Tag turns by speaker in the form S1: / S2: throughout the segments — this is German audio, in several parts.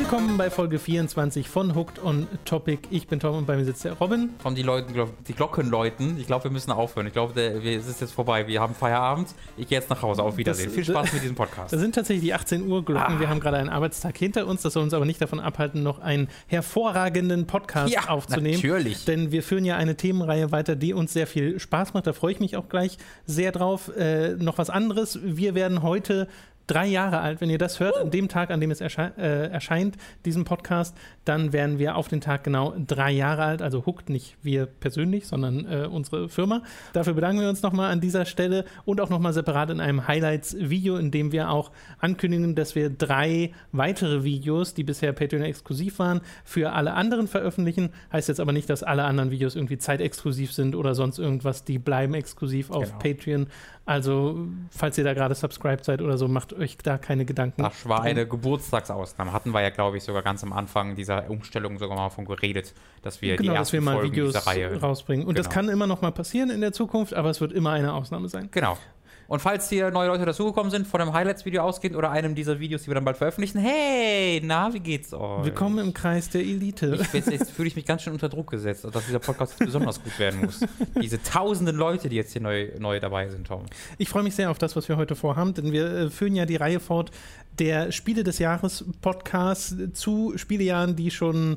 S1: Willkommen bei Folge 24 von Hooked on Topic. Ich bin Tom und bei mir sitzt der Robin.
S2: Von die Glocken läuten. Ich glaube, wir müssen aufhören. Ich glaube, es ist jetzt vorbei. Wir haben Feierabend. Ich gehe jetzt nach Hause. Auf Wiedersehen. Viel Spaß mit diesem Podcast.
S1: Das sind tatsächlich die 18 Uhr Glocken. Wir haben gerade einen Arbeitstag hinter uns. Das soll uns aber nicht davon abhalten, noch einen hervorragenden Podcast aufzunehmen.
S2: Natürlich.
S1: Denn wir führen ja eine Themenreihe weiter, die uns sehr viel Spaß macht. Da freue ich mich auch gleich sehr drauf. Noch was anderes. Wir werden heute 3 Jahre alt, wenn ihr das hört, an dem Tag, an dem es erscheint, diesem Podcast, dann werden wir auf den Tag genau 3 Jahre alt, also Hooked, nicht wir persönlich, sondern unsere Firma. Dafür bedanken wir uns nochmal an dieser Stelle und auch nochmal separat in einem Highlights-Video, in dem wir auch ankündigen, dass wir 3 weitere Videos, die bisher Patreon-exklusiv waren, für alle anderen veröffentlichen. Heißt jetzt aber nicht, dass alle anderen Videos irgendwie zeitexklusiv sind oder sonst irgendwas, die bleiben exklusiv auf Patreon. Also, falls ihr da gerade subscribed seid oder so, macht euch da keine Gedanken.
S2: Das war eine Geburtstagsausnahme. Hatten wir ja, glaube ich, sogar ganz am Anfang dieser Umstellung sogar mal von geredet, dass wir die ersten
S1: mal
S2: Folgen
S1: Videos
S2: dieser Reihe
S1: rausbringen. Und das kann immer noch mal passieren in der Zukunft, aber es wird immer eine Ausnahme sein.
S2: Genau. Und falls hier neue Leute dazugekommen sind, von einem Highlights-Video ausgehend oder einem dieser Videos, die wir dann bald veröffentlichen, hey, na, wie geht's euch?
S1: Willkommen im Kreis der Elite.
S2: Jetzt fühle ich mich ganz schön unter Druck gesetzt, dass dieser Podcast jetzt besonders gut werden muss. Diese tausenden Leute, die jetzt hier neu dabei sind, Tom.
S1: Ich freue mich sehr auf das, was wir heute vorhaben, denn wir führen ja die Reihe fort der Spiele des Jahres Podcast zu Spielejahren, die schon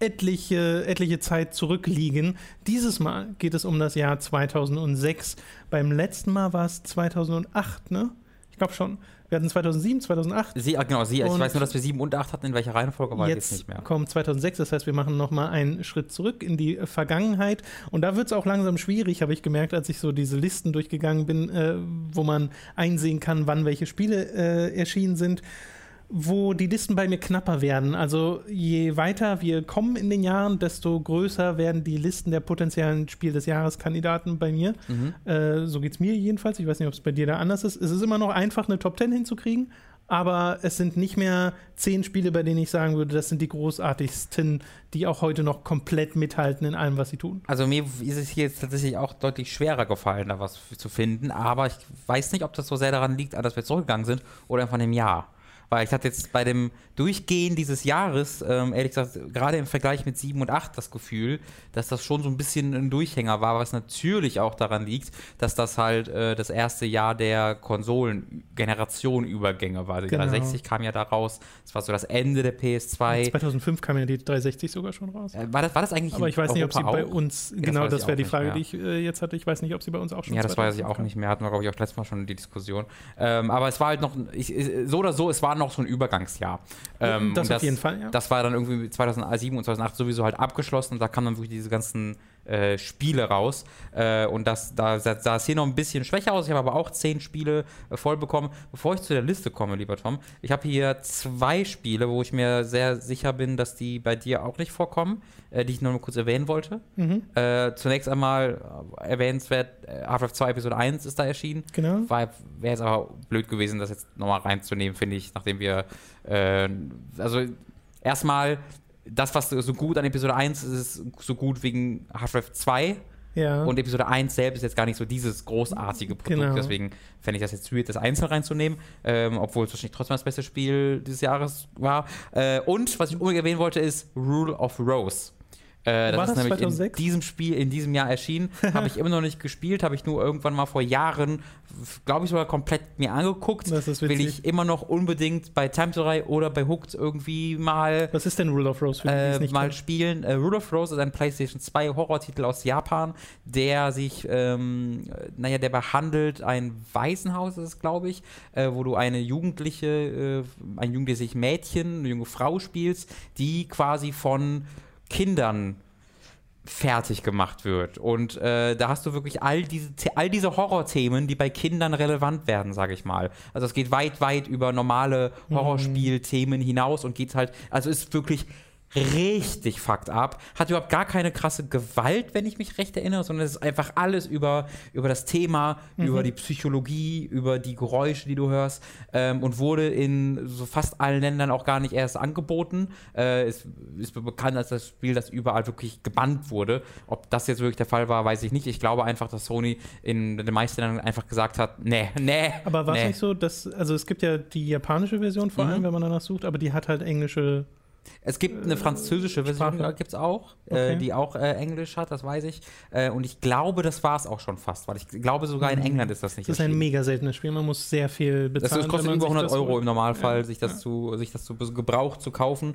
S1: etliche Zeit zurückliegen. Dieses Mal geht es um das Jahr 2006. Beim letzten Mal war es 2008, ne? Ich glaube schon. Wir hatten 2007, 2008.
S2: Ich weiß nur, dass wir 7 und 8 hatten. In welcher Reihenfolge war jetzt nicht mehr.
S1: Kommt 2006, das heißt, wir machen nochmal einen Schritt zurück in die Vergangenheit. Und da wird es auch langsam schwierig, habe ich gemerkt, als ich so diese Listen durchgegangen bin, wo man einsehen kann, wann welche Spiele erschienen sind, wo die Listen bei mir knapper werden. Also je weiter wir kommen in den Jahren, desto größer werden die Listen der potenziellen Spiel des Jahres-Kandidaten bei mir. So geht es mir jedenfalls. Ich weiß nicht, ob es bei dir da anders ist. Es ist immer noch einfach, eine Top 10 hinzukriegen, aber es sind nicht mehr 10 Spiele, bei denen ich sagen würde, das sind die großartigsten, die auch heute noch komplett mithalten in allem, was sie tun.
S2: Also mir ist es hier jetzt tatsächlich auch deutlich schwerer gefallen, da was zu finden, aber ich weiß nicht, ob das so sehr daran liegt, dass wir zurückgegangen sind oder einfach dem Jahr. Weil ich hatte jetzt bei dem Durchgehen dieses Jahres, ehrlich gesagt, gerade im Vergleich mit 7 und 8 das Gefühl, dass das schon so ein bisschen ein Durchhänger war, was natürlich auch daran liegt, dass das halt das erste Jahr der Konsolen-Generation-Übergänge war. Die 360 kam ja da raus, das war so das Ende der PS2.
S1: 2005 kam ja die 360 sogar schon raus.
S2: War das eigentlich
S1: aber ich weiß nicht, ob sie bei uns, genau, das wäre die Frage, die ich
S2: jetzt
S1: hatte, ich weiß nicht, ob sie bei uns auch schon
S2: Ja, das weiß ich auch nicht mehr, hatten wir, glaube ich, auch letztes Mal schon die Diskussion. Aber es war halt noch, so oder so, es war noch so ein Übergangsjahr.
S1: Das auf jeden Fall, ja.
S2: Das war dann irgendwie 2007 und 2008 sowieso halt abgeschlossen und da kamen dann wirklich diese ganzen Spiele raus. Und da sah es hier noch ein bisschen schwächer aus. Ich habe aber auch 10 Spiele voll bekommen. Bevor ich zu der Liste komme, lieber Tom, ich habe hier 2 Spiele, wo ich mir sehr sicher bin, dass die bei dir auch nicht vorkommen, die ich nur mal kurz erwähnen wollte. Zunächst einmal erwähnenswert, Half-Life 2 Episode 1 ist da erschienen.
S1: Genau.
S2: Wäre jetzt aber blöd gewesen, das jetzt nochmal reinzunehmen, finde ich, nachdem wir also erstmal das, was so gut an Episode 1 ist so gut wegen Half-Life 2.
S1: Ja.
S2: Und Episode 1 selbst ist jetzt gar nicht so dieses großartige Produkt.
S1: Genau.
S2: Deswegen fände ich das jetzt weird, das einzeln reinzunehmen. Obwohl es wahrscheinlich trotzdem das beste Spiel dieses Jahres war. Und was ich unbedingt erwähnen wollte, ist Rule of Rose. Das ist nämlich 2006? In diesem Spiel, in diesem Jahr erschienen. Habe ich immer noch nicht gespielt, habe ich nur irgendwann mal vor Jahren, glaube ich, sogar komplett mir angeguckt.
S1: Das ist witzig.
S2: Will ich immer noch unbedingt bei Time to 3 oder bei Hooked irgendwie mal.
S1: Was ist denn Rule of Rose?
S2: Mal spielen. Rule of Rose ist ein PlayStation 2 Horrortitel aus Japan, der sich, der behandelt ein Waisenhaus, ist es, glaube ich, wo du ein jugendliches Mädchen, eine junge Frau spielst, die quasi von Kindern fertig gemacht wird. Und da hast du wirklich all diese Horrorthemen, die bei Kindern relevant werden, sage ich mal. Also es geht weit über normale Horrorspielthemen hinaus und geht halt, also ist wirklich richtig fucked up. Hat überhaupt gar keine krasse Gewalt, wenn ich mich recht erinnere, sondern es ist einfach alles über das Thema, über die Psychologie, über die Geräusche, die du hörst, und wurde in so fast allen Ländern auch gar nicht erst angeboten. Es ist bekannt als das Spiel, das überall wirklich gebannt wurde. Ob das jetzt wirklich der Fall war, weiß ich nicht. Ich glaube einfach, dass Sony in den meisten Ländern einfach gesagt hat, nee.
S1: Aber war es nicht so, dass, also es gibt ja die japanische Version vor allem, wenn man danach sucht, aber die hat halt englische
S2: Es gibt eine französische Version, gibt es auch, die auch Englisch hat, das weiß ich. Und ich glaube, das war es auch schon fast, weil ich glaube, sogar in England ist das nicht.
S1: Das ist ein mega seltenes Spiel, man muss sehr viel bezahlen.
S2: Das kostet über 100 Euro im Normalfall, sich das gebraucht zu kaufen.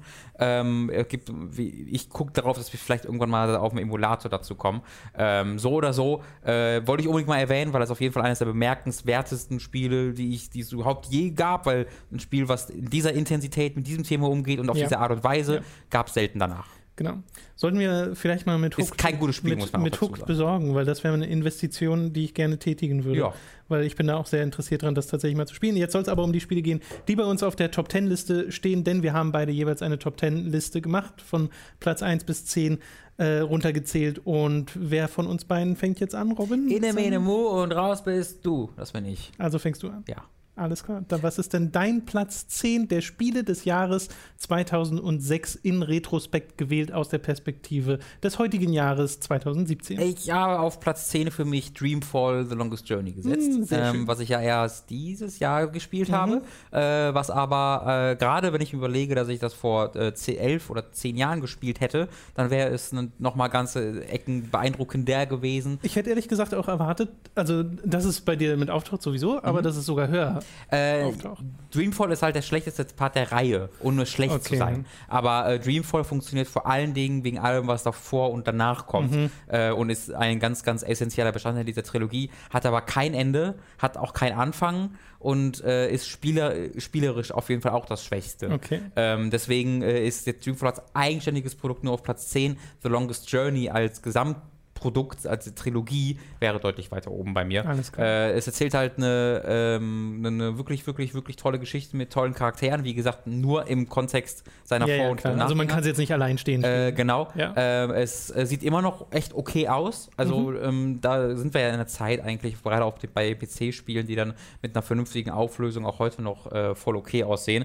S2: Ich gucke darauf, dass wir vielleicht irgendwann mal auf dem Emulator dazu kommen. So oder so, wollte ich unbedingt mal erwähnen, weil das auf jeden Fall eines der bemerkenswertesten Spiele, die es überhaupt je gab, weil ein Spiel, was in dieser Intensität mit diesem Thema umgeht und auf diese Art und Weise, gab es selten danach.
S1: Genau. Sollten wir vielleicht mal mit
S2: Hooked, ist kein gutes Spiel, muss man
S1: mit Hooked besorgen, weil das wäre eine Investition, die ich gerne tätigen würde. Ja. Weil ich bin da auch sehr interessiert dran, das tatsächlich mal zu spielen. Jetzt soll es aber um die Spiele gehen, die bei uns auf der Top-10-Liste stehen, denn wir haben beide jeweils eine Top-10-Liste gemacht, von Platz 1 bis 10 runtergezählt. Und wer von uns beiden fängt jetzt an, Robin?
S2: Mene, Mu und raus bist du. Das bin ich.
S1: Also fängst du an?
S2: Ja.
S1: Alles klar. Dann, was ist denn dein Platz 10 der Spiele des Jahres 2006 in Retrospekt gewählt aus der Perspektive des heutigen Jahres 2017?
S2: Ich habe auf Platz 10 für mich Dreamfall The Longest Journey gesetzt, was ich ja erst dieses Jahr gespielt habe, was aber gerade wenn ich mir überlege, dass ich das vor 11 oder 10 Jahren gespielt hätte, dann wäre es nochmal ganze Ecken beeindruckender gewesen.
S1: Ich hätte ehrlich gesagt auch erwartet, also dass es bei dir mit auftaucht sowieso, aber dass es sogar höher
S2: Dreamfall ist halt der schlechteste Part der Reihe, ohne schlecht zu sein. Aber Dreamfall funktioniert vor allen Dingen wegen allem, was davor und danach kommt. Und ist ein ganz, ganz essentieller Bestandteil dieser Trilogie. Hat aber kein Ende, hat auch keinen Anfang und ist spielerisch auf jeden Fall auch das Schwächste.
S1: Okay.
S2: Deswegen ist jetzt Dreamfall als eigenständiges Produkt nur auf Platz 10. The Longest Journey als Gesamtprodukt, als Trilogie, wäre deutlich weiter oben bei mir.
S1: Alles klar.
S2: Es erzählt halt eine wirklich, wirklich, wirklich tolle Geschichte mit tollen Charakteren. Wie gesagt, nur im Kontext seiner Vor- und Nachgänger.
S1: Also man kann es jetzt nicht allein stehen.
S2: Genau. Ja. Es sieht immer noch echt okay aus. Also da sind wir ja in einer Zeit eigentlich, gerade auch bei PC-Spielen, die dann mit einer vernünftigen Auflösung auch heute noch voll okay aussehen.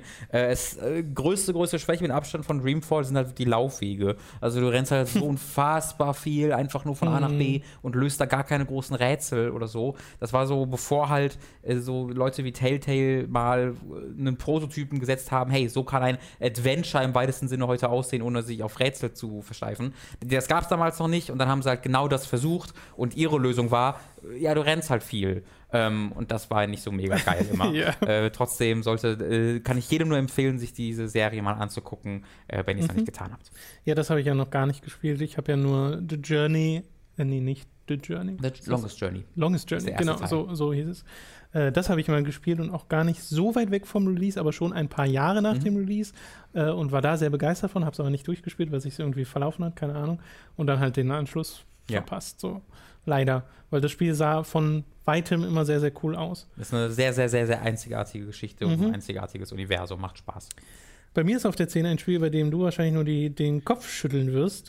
S2: Größte Schwäche mit Abstand von Dreamfall sind halt die Laufwege. Also du rennst halt so unfassbar viel einfach nur von A nach B und löst da gar keine großen Rätsel oder so. Das war so, bevor halt so Leute wie Telltale mal einen Prototypen gesetzt haben, hey, so kann ein Adventure im weitesten Sinne heute aussehen, ohne sich auf Rätsel zu versteifen. Das gab es damals noch nicht und dann haben sie halt genau das versucht und ihre Lösung war, ja, du rennst halt viel. Und das war nicht so mega geil immer. Trotzdem kann ich jedem nur empfehlen, sich diese Serie mal anzugucken, wenn ihr es noch nicht getan habt.
S1: Ja, das habe ich ja noch gar nicht gespielt. Ich habe ja nur The Journey, nicht The Journey.
S2: The Longest Journey.
S1: Longest Journey, genau, so hieß es. Das habe ich mal gespielt und auch gar nicht so weit weg vom Release, aber schon ein paar Jahre nach dem Release und war da sehr begeistert von, habe es aber nicht durchgespielt, weil es sich irgendwie verlaufen hat, keine Ahnung. Und dann halt den Anschluss verpasst, so. Leider, weil das Spiel sah von weitem immer sehr, sehr cool aus.
S2: Das ist eine sehr, sehr, sehr, sehr einzigartige Geschichte und ein einzigartiges Universum, macht Spaß.
S1: Bei mir ist auf der 10 ein Spiel, bei dem du wahrscheinlich nur den Kopf schütteln wirst,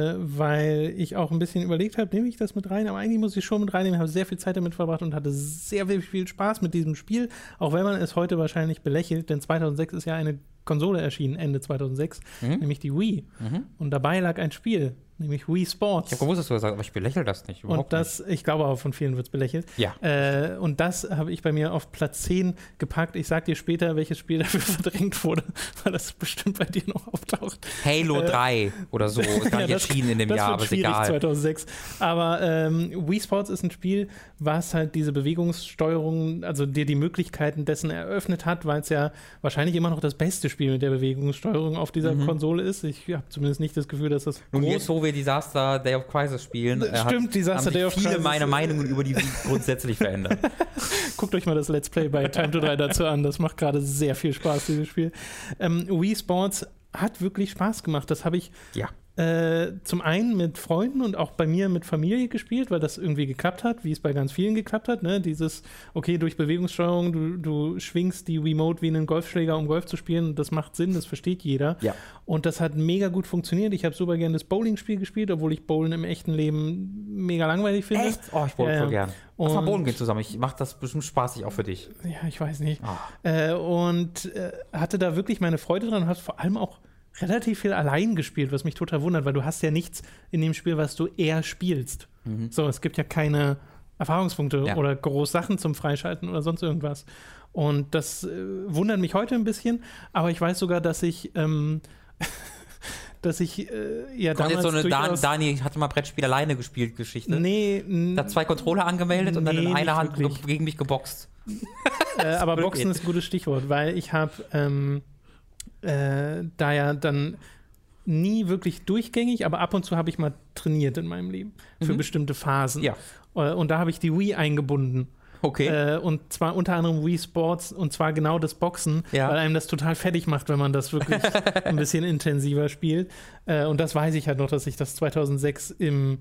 S1: weil ich auch ein bisschen überlegt habe, nehme ich das mit rein? Aber eigentlich muss ich schon mit reinnehmen, habe sehr viel Zeit damit verbracht und hatte sehr, sehr viel Spaß mit diesem Spiel, auch wenn man es heute wahrscheinlich belächelt, denn 2006 ist ja eine Konsole erschienen, Ende 2006, nämlich die Wii. Und dabei lag ein Spiel, nämlich Wii Sports.
S2: Ich habe gewusst, dass du das sagst, aber ich belächle das nicht.
S1: Und das, nicht. Ich glaube auch, von vielen wird es belächelt.
S2: Ja.
S1: Und das habe ich bei mir auf Platz 10 gepackt. Ich sag dir später, welches Spiel dafür verdrängt wurde, weil das bestimmt bei dir noch auftaucht.
S2: Halo 3 oder so, ist gar nicht erschienen in dem Jahr, aber ist egal.
S1: 2006. Aber Wii Sports ist ein Spiel, was halt diese Bewegungssteuerung, also dir die Möglichkeiten dessen eröffnet hat, weil es ja wahrscheinlich immer noch das beste Spiel mit der Bewegungssteuerung auf dieser Konsole ist. Ich habe zumindest nicht das Gefühl, dass das
S2: nun jetzt, wo wir Disaster Day of Crisis spielen,
S1: stimmt, Disaster Day of Crisis.
S2: Viele meine Meinungen über die Wii grundsätzlich verändert.
S1: Guckt euch mal das Let's Play bei Time to 3 dazu an. Das macht gerade sehr viel Spaß, dieses Spiel. Wii Sports hat wirklich Spaß gemacht. Das habe ich zum einen mit Freunden und auch bei mir mit Familie gespielt, weil das irgendwie geklappt hat, wie es bei ganz vielen geklappt hat. Ne? Dieses, okay, durch Bewegungssteuerung, du schwingst die Wiimote wie einen Golfschläger, um Golf zu spielen. Das macht Sinn, das versteht jeder.
S2: Ja.
S1: Und das hat mega gut funktioniert. Ich habe super gerne das Bowling-Spiel gespielt, obwohl ich Bowlen im echten Leben mega langweilig finde.
S2: Echt? Oh, ich bowle voll gern. Lass mal bowlen gehen zusammen. Ich mache das bestimmt spaßig auch für dich.
S1: Ja, ich weiß nicht. Und hatte da wirklich meine Freude dran und habe vor allem auch relativ viel allein gespielt, was mich total wundert, weil du hast ja nichts in dem Spiel, was du eher spielst. So, es gibt ja keine Erfahrungspunkte oder groß Sachen zum Freischalten oder sonst irgendwas. Und das wundert mich heute ein bisschen, aber ich weiß sogar, dass ich dass ich ja
S2: Kommt
S1: damals
S2: jetzt so eine
S1: durchaus...
S2: Dani hatte mal Brettspiel alleine gespielt Geschichte.
S1: Nee.
S2: Da 2 Controller angemeldet und dann in
S1: Nee,
S2: einer
S1: nicht
S2: Hand
S1: wirklich.
S2: gegen mich geboxt.
S1: Aber Boxen ist ein gutes Stichwort, weil ich habe da ja dann nie wirklich durchgängig, aber ab und zu habe ich mal trainiert in meinem Leben für bestimmte Phasen.
S2: Ja.
S1: Und da habe ich die Wii eingebunden.
S2: Okay.
S1: Und zwar unter anderem Wii Sports und zwar genau das Boxen,
S2: Ja.
S1: weil einem das total fertig macht, wenn man das wirklich ein bisschen intensiver spielt. Und das weiß ich halt noch, dass ich das 2006 in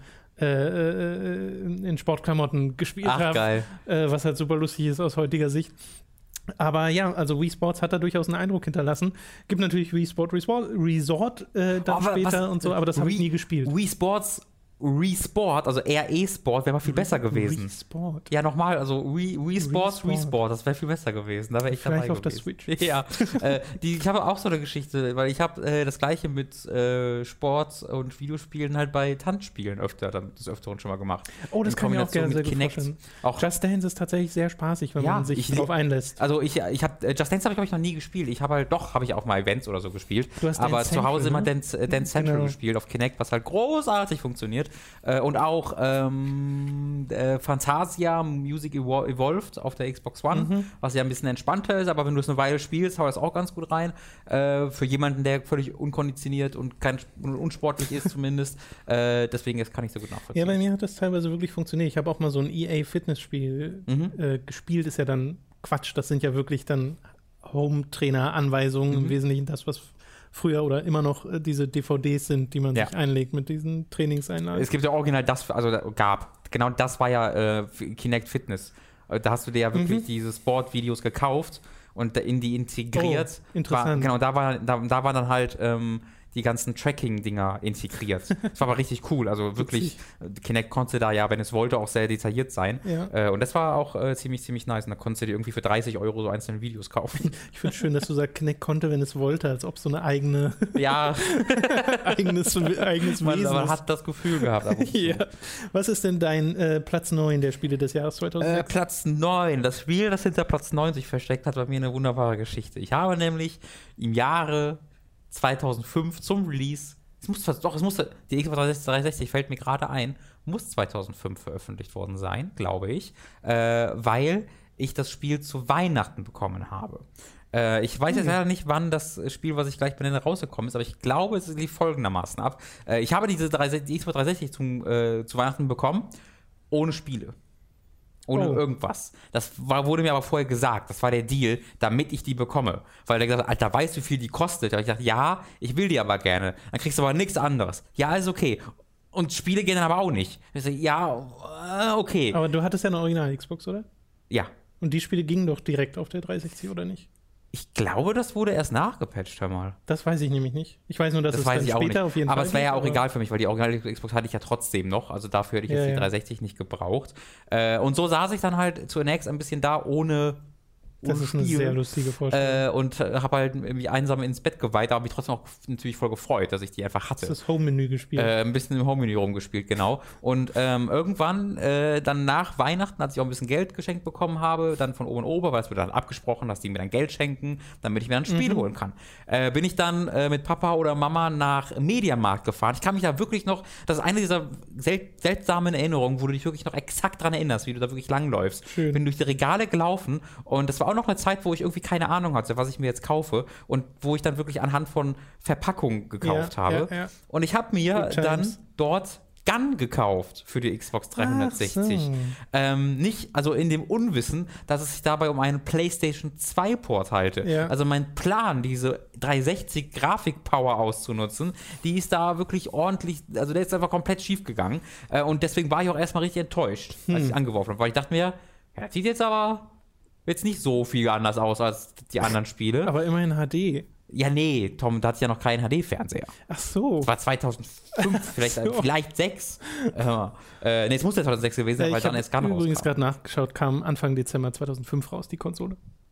S1: Sportklamotten gespielt
S2: Ach,
S1: habe.
S2: geil.
S1: Was halt super lustig ist aus heutiger Sicht. Aber ja, also Wii Sports hat da durchaus einen Eindruck hinterlassen. Gibt natürlich Wii Sport Resort dann
S2: Aber
S1: später und so, aber das habe ich nie gespielt.
S2: Wii Sports Resport, also RE-Sport, wäre mal viel besser gewesen.
S1: Wii Sport.
S2: Ja, nochmal, also Wii Sports Resport, das wäre viel besser gewesen. Da wäre ich
S1: Vielleicht
S2: dabei
S1: auf der
S2: gewesen.
S1: Switch.
S2: Ja, ich habe auch so eine Geschichte, weil ich habe das Gleiche mit Sport und Videospielen halt bei Tanzspielen des Öfteren schon mal gemacht.
S1: Oh, das
S2: In
S1: kann ich mir auch
S2: Kombination
S1: gerne sehr
S2: mit
S1: gut
S2: Kinect.
S1: vorstellen.
S2: Auch
S1: Just Dance ist tatsächlich sehr spaßig, wenn
S2: Ja,
S1: man sich
S2: ich
S1: darauf einlässt.
S2: Also ich habe Just Dance habe ich noch nie gespielt. Ich habe ich auch mal Events oder so gespielt.
S1: Du hast
S2: aber
S1: Dance
S2: zu Hause
S1: Central,
S2: immer
S1: ne?
S2: Dance Central
S1: Genau.
S2: gespielt auf Kinect, was halt großartig funktioniert. Und auch Phantasia Music Evolved auf der Xbox One, was ja ein bisschen entspannter ist, aber wenn du es eine Weile spielst, haut das auch ganz gut rein. Für jemanden, der völlig unkonditioniert und unsportlich ist zumindest. Deswegen das kann ich so gut nachvollziehen.
S1: Ja, bei mir hat das teilweise wirklich funktioniert. Ich habe auch mal so ein EA-Fitnessspiel gespielt, ist ja dann Quatsch. Das sind ja wirklich dann Home-Trainer-Anweisungen, im Wesentlichen das, was früher oder immer noch diese DVDs sind, die man sich einlegt mit diesen Trainingseinlagen.
S2: Es gibt ja original genau das war ja Kinect Fitness. Da hast du dir ja wirklich diese Sportvideos gekauft und in die integriert.
S1: Oh, interessant.
S2: Da war dann halt die ganzen Tracking-Dinger integriert. Das war aber richtig cool. Also wirklich, Kinect konnte da ja, wenn es wollte, auch sehr detailliert sein.
S1: Ja.
S2: Und das war auch ziemlich nice. Und da konntest du dir irgendwie für 30 € so einzelne Videos kaufen.
S1: Ich finde es schön, dass du sagst, Kinect konnte, wenn es wollte, als ob so eine eigene
S2: Ja,
S1: eigenes Wesen
S2: man
S1: ist.
S2: hat das Gefühl gehabt. Ab und zu.
S1: Ja. Was ist denn dein Platz 9 der Spiele des Jahres 2006?
S2: Platz 9. Das Spiel, das hinter Platz 9 sich versteckt hat, war mir eine wunderbare Geschichte. Ich habe nämlich im Jahre 2005 zum Release, die Xbox 360 fällt mir gerade ein, muss 2005 veröffentlicht worden sein, glaube ich, weil ich das Spiel zu Weihnachten bekommen habe. Ich weiß jetzt leider nicht, wann das Spiel, was ich gleich benenne, rausgekommen ist, aber ich glaube, es lief folgendermaßen ab. Ich habe die Xbox 360 zu Weihnachten bekommen, ohne Spiele. Ohne irgendwas. Wurde mir aber vorher gesagt. Das war der Deal, damit ich die bekomme. Weil der gesagt hat, Alter, weißt du, wie viel die kostet? Da habe ich gedacht, ja, ich will die aber gerne. Dann kriegst du aber nichts anderes. Ja, ist okay. Und Spiele gehen dann aber auch nicht. Ich so, ja, okay.
S1: Aber du hattest ja eine Original-Xbox, oder?
S2: Ja.
S1: Und die Spiele gingen doch direkt auf der 360, oder nicht?
S2: Ich glaube, das wurde erst nachgepatcht, hör mal.
S1: Das weiß ich nämlich nicht. Ich weiß nur, dass es dann später auf jeden Fall
S2: Aber es wäre ja auch
S1: geht,
S2: egal für mich, weil die Original-Xbox hatte ich ja trotzdem noch. Also dafür hätte ich jetzt die 360 nicht gebraucht. Und so saß ich dann halt zunächst ein bisschen da ohne
S1: Das ist eine sehr lustige Vorstellung.
S2: und habe halt irgendwie einsam ins Bett geweiht, aber mich trotzdem auch natürlich voll gefreut, dass ich die einfach hatte.
S1: Das Home-Menü gespielt.
S2: Ein bisschen im Home-Menü rumgespielt, genau. Und irgendwann, dann nach Weihnachten, als ich auch ein bisschen Geld geschenkt bekommen habe, dann von oben Ober, weil es wurde dann abgesprochen, dass die mir dann Geld schenken, damit ich mir ein Spiel holen kann. Bin ich dann mit Papa oder Mama nach Mediamarkt gefahren. Ich kann mich da wirklich noch, das ist eine dieser seltsamen Erinnerungen, wo du dich wirklich noch exakt dran erinnerst, wie du da wirklich langläufst.
S1: Schön.
S2: Bin durch die Regale gelaufen und das war auch noch eine Zeit, wo ich irgendwie keine Ahnung hatte, was ich mir jetzt kaufe und wo ich dann wirklich anhand von Verpackung gekauft habe.
S1: Ja.
S2: Und ich habe mir
S1: Good
S2: dann
S1: times.
S2: dort Gun gekauft für die Xbox 360.
S1: Ach
S2: Nicht, also in dem Unwissen, dass es sich dabei um einen PlayStation 2 Port halte.
S1: Ja.
S2: Also mein Plan, diese 360 Grafikpower auszunutzen, die ist da wirklich ordentlich, also der ist einfach komplett schief gegangen. Und deswegen war ich auch erstmal richtig enttäuscht, als ich angeworfen habe, weil ich dachte mir, ja, das sieht jetzt aber jetzt nicht so viel anders aus als die anderen Spiele.
S1: Aber immerhin HD.
S2: Ja, nee, Tom, da hat ja noch keinen HD-Fernseher.
S1: Ach so.
S2: Das war 2005, vielleicht 6. Nee, es muss ja 2006 gewesen sein, weil
S1: Ich
S2: dann
S1: habe
S2: erst Gun
S1: übrigens
S2: rauskam.
S1: gerade nachgeschaut, kam Anfang Dezember 2005 raus, die Konsole.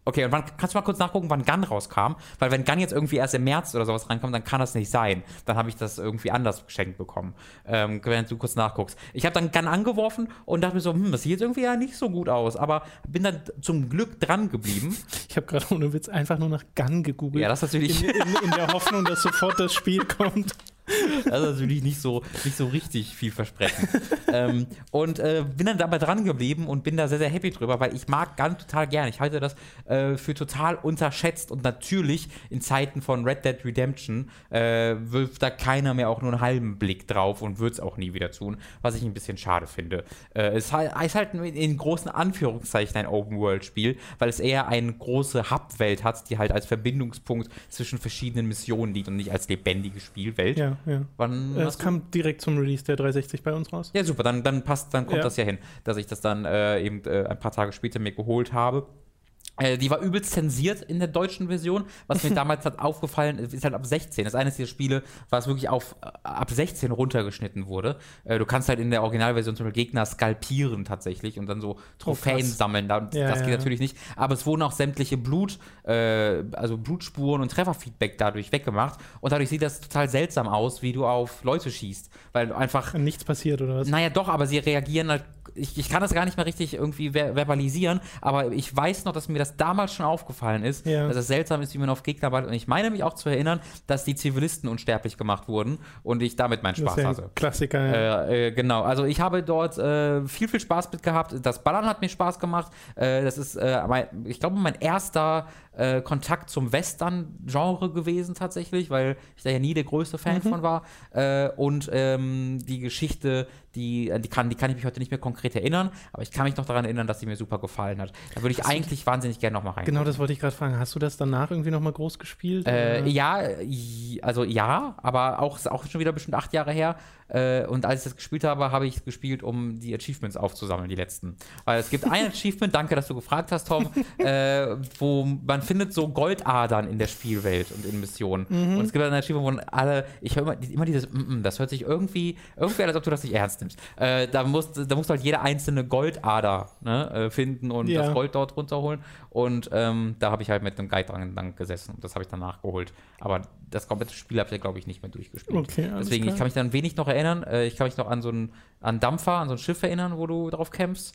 S2: Okay, und kannst du mal kurz nachgucken, wann Gun rauskam? Weil wenn Gun jetzt irgendwie erst im März oder sowas reinkommt, dann kann das nicht sein. Dann habe ich das irgendwie anders geschenkt bekommen. Wenn du kurz nachguckst. Ich habe dann Gun angeworfen und dachte mir so, das sieht jetzt irgendwie ja nicht so gut aus. Aber bin dann zum Glück dran geblieben.
S1: Ich habe gerade ohne Witz einfach nur nach Gun gegoogelt.
S2: Ja, das ist natürlich...
S1: In der Hoffnung, dass sofort das Spiel kommt.
S2: Das ist natürlich nicht so richtig vielversprechend. Und bin dann dabei dran geblieben und bin da sehr, sehr happy drüber, weil ich mag Gun total gern. Ich halte das für total unterschätzt und natürlich in Zeiten von Red Dead Redemption wirft da keiner mehr auch nur einen halben Blick drauf und wird es auch nie wieder tun, was ich ein bisschen schade finde. Es ist halt in großen Anführungszeichen ein Open-World-Spiel, weil es eher eine große Hub-Welt hat, die halt als Verbindungspunkt zwischen verschiedenen Missionen liegt und nicht als lebendige Spielwelt.
S1: Ja. Es kam direkt zum Release der 360 bei uns raus.
S2: Ja, super, dann kommt das ja hin, dass ich das dann ein paar Tage später mir geholt habe. Die war übelst zensiert in der deutschen Version, was mir damals hat aufgefallen ist, halt ab 16. Das ist eines dieser Spiele, was wirklich ab 16 runtergeschnitten wurde. Du kannst halt in der Originalversion zum Beispiel Gegner skalpieren tatsächlich und dann so Trophäen sammeln. Das geht natürlich nicht. Aber es wurden auch sämtliche Blutspuren und Trefferfeedback dadurch weggemacht. Und dadurch sieht das total seltsam aus, wie du auf Leute schießt. Weil einfach...
S1: Nichts passiert, oder was?
S2: Naja, doch, aber sie reagieren halt. Ich kann das gar nicht mehr richtig irgendwie verbalisieren, aber ich weiß noch, dass mir das damals schon aufgefallen ist, dass es seltsam ist, wie man auf Gegner ballt. Und ich meine mich auch zu erinnern, dass die Zivilisten unsterblich gemacht wurden und ich damit meinen Spaß hatte.
S1: Klassiker,
S2: genau, also ich habe dort viel Spaß mit gehabt. Das Ballern hat mir Spaß gemacht. Das ist, ich glaube, mein erster Kontakt zum Western-Genre gewesen tatsächlich, weil ich da ja nie der größte Fan von war. Und die Geschichte, die kann ich mich heute nicht mehr konkret erinnern, aber ich kann mich noch daran erinnern, dass sie mir super gefallen hat. Da würde ich eigentlich wahnsinnig gerne nochmal rein.
S1: Genau, das wollte ich gerade fragen. Hast du das danach irgendwie nochmal groß gespielt?
S2: Ja, aber auch schon wieder bestimmt 8 Jahre her. Und als ich das gespielt habe, habe ich es gespielt, um die Achievements aufzusammeln, die letzten. Weil es gibt ein Achievement, danke, dass du gefragt hast, Tom, wo man findet so Goldadern in der Spielwelt und in Missionen. Und es gibt ein Achievement, wo ich höre immer dieses, das hört sich irgendwie an, als ob du das nicht ernst nimmst. Da musst du halt jede einzelne Goldader finden und das Gold dort runterholen. Und da habe ich halt mit einem Guide dran gesessen und das habe ich dann nachgeholt. Aber das komplette Spiel habe ich ja, glaube ich, nicht mehr durchgespielt.
S1: Okay,
S2: deswegen, ich kann mich dann wenig noch erinnern. Ich kann mich noch an so einen Dampfer, an so ein Schiff erinnern, wo du drauf kämpfst.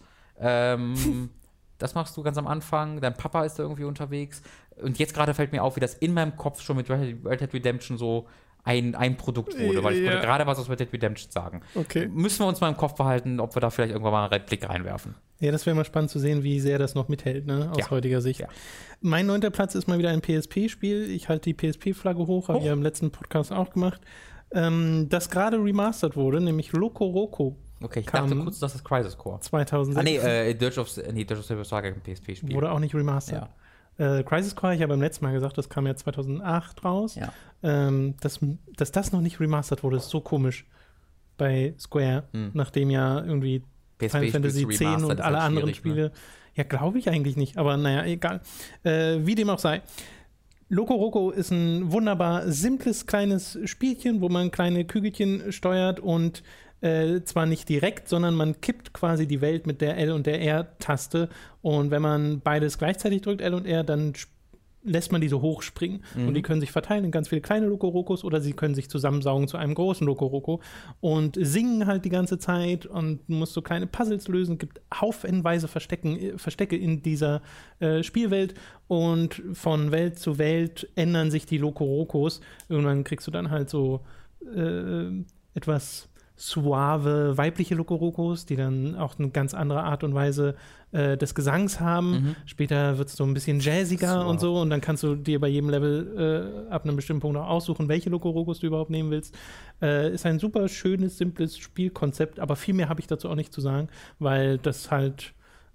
S2: Das machst du ganz am Anfang. Dein Papa ist da irgendwie unterwegs. Und jetzt gerade fällt mir auf, wie das in meinem Kopf schon mit Red Dead Redemption so ein Produkt wurde, weil ich wollte gerade was aus Red Dead Redemption sagen.
S1: Okay.
S2: Müssen wir uns mal im Kopf behalten, ob wir da vielleicht irgendwann mal einen Blick reinwerfen.
S1: Ja, das wäre mal spannend zu sehen, wie sehr das noch mithält, aus heutiger Sicht. Ja. Mein 9. Platz ist mal wieder ein PSP-Spiel. Ich halte die PSP-Flagge hoch, habe ich ja im letzten Podcast auch gemacht. Das gerade remastert wurde, nämlich Loco Roco.
S2: Okay, ich dachte kurz, das ist Crisis Core.
S1: 2006.
S2: Dirge of Cerberus war ein PSP-Spiel.
S1: Wurde auch nicht remastert. Ja. Crisis Core, ich habe beim letzten Mal gesagt, das kam ja 2008 raus. Ja. Dass das noch nicht remastert wurde, ist so komisch bei Square, nachdem ja irgendwie Final Fantasy X und alle anderen Spiele. Ne? Ja, glaube ich eigentlich nicht, aber naja, egal. Wie dem auch sei. Loco Roco ist ein wunderbar simples kleines Spielchen, wo man kleine Kügelchen steuert und zwar nicht direkt, sondern man kippt quasi die Welt mit der L- und der R-Taste und wenn man beides gleichzeitig drückt, L und R, dann lässt man die so hochspringen und die können sich verteilen in ganz viele kleine Loco Rocos oder sie können sich zusammensaugen zu einem großen Loco Roco und singen halt die ganze Zeit und musst so kleine Puzzles lösen, gibt haufenweise Verstecke in dieser Spielwelt und von Welt zu Welt ändern sich die Loco Rocos. Irgendwann kriegst du dann halt so etwas suave weibliche Loco Rocos, die dann auch eine ganz andere Art und Weise des Gesangs haben. Später wird es so ein bisschen jazziger und so und dann kannst du dir bei jedem Level ab einem bestimmten Punkt auch aussuchen, welche Loco Rocos du überhaupt nehmen willst. Ist ein super schönes, simples Spielkonzept, aber viel mehr habe ich dazu auch nicht zu sagen, weil das halt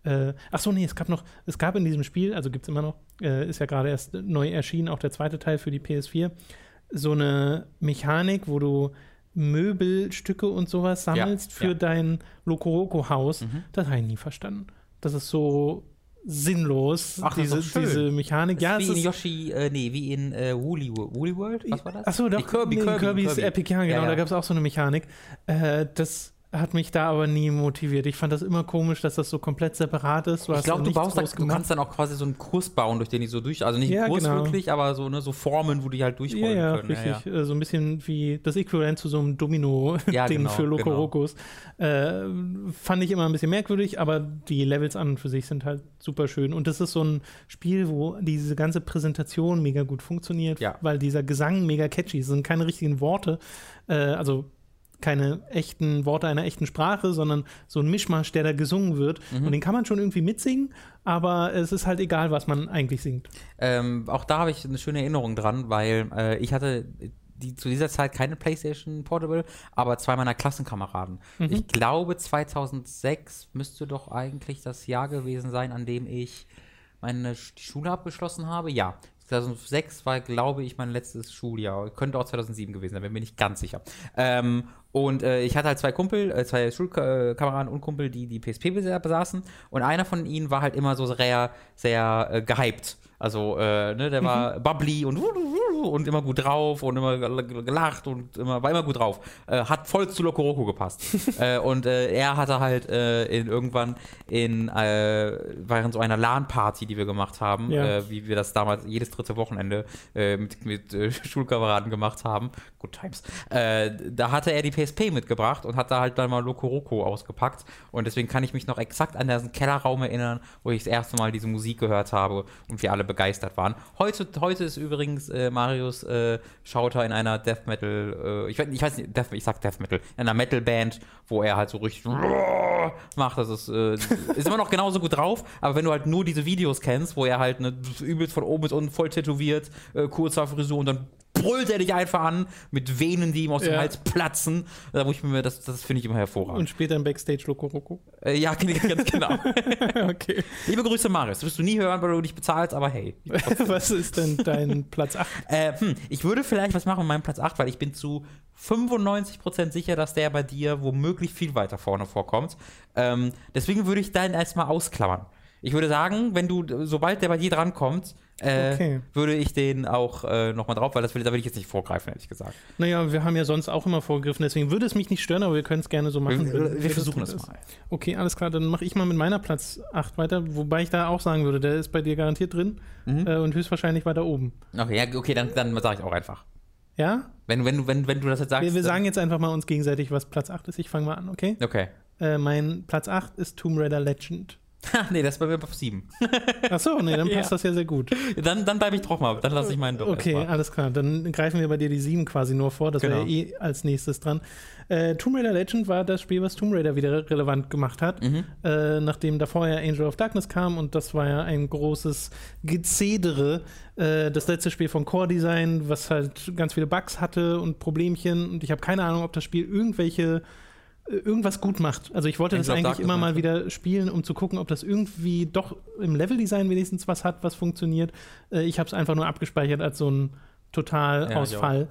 S1: es gab in diesem Spiel, also gibt es immer noch, ist ja gerade erst neu erschienen, auch der zweite Teil für die PS4, so eine Mechanik, wo du Möbelstücke und sowas sammelst für dein Loco Roco Haus. Das habe ich nie verstanden. Das ist so sinnlos, diese Mechanik.
S2: Das ist wie in Yoshi, wie in Woolly World, was war das?
S1: Achso, doch, Kirby's Epic Yarn, genau, da gab es auch so eine Mechanik. Das hat mich da aber nie motiviert. Ich fand das immer komisch, dass das so komplett separat ist.
S2: Ich glaube, du kannst dann auch quasi so einen Kurs bauen, durch den die so durch, also nicht einen Kurs wirklich, aber so, ne, so Formen, wo die halt durchrollen können.
S1: Richtig. Ja. So ein bisschen wie das Äquivalent zu so einem Domino-Ding für Loco-Rocos. Fand ich immer ein bisschen merkwürdig, aber die Levels an und für sich sind halt super schön. Und das ist so ein Spiel, wo diese ganze Präsentation mega gut funktioniert, weil dieser Gesang mega catchy ist. Es sind keine richtigen Worte, also keine echten Worte einer echten Sprache, sondern so ein Mischmasch, der da gesungen wird. Und den kann man schon irgendwie mitsingen, aber es ist halt egal, was man eigentlich singt.
S2: Auch da habe ich eine schöne Erinnerung dran, weil ich hatte zu dieser Zeit keine PlayStation Portable, aber 2 meiner Klassenkameraden. Ich glaube, 2006 müsste doch eigentlich das Jahr gewesen sein, an dem ich die Schule abgeschlossen habe. Ja, 2006 war, glaube ich, mein letztes Schuljahr. Könnte auch 2007 gewesen sein, bin mir nicht ganz sicher. Und ich hatte halt 2 Schulkameraden und Kumpel, die PSP besaßen. Und einer von ihnen war halt immer so sehr, sehr gehypt. Also, der war bubbly und immer gut drauf und immer gelacht und war immer gut drauf. Hat voll zu Loco Roco gepasst. Und er hatte halt während so einer LAN-Party, die wir gemacht haben, wie wir das damals jedes dritte Wochenende mit Schulkameraden gemacht haben, good times, da hatte er die PSP mitgebracht und hat da halt dann mal Loco Roco ausgepackt. Und deswegen kann ich mich noch exakt an diesen Kellerraum erinnern, wo ich das erste Mal diese Musik gehört habe und wir alle begeistert waren. Heute ist übrigens Marius Schauter in einer Death Metal, ich weiß nicht, ich sag Death Metal, in einer Metal-Band, wo er halt so richtig macht. Das ist immer noch genauso gut drauf, aber wenn du halt nur diese Videos kennst, wo er halt übelst von oben bis unten voll tätowiert, kurzer Frisur und dann brüllt er dich einfach an mit Venen, die ihm aus dem Hals platzen. Da muss ich mir, das finde ich immer hervorragend.
S1: Und später im Backstage Loco Roco.
S2: Ja, ganz genau.
S1: Okay.
S2: Liebe Grüße, Marius. Das wirst du nie hören, weil du dich bezahlst, aber hey.
S1: Was ist denn dein Platz 8?
S2: Ich würde vielleicht was machen mit meinem Platz 8, weil ich bin zu 95% sicher, dass der bei dir womöglich viel weiter vorne vorkommt. Deswegen würde ich deinen erstmal ausklammern. Ich würde sagen, sobald der bei dir drankommt, würde ich den auch nochmal drauf, weil da will ich jetzt nicht vorgreifen, ehrlich gesagt.
S1: Naja, wir haben ja sonst auch immer vorgegriffen, deswegen würde es mich nicht stören, aber wir können es gerne so machen.
S2: Wir versuchen es mal.
S1: Okay, alles klar, dann mache ich mal mit meiner Platz 8 weiter, wobei ich da auch sagen würde, der ist bei dir garantiert drin und höchstwahrscheinlich weiter oben.
S2: Okay, dann sage ich auch einfach.
S1: Ja?
S2: Wenn du das jetzt sagst.
S1: Wir sagen jetzt einfach mal uns gegenseitig, was Platz 8 ist. Ich fange mal an, okay?
S2: Okay.
S1: Mein Platz 8 ist Tomb Raider Legend.
S2: Nee, das ist bei mir auf 7.
S1: Achso, nee, dann passt das ja sehr gut.
S2: Dann bleibe ich drauf mal, dann lasse ich meinen doch.
S1: Okay, alles klar. Dann greifen wir bei dir die 7 quasi nur vor. Das wäre ja als nächstes dran. Tomb Raider Legend war das Spiel, was Tomb Raider wieder relevant gemacht hat. Nachdem davor ja Angel of Darkness kam und das war ja ein großes Gezedere. Das letzte Spiel von Core Design, was halt ganz viele Bugs hatte und Problemchen. Und ich habe keine Ahnung, ob das Spiel irgendwas gut macht. Also ich wollte das eigentlich immer mal wieder spielen, um zu gucken, ob das irgendwie doch im Leveldesign wenigstens was hat, was funktioniert. Ich habe es einfach nur abgespeichert als so ein Totalausfall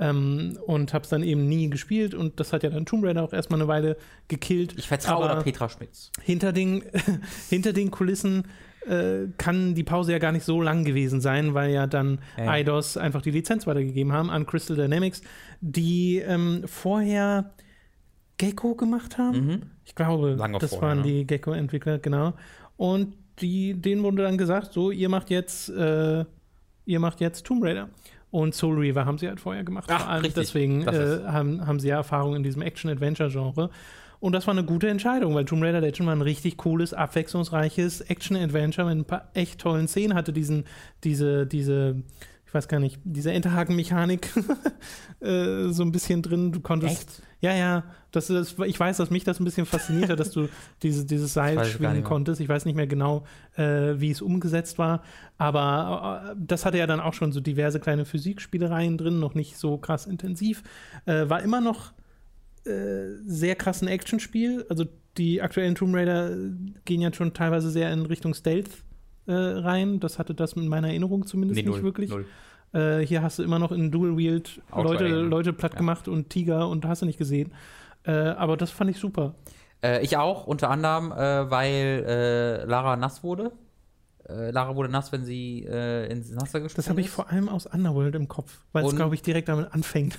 S1: und habe es dann eben nie gespielt und das hat ja dann Tomb Raider auch erstmal eine Weile gekillt.
S2: Ich vertraue da Petra Schmitz.
S1: Hinter den Kulissen kann die Pause ja gar nicht so lang gewesen sein, weil ja dann Eidos einfach die Lizenz weitergegeben haben an Crystal Dynamics, die vorher Gecko gemacht haben. Ich glaube, das waren die Gecko-Entwickler, genau. Und denen wurde dann gesagt, so, ihr macht jetzt Tomb Raider. Und Soul Reaver haben sie halt vorher gemacht.
S2: Ach, vor allem
S1: deswegen haben sie ja Erfahrung in diesem Action-Adventure-Genre. Und das war eine gute Entscheidung, weil Tomb Raider Legend war ein richtig cooles, abwechslungsreiches Action-Adventure mit ein paar echt tollen Szenen, hatte diese ich weiß gar nicht, diese Enterhaken-Mechanik so ein bisschen drin. Du konntest.
S2: Echt?
S1: Ja. Ich weiß, dass mich das ein bisschen fasziniert hat, dass du dieses Seil schwingen konntest. Ich weiß nicht mehr genau, wie es umgesetzt war. Aber das hatte ja dann auch schon so diverse kleine Physikspielereien drin, noch nicht so krass intensiv. War immer noch sehr krass ein Actionspiel. Also die aktuellen Tomb Raider gehen ja schon teilweise sehr in Richtung Stealth rein. Das hatte das in meiner Erinnerung zumindest nicht wirklich. Hier hast du immer noch in Dual Wield Leute platt gemacht und Tiger und hast du nicht gesehen. Aber das fand ich super.
S2: Ich auch, unter anderem, weil Lara nass wurde. Lara wurde nass, wenn sie ins Wasser gesprungen ist.
S1: Das habe ich vor allem aus Underworld im Kopf, weil es, glaube ich, direkt damit anfängt.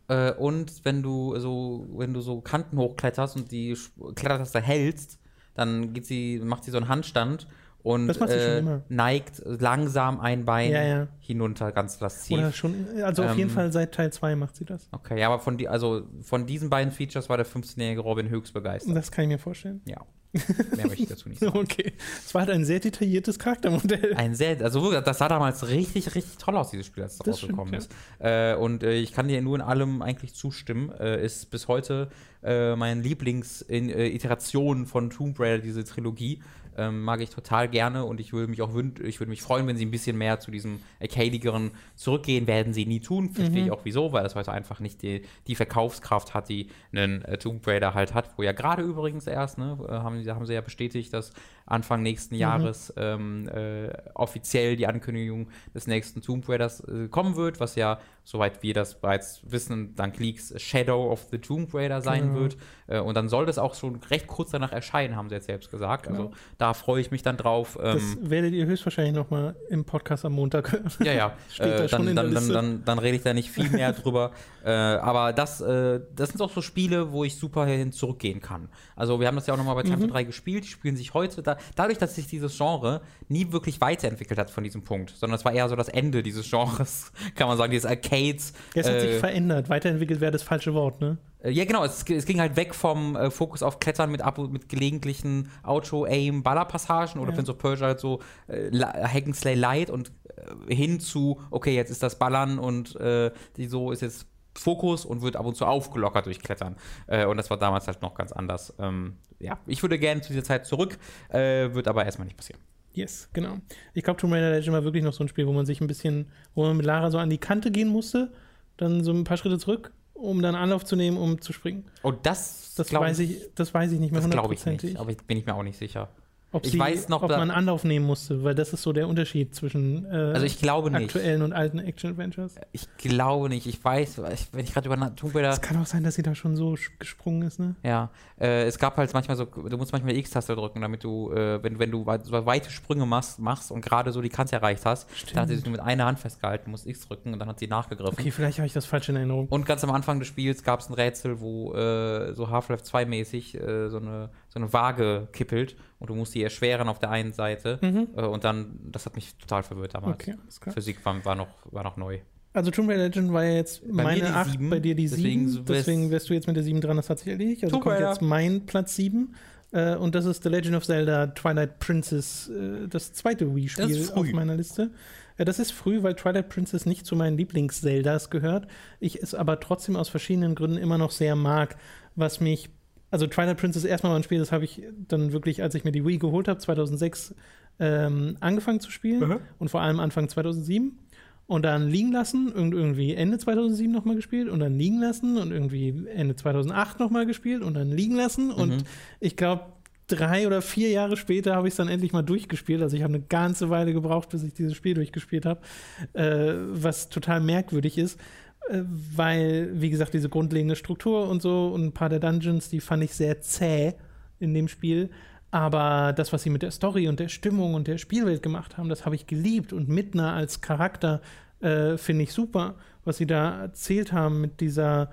S2: Und wenn du so Kanten hochkletterst und die Klettertaste hältst, dann macht sie so einen Handstand und
S1: Das macht sie schon immer.
S2: neigt langsam ein Bein hinunter, ganz lasziv.
S1: Oder schon, also auf jeden Fall seit Teil 2 macht sie das.
S2: Okay, ja, aber von diesen beiden Features war der 15-jährige Robin höchst begeistert.
S1: Das kann ich mir vorstellen.
S2: Ja. Mehr möchte ich dazu nicht sagen.
S1: Okay. Es war halt ein sehr detailliertes Charaktermodell.
S2: Das sah damals richtig, richtig toll aus, dieses Spiel, als es rausgekommen ist. Und ich kann dir nur in allem eigentlich zustimmen. Ist bis heute meine Lieblings-Iteration von Tomb Raider, diese Trilogie. Mag ich total gerne und ich würde mich freuen, wenn sie ein bisschen mehr zu diesem arcadigeren zurückgehen. Werden sie nie tun, verstehe ich auch wieso, weil das heute einfach nicht die Verkaufskraft hat, die einen Tomb Raider halt hat, wo ja gerade übrigens erst, haben sie ja bestätigt, dass Anfang nächsten Jahres offiziell die Ankündigung des nächsten Tomb Raiders kommen wird, was ja, soweit wir das bereits wissen, dank Leaks Shadow of the Tomb Raider sein wird. Und dann soll das auch schon recht kurz danach erscheinen, haben sie jetzt selbst gesagt. Also da freue ich mich dann drauf.
S1: Das werdet ihr höchstwahrscheinlich noch mal im Podcast am Montag hören.
S2: Ja. Dann rede ich da nicht viel mehr drüber. Aber das sind auch so Spiele, wo ich super hin zurückgehen kann. Also wir haben das ja auch noch mal bei Titanfall 3 gespielt. Die spielen sich heute dadurch, dass sich dieses Genre nie wirklich weiterentwickelt hat von diesem Punkt, sondern es war eher so das Ende dieses Genres, kann man sagen, dieses Arcades.
S1: Es hat sich verändert. Weiterentwickelt wäre das falsche Wort, ne?
S2: Ja, genau. Es ging halt weg vom Fokus auf Klettern mit gelegentlichen Auto-Aim-Ballerpassagen oder Prince of Persia halt so Hack and Slay Light und hin zu, okay, jetzt ist das Ballern und so ist jetzt Fokus und wird ab und zu aufgelockert durch Klettern. Und das war damals halt noch ganz anders. Ich würde gerne zu dieser Zeit zurück, wird aber erstmal nicht passieren.
S1: Yes, genau. Ich glaube, Tomb Raider Legend war wirklich noch so ein Spiel, wo man mit Lara so an die Kante gehen musste, dann so ein paar Schritte zurück, um dann Anlauf zu nehmen, um zu springen.
S2: Oh, das weiß ich nicht mehr 100%. Das glaube ich nicht, aber bin ich mir auch nicht sicher.
S1: Ob man Anlauf nehmen musste, weil das ist so der Unterschied zwischen
S2: ich glaube nicht.
S1: Aktuellen und alten Action-Adventures.
S2: Ich glaube nicht. Ich weiß, wenn ich gerade über Tomb Raider...
S1: Es kann auch sein, dass sie da schon so gesprungen ist, ne?
S2: Ja. Es gab halt manchmal so, du musst manchmal die X-Taste drücken, damit du, wenn du so weite Sprünge machst und gerade so die Kante erreicht hast, dann hat sie sich nur mit einer Hand festgehalten, musst X drücken und dann hat sie nachgegriffen.
S1: Okay, vielleicht habe ich das falsch in Erinnerung.
S2: Und ganz am Anfang des Spiels gab es ein Rätsel, wo so Half-Life 2 mäßig so eine Waage kippelt und du musst die erschweren auf der einen Seite und dann, das hat mich total verwirrt damals. Okay, alles klar. Physik war noch neu.
S1: Also Tomb Raider Legend war ja jetzt meine 8, 7, bei dir die 7, deswegen wärst du jetzt mit der 7 dran, das hat sich erledigt. Also kommt jetzt mein Platz 7 und das ist The Legend of Zelda Twilight Princess, das zweite Wii-Spiel auf meiner Liste. Das ist früh, weil Twilight Princess nicht zu meinen Lieblings-Zeldas gehört, ich es aber trotzdem aus verschiedenen Gründen immer noch sehr mag, also Twilight Princess erstmal war ein Spiel, das habe ich dann wirklich, als ich mir die Wii geholt habe, 2006 angefangen zu spielen und vor allem Anfang 2007 und dann liegen lassen und irgendwie Ende 2007 nochmal gespielt und dann liegen lassen und irgendwie Ende 2008 nochmal gespielt und dann liegen lassen und ich glaube 3 oder 4 Jahre später habe ich es dann endlich mal durchgespielt. Also ich habe eine ganze Weile gebraucht, bis ich dieses Spiel durchgespielt habe, was total merkwürdig ist. Weil, wie gesagt, diese grundlegende Struktur und so und ein paar der Dungeons, die fand ich sehr zäh in dem Spiel. Aber das, was sie mit der Story und der Stimmung und der Spielwelt gemacht haben, das habe ich geliebt. Und Midna als Charakter finde ich super, was sie da erzählt haben mit dieser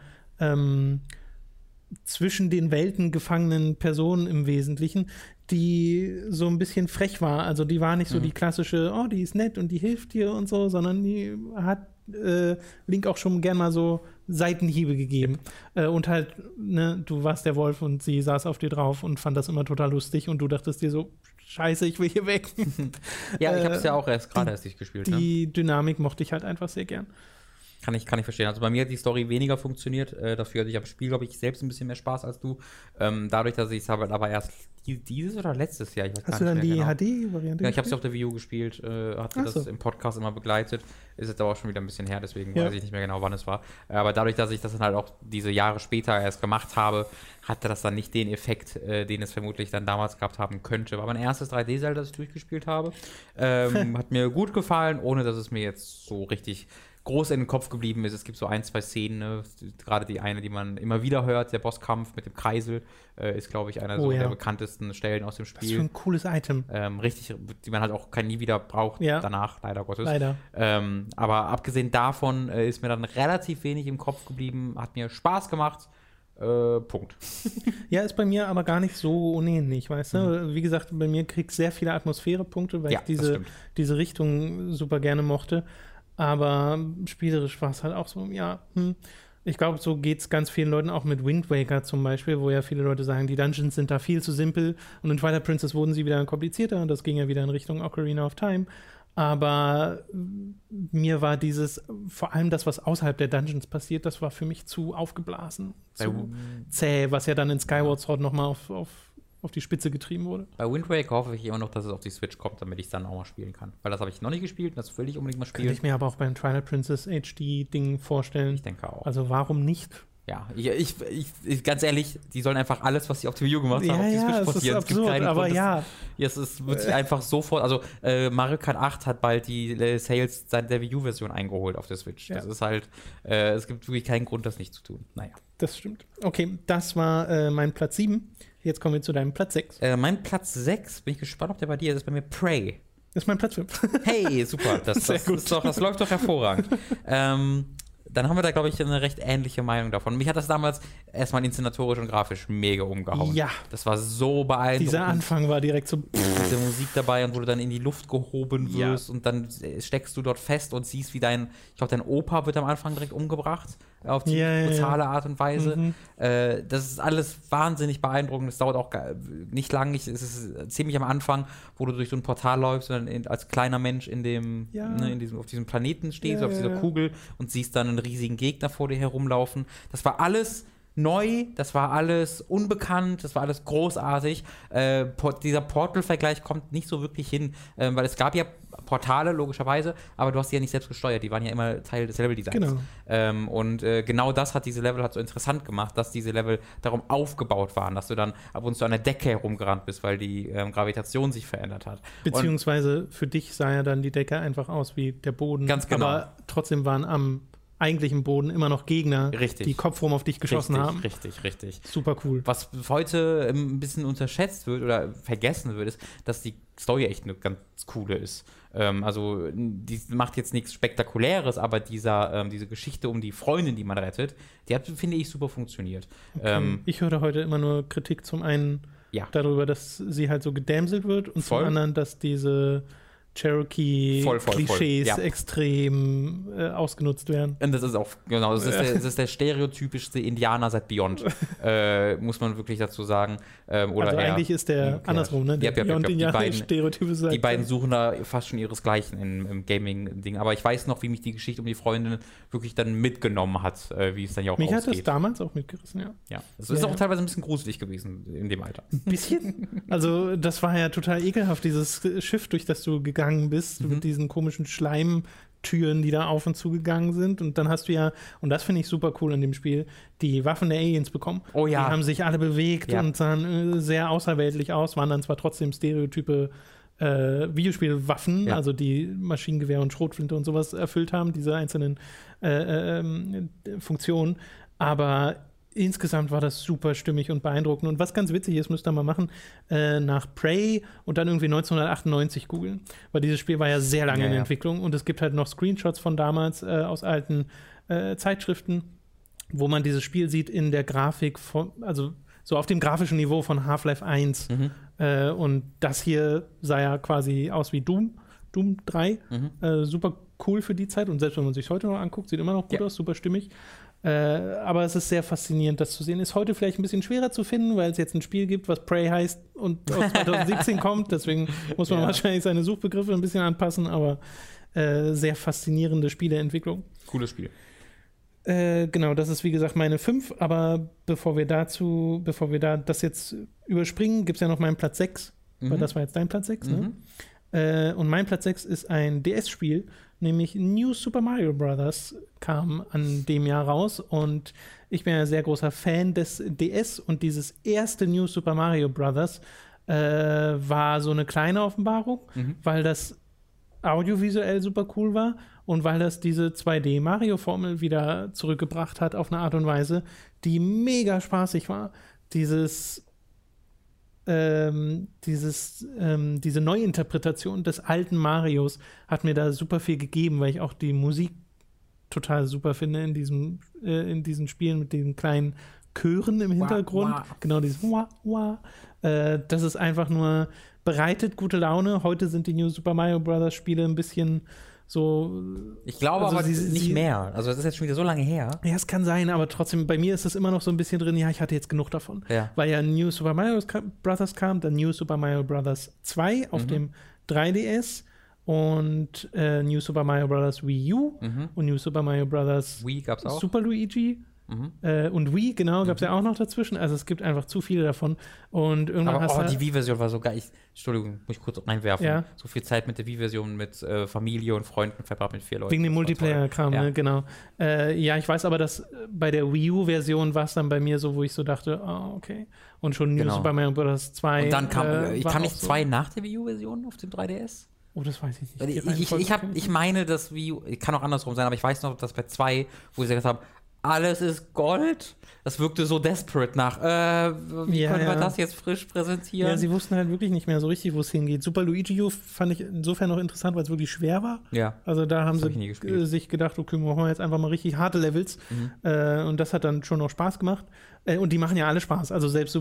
S1: zwischen den Welten gefangenen Person im Wesentlichen, die so ein bisschen frech war. Also die war nicht so die klassische, oh, die ist nett und die hilft dir und so, sondern die hat Link auch schon gern mal so Seitenhiebe gegeben. Und halt, ne, du warst der Wolf und sie saß auf dir drauf und fand das immer total lustig und du dachtest dir so, scheiße, ich will hier weg.
S2: Ja, ich habe es ja auch gerade erst nicht gespielt.
S1: Die Dynamik mochte ich halt einfach sehr gern.
S2: Kann ich verstehen. Also bei mir hat die Story weniger funktioniert. Dafür hatte ich am Spiel, glaube ich, selbst ein bisschen mehr Spaß als du. Dadurch, dass ich es aber erst dieses oder letztes Jahr, ich weiß
S1: Hast du dann die HD-Variante?
S2: Ja, ich habe es auf der Wii U gespielt, hatte das im Podcast immer begleitet. Ist jetzt aber auch schon wieder ein bisschen her, deswegen weiß ich nicht mehr genau, wann es war. Aber dadurch, dass ich das dann halt auch diese Jahre später erst gemacht habe, hatte das dann nicht den Effekt, den es vermutlich dann damals gehabt haben könnte. War mein erstes 3D-Zelda, das ich durchgespielt habe. Hat mir gut gefallen, ohne dass es mir jetzt so richtig groß in den Kopf geblieben ist. Es gibt so 1, 2 Szenen, ne? Gerade die eine, die man immer wieder hört, der Bosskampf mit dem Kreisel, ist, glaube ich, einer der bekanntesten Stellen aus dem Spiel.
S1: Das ist schon ein cooles Item.
S2: Richtig, die man halt auch nie wieder braucht danach, leider Gottes.
S1: Leider.
S2: Aber abgesehen davon ist mir dann relativ wenig im Kopf geblieben, hat mir Spaß gemacht. Punkt.
S1: Ja, ist bei mir aber gar nicht so unähnlich, weißt du? Wie gesagt, bei mir kriegt sehr viele Atmosphärepunkte, weil ich diese Richtung super gerne mochte. Aber spielerisch war es halt auch so, ich glaube, so geht es ganz vielen Leuten auch mit Wind Waker zum Beispiel, wo ja viele Leute sagen, die Dungeons sind da viel zu simpel und in Twilight Princess wurden sie wieder komplizierter und das ging ja wieder in Richtung Ocarina of Time. Aber mir war vor allem das, was außerhalb der Dungeons passiert, das war für mich zu aufgeblasen, zu zäh, was ja dann in Skyward Sword nochmal auf die Spitze getrieben wurde.
S2: Bei Wind Waker hoffe ich immer noch, dass es auf die Switch kommt, damit ich es dann auch mal spielen kann. Weil das habe ich noch nicht gespielt und das will ich unbedingt mal spielen.
S1: Könnte ich mir aber auch beim Twilight Princess HD-Ding vorstellen.
S2: Ich denke auch.
S1: Also warum nicht?
S2: Ja, ich ganz ehrlich, die sollen einfach alles, was sie auf die Wii U gemacht haben, auf die Switch portieren.
S1: Das ist absurd, aber
S2: es wird sich einfach sofort, also Mario Kart 8 hat bald die Sales der Wii U-Version eingeholt auf der Switch. Das ist halt, es gibt wirklich keinen Grund, das nicht zu tun. Naja.
S1: Das stimmt. Okay, das war mein Platz 7. Jetzt kommen wir zu deinem Platz 6.
S2: Mein Platz 6, bin ich gespannt, ob der bei dir ist, bei mir Prey.
S1: Das ist mein Platz 5.
S2: Hey, super, das läuft doch hervorragend. Dann haben wir da, glaube ich, eine recht ähnliche Meinung davon. Mich hat das damals erstmal inszenatorisch und grafisch mega umgehauen.
S1: Ja.
S2: Das war so beeindruckend.
S1: Dieser Anfang war direkt so...
S2: Mit der Musik dabei und wo du dann in die Luft gehoben wirst und dann steckst du dort fest und siehst, wie dein Opa wird am Anfang direkt umgebracht. Auf die brutale Art und Weise. Das ist alles wahnsinnig beeindruckend. Es dauert auch nicht lang. Es ist ziemlich am Anfang, wo du durch so ein Portal läufst und dann als kleiner Mensch auf diesem Planeten stehst, auf dieser Kugel und siehst dann einen riesigen Gegner vor dir herumlaufen. Das war alles neu, das war alles unbekannt, das war alles großartig. Dieser Portal-Vergleich kommt nicht so wirklich hin, weil es gab ja Portale, logischerweise, aber du hast die ja nicht selbst gesteuert, die waren ja immer Teil des Level-Designs. Genau. Genau das hat diese Level so interessant gemacht, dass diese Level darum aufgebaut waren, dass du dann ab und zu an der Decke herumgerannt bist, weil die Gravitation sich verändert hat.
S1: Beziehungsweise für dich sah ja dann die Decke einfach aus wie der Boden.
S2: Ganz genau.
S1: Aber trotzdem waren am eigentlichen Boden immer noch Gegner, die kopfrum auf dich geschossen haben.
S2: Richtig.
S1: Super cool.
S2: Was heute ein bisschen unterschätzt wird oder vergessen wird, ist, dass die Story echt eine ganz coole ist. Also die macht jetzt nichts Spektakuläres, aber diese Geschichte um die Freundin, die man rettet, die hat, finde ich, super funktioniert.
S1: Okay. Ich höre heute immer nur Kritik zum einen darüber, dass sie halt so gedämselt wird und zum anderen, dass diese Cherokee-Klischees extrem ausgenutzt werden.
S2: Und das ist auch, genau, das ist der stereotypischste Indianer seit Beyond, muss man wirklich dazu sagen. Oder
S1: also eigentlich ist der andersrum, ne? Der Beyond-Indianer Stereotype sagt.
S2: Die beiden suchen da fast schon ihresgleichen im Gaming-Ding. Aber ich weiß noch, wie mich die Geschichte um die Freundin wirklich dann mitgenommen hat, wie es dann ja auch ausgeht.
S1: Mich hat das damals auch mitgerissen,
S2: ja. Es ist auch teilweise ein bisschen gruselig gewesen in dem Alter.
S1: Ein bisschen? Also das war ja total ekelhaft, dieses Schiff, durch das du gegangen bist, mit diesen komischen Schleimtüren, die da auf und zu gegangen sind. Und dann hast du ja, und das finde ich super cool in dem Spiel, die Waffen der Aliens bekommen.
S2: Oh ja.
S1: Die haben sich alle bewegt und sahen sehr außerweltlich aus, waren dann zwar trotzdem stereotype Videospielwaffen, also die Maschinengewehr und Schrotflinte und sowas erfüllt haben, diese einzelnen Funktionen. Aber insgesamt war das super stimmig und beeindruckend. Und was ganz witzig ist, müsst ihr mal machen, nach Prey und dann irgendwie 1998 googeln. Weil dieses Spiel war ja sehr lange in Entwicklung und es gibt halt noch Screenshots von damals aus alten Zeitschriften, wo man dieses Spiel sieht in der Grafik also so auf dem grafischen Niveau von Half-Life 1. Und das hier sah ja quasi aus wie Doom 3. Super cool für die Zeit und selbst wenn man sich heute noch anguckt, sieht immer noch gut aus, super stimmig. Aber es ist sehr faszinierend, das zu sehen. Ist heute vielleicht ein bisschen schwerer zu finden, weil es jetzt ein Spiel gibt, was Prey heißt und aus 2017 kommt. Deswegen muss man wahrscheinlich seine Suchbegriffe ein bisschen anpassen, aber sehr faszinierende Spieleentwicklung.
S2: Cooles Spiel.
S1: Genau, das ist wie gesagt meine 5, aber bevor wir da das jetzt überspringen, gibt es ja noch meinen Platz 6, weil das war jetzt dein Platz 6, ne? Und mein Platz 6 ist ein DS-Spiel, nämlich New Super Mario Bros. Kam an dem Jahr raus und ich bin ein sehr großer Fan des DS und dieses erste New Super Mario Bros. War so eine kleine Offenbarung, weil das audiovisuell super cool war und weil das diese 2D-Mario-Formel wieder zurückgebracht hat auf eine Art und Weise, die mega spaßig war. Diese Neuinterpretation des alten Marios hat mir da super viel gegeben, weil ich auch die Musik total super finde in diesen Spielen mit den kleinen Chören im Hintergrund.
S2: Wah.
S1: Genau, dieses Wah, Wah. Das ist einfach nur, bereitet gute Laune. Heute sind die New Super Mario Bros. Spiele ein bisschen so.
S2: Ich glaube
S1: also
S2: aber nicht mehr. Also das ist jetzt schon wieder so lange her.
S1: Ja, es kann sein, aber trotzdem, bei mir ist es immer noch so ein bisschen drin, ja, ich hatte jetzt genug davon.
S2: Ja.
S1: Weil ja New Super Mario Bros. Kam, dann New Super Mario Bros. 2 auf dem 3DS und New Super Mario Bros. Wii U und New Super Mario Bros.
S2: Wii gab's auch.
S1: Super Luigi. Und Wii, genau, gab es ja auch noch dazwischen. Also es gibt einfach zu viele davon. Und irgendwann
S2: Aber
S1: hast du.
S2: die Wii-Version war so geil. Entschuldigung, muss ich kurz reinwerfen.
S1: Ja.
S2: So viel Zeit mit der Wii-Version mit Familie und Freunden verbracht mit 4 Leuten.
S1: Wegen dem
S2: Das war
S1: Multiplayer-Kram,
S2: toll.
S1: ne? Genau. Ja, ich weiß aber, dass bei der Wii U-Version war es dann bei mir so, wo ich so dachte, oh, okay. Und schon New Super Mario Bros. 2.
S2: Und dann kam,
S1: war
S2: kam
S1: auch
S2: nicht 2 nach der Wii U-Version auf dem 3DS?
S1: Oh, das weiß ich
S2: Weil
S1: nicht.
S2: ich meine, dass Wii U, kann auch andersrum sein, aber ich weiß noch, dass bei 2, wo sie gesagt haben, alles ist Gold. Das wirkte so desperate nach. Wie können wir das jetzt frisch präsentieren?
S1: Ja, sie wussten halt wirklich nicht mehr so richtig, wo es hingeht. Super Luigi U fand ich insofern noch interessant, weil es wirklich schwer war.
S2: Ja.
S1: Also da haben
S2: hab
S1: sie sich gedacht, okay, wir machen jetzt einfach mal richtig harte Levels. Und das hat dann schon noch Spaß gemacht. Und die machen ja alle Spaß. Also selbst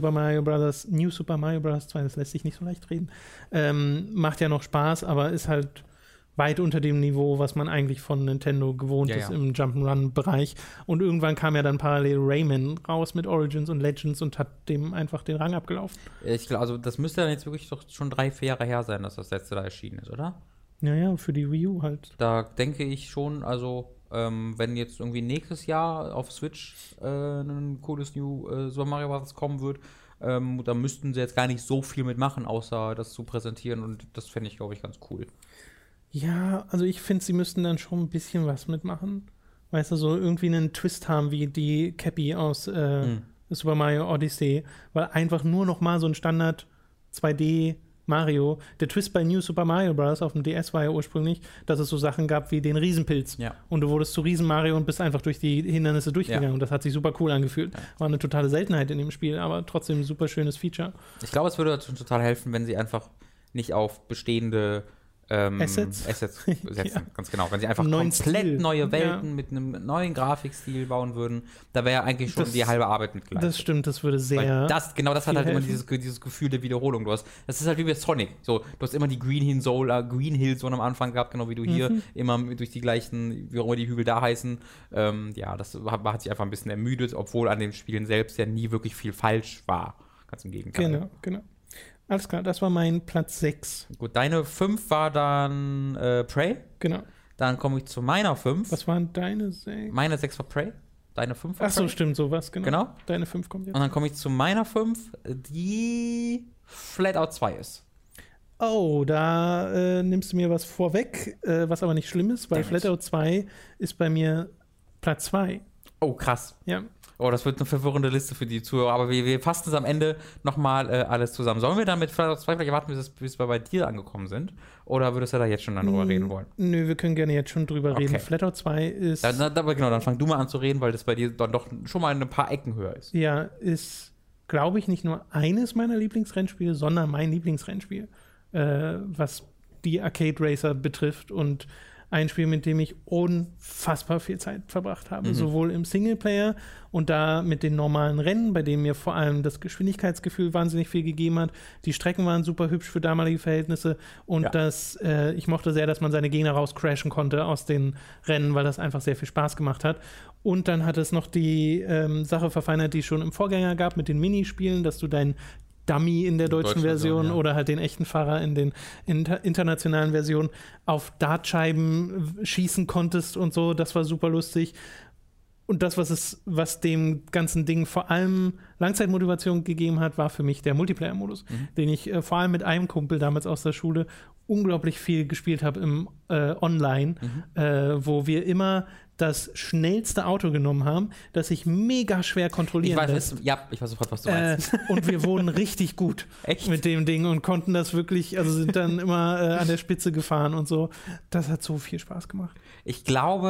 S1: New Super Mario Bros. 2, das lässt sich nicht so leicht reden, macht ja noch Spaß, aber ist halt weit unter dem Niveau, was man eigentlich von Nintendo gewohnt ist im Jump'n'Run-Bereich. Und irgendwann kam ja dann parallel Rayman raus mit Origins und Legends und hat dem einfach den Rang abgelaufen.
S2: Ich glaube, also das müsste dann jetzt wirklich doch schon 3-4 Jahre her sein, dass das letzte da erschienen ist, oder?
S1: Ja, für die Wii U halt.
S2: Da denke ich schon, also wenn jetzt irgendwie nächstes Jahr auf Switch ein cooles New Super Mario Bros. Kommen wird, da müssten sie jetzt gar nicht so viel mitmachen, außer das zu präsentieren und das fände ich, glaube ich, ganz cool.
S1: Ja, also ich finde, sie müssten dann schon ein bisschen was mitmachen. Weißt du, so irgendwie einen Twist haben wie die Cappy aus Super Mario Odyssey, weil einfach nur noch mal so ein Standard 2D Mario. Der Twist bei New Super Mario Bros. Auf dem DS war ja ursprünglich, dass es so Sachen gab wie den Riesenpilz.
S2: Ja.
S1: Und du wurdest zu Riesen-Mario und bist einfach durch die Hindernisse durchgegangen.
S2: Ja.
S1: Und das hat sich super cool angefühlt.
S2: Ja.
S1: War eine totale Seltenheit in dem Spiel, aber trotzdem ein super schönes Feature.
S2: Ich glaube, es würde schon total helfen, wenn sie einfach nicht auf bestehende
S1: Assets
S2: setzen,
S1: ja.
S2: Ganz genau. Wenn sie einfach komplett neue Welten mit einem neuen Grafikstil bauen würden, da wäre eigentlich schon die halbe Arbeit mitgeleistet.
S1: Das stimmt, das würde sehr.
S2: Das hat halt immer dieses Gefühl der Wiederholung. Das ist halt wie bei Sonic. So, du hast immer die Green Hill Zone am Anfang gehabt, genau wie du hier immer durch die gleichen, wie auch immer die Hügel da heißen. Das hat sich einfach ein bisschen ermüdet, obwohl an den Spielen selbst ja nie wirklich viel falsch war. Ganz im Gegenteil.
S1: Genau. Alles klar, das war mein Platz 6.
S2: Gut, deine 5 war dann Prey.
S1: Genau.
S2: Dann komme ich zu meiner 5.
S1: Was waren deine 6?
S2: Meine 6 war Prey. Deine 5 war
S1: Ach so,
S2: Prey.
S1: stimmt, sowas,
S2: Genau.
S1: Deine 5 kommt jetzt.
S2: Und dann komme ich zu meiner 5, die Flatout 2 ist.
S1: Oh, da nimmst du mir was vorweg, was aber nicht schlimm ist, weil Flatout 2 ist bei mir Platz 2.
S2: Oh, krass.
S1: Ja.
S2: Oh, das wird eine verwirrende Liste für die Zuhörer, aber wir fassen es am Ende nochmal alles zusammen. Sollen wir dann mit Flatout 2 vielleicht warten, bis wir bei dir angekommen sind? Oder würdest du da jetzt schon dann drüber reden wollen?
S1: Nö, wir können gerne jetzt schon drüber reden. Flatout 2 ist.
S2: Dann fang du mal an zu reden, weil das bei dir dann doch schon mal ein paar Ecken höher ist.
S1: Ja, ist, glaube ich, nicht nur eines meiner Lieblingsrennspiele, sondern mein Lieblingsrennspiel, was die Arcade Racer betrifft und ein Spiel, mit dem ich unfassbar viel Zeit verbracht habe, sowohl im Singleplayer und da mit den normalen Rennen, bei denen mir vor allem das Geschwindigkeitsgefühl wahnsinnig viel gegeben hat. Die Strecken waren super hübsch für damalige Verhältnisse und ich mochte sehr, dass man seine Gegner rauscrashen konnte aus den Rennen, weil das einfach sehr viel Spaß gemacht hat. Und dann hat es noch die Sache verfeinert, die es schon im Vorgänger gab mit den Minispielen, dass du dein Dummy in der deutschen Version oder halt den echten Fahrer in den internationalen Versionen auf Dartscheiben schießen konntest und so. Das war super lustig. Und das, was dem ganzen Ding vor allem Langzeitmotivation gegeben hat, war für mich der Multiplayer-Modus, den ich vor allem mit einem Kumpel damals aus der Schule unglaublich viel gespielt habe im Online, wo wir immer das schnellste Auto genommen haben, das sich mega schwer kontrollieren lässt.
S2: Ich weiß sofort, was du meinst.
S1: Und wir wurden richtig gut mit dem Ding und konnten das wirklich, also sind dann immer an der Spitze gefahren und so. Das hat so viel Spaß gemacht.
S2: Ich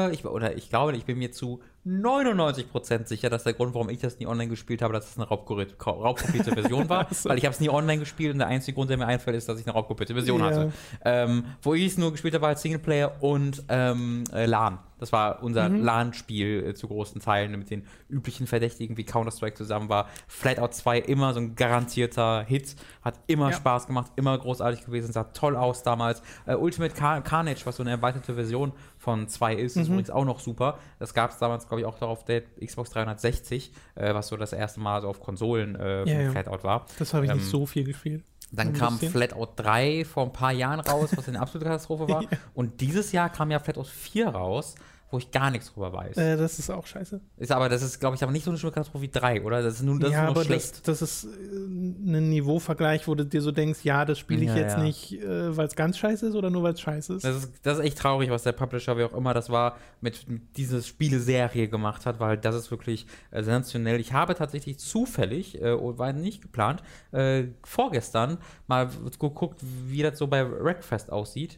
S2: bin mir zu 99% sicher, dass der Grund, warum ich das nie online gespielt habe, dass es eine raubkopierte Version war, weil ich habe es nie online gespielt und der einzige Grund, der mir einfällt, ist, dass ich eine raubkopierte Version hatte. Wo ich es nur gespielt habe, war als Singleplayer und LAN. Das war unser LAN-Spiel zu großen Teilen mit den üblichen Verdächtigen wie Counter-Strike zusammen war. Flatout 2 immer so ein garantierter Hit, hat immer Spaß gemacht, immer großartig gewesen, sah toll aus damals. Ultimate Carnage, was so eine erweiterte Version von 2 ist übrigens auch noch super. Das gab es damals, glaube ich, auch auf der Xbox 360, was so das erste Mal so auf Konsolen Flatout war.
S1: Das habe ich nicht so viel gespielt.
S2: Dann kam Flatout 3 vor ein paar Jahren raus, was eine absolute Katastrophe war. Und dieses Jahr kam ja Flatout 4 raus, wo ich gar nichts drüber weiß.
S1: Das ist auch scheiße.
S2: Das ist, glaube ich, aber nicht so eine schlimme Katastrophe wie 3, oder? Das ist nur schlecht.
S1: Das ist ein Niveauvergleich, wo du dir so denkst, das spiele ich jetzt nicht, weil es ganz scheiße ist oder nur weil es scheiße ist.
S2: Das ist echt traurig, was der Publisher, wie auch immer das war, mit dieser Spieleserie gemacht hat, weil das ist wirklich sensationell. Ich habe tatsächlich zufällig, war nicht geplant, vorgestern mal geguckt, wie das so bei Wreckfest aussieht.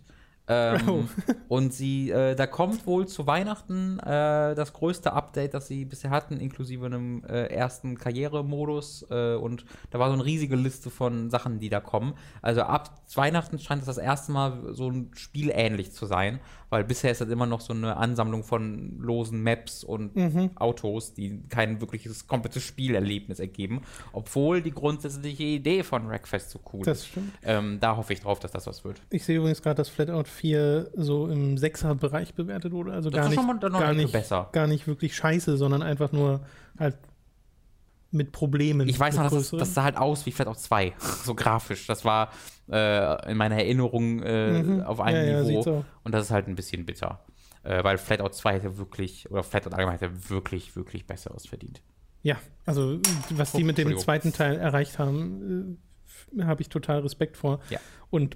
S2: Und da kommt wohl zu Weihnachten das größte Update, das sie bisher hatten, inklusive einem ersten Karrieremodus. Und da war so eine riesige Liste von Sachen, die da kommen. Also ab Weihnachten scheint das erste Mal so ein Spiel ähnlich zu sein, weil bisher ist das immer noch so eine Ansammlung von losen Maps und Autos, die kein wirkliches komplettes Spielerlebnis ergeben, obwohl die grundsätzliche Idee von Wreckfest so cool ist.
S1: Das stimmt.
S2: Da hoffe ich drauf, dass das was wird.
S1: Ich sehe übrigens gerade, dass Flatout 4 so im 6er-Bereich bewertet wurde, also gar nicht wirklich scheiße, sondern einfach nur halt mit Problemen.
S2: Ich weiß noch, das sah halt aus wie Flatout 2, so grafisch. Das war in meiner Erinnerung auf einem Niveau. Und das ist halt ein bisschen bitter. Weil Flatout 2 hätte wirklich, oder Flatout allgemein hätte wirklich, wirklich Besseres verdient.
S1: Ja, also was die mit dem zweiten Teil erreicht haben, habe ich total Respekt vor.
S2: Ja.
S1: Und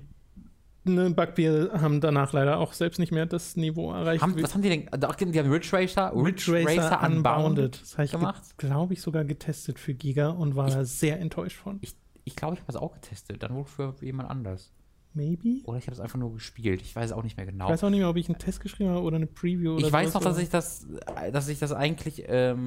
S1: Bugbear haben danach leider auch selbst nicht mehr das Niveau erreicht.
S2: Was haben die denn? Die haben Ridge Racer
S1: Unbounded. Das habe ich
S2: gemacht.
S1: Glaube ich, sogar getestet für Giga und war da sehr enttäuscht von.
S2: Ich glaube, ich habe es auch getestet. Dann wohl für jemand anders.
S1: Maybe?
S2: Oder ich habe es einfach nur gespielt. Ich weiß es auch nicht mehr genau.
S1: Ich weiß auch nicht mehr, ob ich einen Test geschrieben habe oder eine Preview oder
S2: Ich weiß noch, dass ich das eigentlich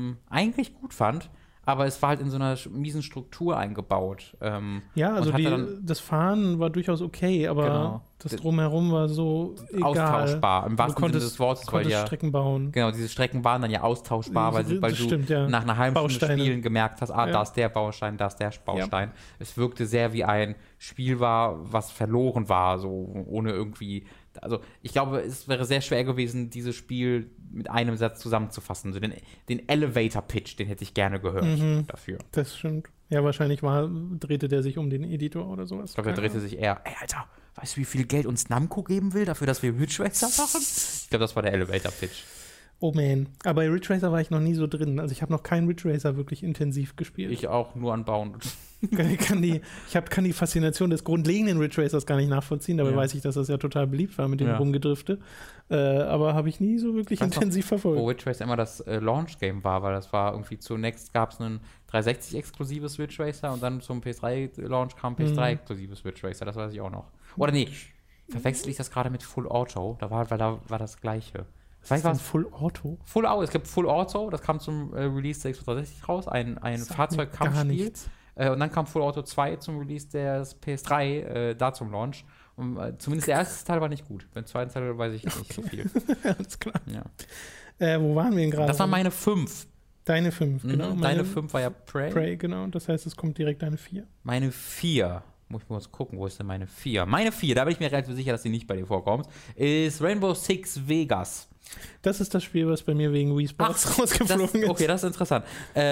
S2: gut fand. Aber es war halt in so einer miesen Struktur eingebaut.
S1: Also das Fahren war durchaus okay, aber das Drumherum war so egal.
S2: Austauschbar, im wahrsten Sinne des Wortes.
S1: Konntest Strecken bauen.
S2: Genau, diese Strecken waren dann ja austauschbar, weil du nach einer halben Stunde Spielen gemerkt hast, da ist der Baustein, da ist der Baustein. Ja. Es wirkte sehr wie ein Spiel war, was verloren war, so ohne irgendwie. Also ich glaube, es wäre sehr schwer gewesen, dieses Spiel mit einem Satz zusammenzufassen. So den Elevator-Pitch, den hätte ich gerne gehört dafür.
S1: Das stimmt. Ja, wahrscheinlich drehte der sich um den Editor oder sowas.
S2: Ich glaube, der drehte sich eher, Alter, weißt du, wie viel Geld uns Namco geben will, dafür, dass wir Ridge Racer machen? Ich glaube, das war der Elevator-Pitch.
S1: Oh man, aber bei Ridge Racer war ich noch nie so drin. Also ich habe noch keinen Ridge Racer wirklich intensiv gespielt.
S2: Ich auch, nur Unbounded.
S1: kann die Faszination des grundlegenden Ridge Racers gar nicht nachvollziehen. Dabei weiß ich, dass das ja total beliebt war mit dem Rumgedrifte. Aber habe ich nie so wirklich intensiv verfolgt.
S2: Wo Ridge Racer immer das Launch-Game war, weil das war irgendwie zunächst gab es ein 360-exklusives Ridge Racer und dann zum PS3-Launch kam PS3-exklusives Ridge Racer. Das weiß ich auch noch. Oder nee, verwechsel ich das gerade mit Full Auto? Da war das Gleiche.
S1: Was war Full Auto?
S2: Es gibt Full Auto, das kam zum Release der Xbox 360 raus, ein Fahrzeugkampfspiel. Und dann kam Full Auto 2 zum Release des PS3, da zum Launch. Und, zumindest der erste Teil war nicht gut. Beim zweiten Teil weiß ich nicht so viel.
S1: Alles klar. Ja. Wo waren wir denn gerade?
S2: Das war meine 5.
S1: Deine 5, genau.
S2: Deine 5 war ja Prey.
S1: Prey, genau. Das heißt, es kommt direkt eine 4.
S2: Meine 4. Muss ich mal gucken, wo ist denn meine 4? Meine 4, da bin ich mir relativ sicher, dass die nicht bei dir vorkommt, ist Rainbow Six Vegas.
S1: Das ist das Spiel, was bei mir wegen Wii Sports rausgeflogen ist.
S2: Okay, das ist interessant.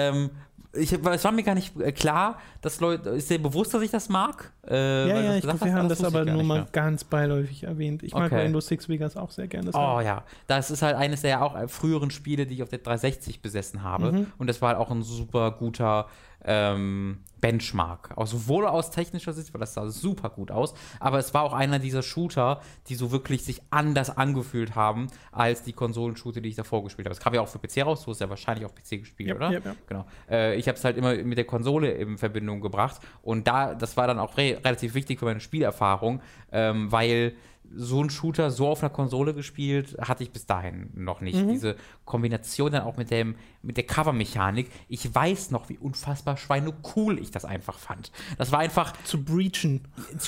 S2: Es war mir gar nicht klar, dass Leute, ist dir bewusst, dass ich das mag?
S1: Ich glaube, wir haben das aber nur mal ganz beiläufig erwähnt. Ich mag Rainbow Six Vegas auch sehr gerne.
S2: Ja, das ist halt eines der auch früheren Spiele, die ich auf der 360 besessen habe. Und das war halt auch ein super guter Benchmark. Auch sowohl aus technischer Sicht, weil das sah super gut aus, aber es war auch einer dieser Shooter, die so wirklich sich anders angefühlt haben, als die Konsolen-Shooter, die ich davor gespielt habe. Das kam ja auch für PC raus, du hast ja wahrscheinlich auch PC gespielt, oder?
S1: Ja.
S2: Genau. Ich habe es halt immer mit der Konsole in Verbindung gebracht und das war dann auch relativ wichtig für meine Spielerfahrung, weil so ein Shooter so auf einer Konsole gespielt, hatte ich bis dahin noch nicht. Diese Kombination dann auch mit der Cover-Mechanik. Ich weiß noch, wie unfassbar schweinecool ich das einfach fand. Das war einfach
S1: Zu breachen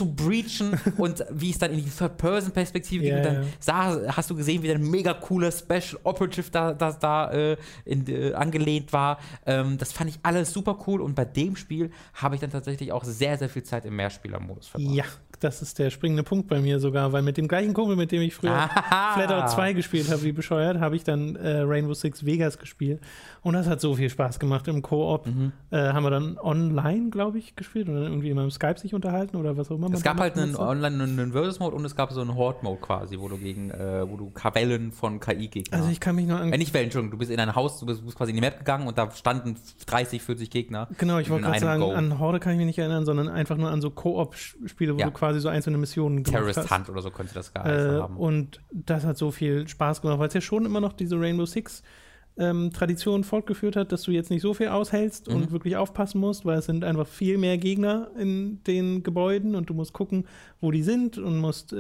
S2: und wie es dann in die Third-Person-Perspektive ging, dann hast du gesehen, wie dann ein mega cooler Special Operative da angelehnt war. Das fand ich alles super cool und bei dem Spiel habe ich dann tatsächlich auch sehr, sehr viel Zeit im Mehrspieler-Modus verbracht.
S1: Ja, das ist der springende Punkt bei mir sogar, weil mit dem gleichen Kumpel, mit dem ich früher Flatout 2 gespielt habe, wie bescheuert, habe ich dann Rainbow Six Vegas gespielt. Und das hat so viel Spaß gemacht im Koop. Haben wir dann online, glaube ich, gespielt und dann irgendwie immer im Skype sich unterhalten oder was auch immer.
S2: Es gab halt einen Versus-Mode und es gab so einen Horde-Mode quasi, wo du Kabellen von KI-Gegnern.
S1: Also ich kann mich nur an...
S2: nicht Wellen, Entschuldigung, du bist in ein Haus, du bist quasi in die Map gegangen und da standen 30, 40 Gegner.
S1: Genau, ich wollte gerade sagen, an Horde kann ich mich nicht erinnern, sondern einfach nur an so Koop-Spiele, wo du quasi so einzelne Missionen gemacht hast.
S2: Terrorist Hunt oder so könnte das geheißen haben.
S1: Und das hat so viel Spaß gemacht, weil es ja schon immer noch diese Rainbow Six Tradition fortgeführt hat, dass du jetzt nicht so viel aushältst und wirklich aufpassen musst, weil es sind einfach viel mehr Gegner in den Gebäuden und du musst gucken, wo die sind und musst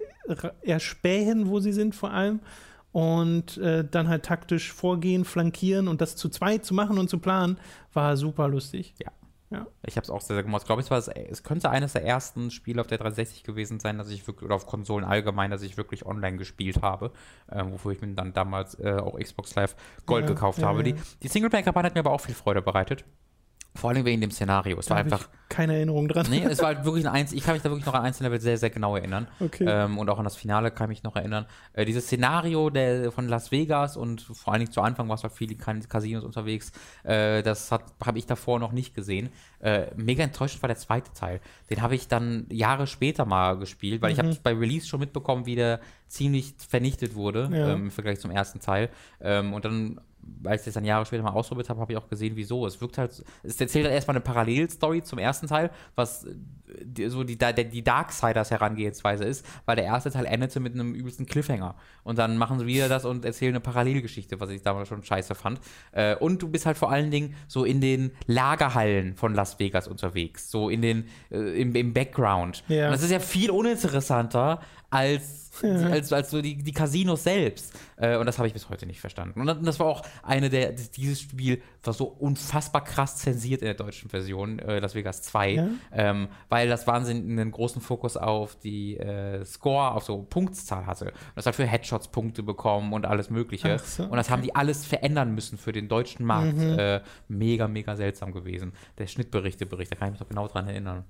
S1: erspähen, wo sie sind vor allem und dann halt taktisch vorgehen, flankieren und das zu zweit zu machen und zu planen, war super lustig.
S2: Ja. Ich habe es auch sehr, sehr gemacht. Ich glaube, es könnte eines der ersten Spiele auf der 360 gewesen sein, dass ich wirklich, oder auf Konsolen allgemein, dass ich wirklich online gespielt habe, wofür ich mir dann damals auch Xbox Live Gold gekauft habe. Die Singleplayer-Kampagne hat mir aber auch viel Freude bereitet. Vor allem wegen dem Szenario. Es war einfach.
S1: Keine Erinnerung dran.
S2: Nee, es war halt wirklich ich kann mich da wirklich noch an Einzellevel sehr, sehr genau erinnern.
S1: Okay.
S2: Und auch an das Finale kann ich mich noch erinnern. Dieses Szenario von Las Vegas und vor allen Dingen zu Anfang war es halt viele Casinos unterwegs. Das habe ich davor noch nicht gesehen. Mega enttäuschend war der zweite Teil. Den habe ich dann Jahre später mal gespielt, weil ich habe bei Release schon mitbekommen, wie der ziemlich vernichtet wurde im Vergleich zum ersten Teil. Und dann, als ich das dann Jahre später mal ausprobiert habe, habe ich auch gesehen, wieso. Es erzählt halt erstmal eine Parallelstory zum ersten Teil, was so die Darksiders Herangehensweise ist, weil der erste Teil endete mit einem übelsten Cliffhanger. Und dann machen sie wieder das und erzählen eine Parallelgeschichte, was ich damals schon scheiße fand. Und du bist halt vor allen Dingen so in den Lagerhallen von Las Vegas unterwegs, so im Background.
S1: Ja.
S2: Und das ist ja viel uninteressanter als so die Casinos selbst. Und das habe ich bis heute nicht verstanden. Und das war auch dieses Spiel war so unfassbar krass zensiert in der deutschen Version, Las Vegas 2, weil das Wahnsinn einen großen Fokus auf die Score, auf so Punktzahl hatte. Und das hat für Headshots Punkte bekommen und alles Mögliche.
S1: So,
S2: und das haben die alles verändern müssen für den deutschen Markt. Mega, mega seltsam gewesen. Der Schnittbericht, da kann ich mich doch genau dran erinnern.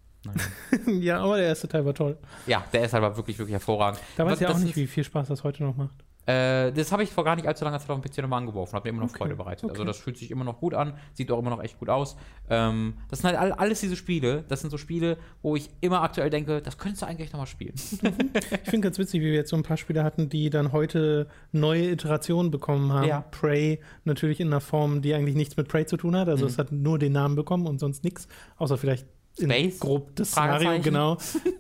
S1: Ja, aber der erste Teil war toll.
S2: Ja, der ist aber wirklich, wirklich hervorragend.
S1: Da weiß ich auch nicht, wie viel Spaß das heute noch macht.
S2: Das habe ich vor gar nicht allzu langer Zeit auf dem PC nochmal angeworfen, habe mir immer noch Freude bereitet. Also das fühlt sich immer noch gut an, sieht auch immer noch echt gut aus. Das sind halt alles diese Spiele, das sind so Spiele, wo ich immer aktuell denke, das könntest du eigentlich nochmal spielen.
S1: Ich finde ganz witzig, wie wir jetzt so ein paar Spiele hatten, die dann heute neue Iterationen bekommen haben.
S2: Ja.
S1: Prey natürlich in einer Form, die eigentlich nichts mit Prey zu tun hat, also es hat nur den Namen bekommen und sonst nichts, außer vielleicht
S2: Space?
S1: Grob das Szenario, genau.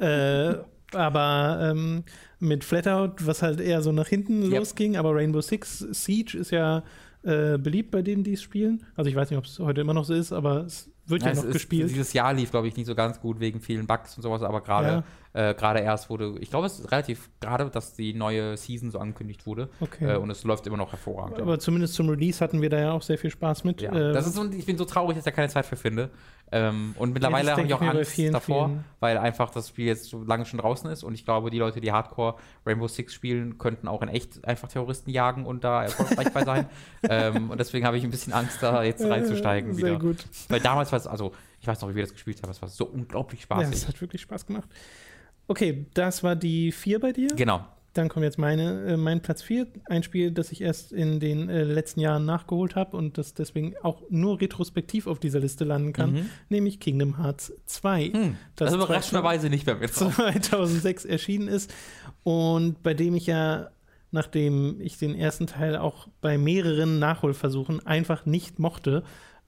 S1: Aber mit Flatout, was halt eher so nach hinten losging, aber Rainbow Six Siege ist ja beliebt bei denen, die es spielen. Also ich weiß nicht, ob es heute immer noch so ist, aber es wird ja noch gespielt.
S2: Dieses Jahr lief, glaube ich, nicht so ganz gut wegen vielen Bugs und sowas, aber gerade erst ich glaube, es ist relativ gerade, dass die neue Season so angekündigt wurde.
S1: Okay.
S2: Und es läuft immer noch hervorragend.
S1: Aber zumindest zum Release hatten wir da ja auch sehr viel Spaß mit.
S2: Ja. Ich bin so traurig, dass ich da keine Zeit für finde. Und mittlerweile habe ich auch Angst davor, weil einfach das Spiel jetzt so lange schon draußen ist und ich glaube, die Leute, die Hardcore Rainbow Six spielen, könnten auch in echt einfach Terroristen jagen und da erfolgreich bei sein. Und deswegen habe ich ein bisschen Angst, da jetzt reinzusteigen wieder.
S1: Sehr gut.
S2: Weil damals war es, also ich weiß noch, wie wir das gespielt haben, es war so unglaublich spaßig.
S1: Ja, es hat wirklich Spaß gemacht. Okay, das war die 4 bei dir.
S2: Genau.
S1: Dann kommt jetzt mein Platz 4, ein Spiel, das ich erst in den letzten Jahren nachgeholt habe und das deswegen auch nur retrospektiv auf dieser Liste landen kann, nämlich Kingdom Hearts 2.
S2: Das überraschenderweise nicht mehr mit
S1: 2006 erschienen ist und bei dem ich ja, nachdem ich den ersten Teil auch bei mehreren Nachholversuchen einfach nicht mochte,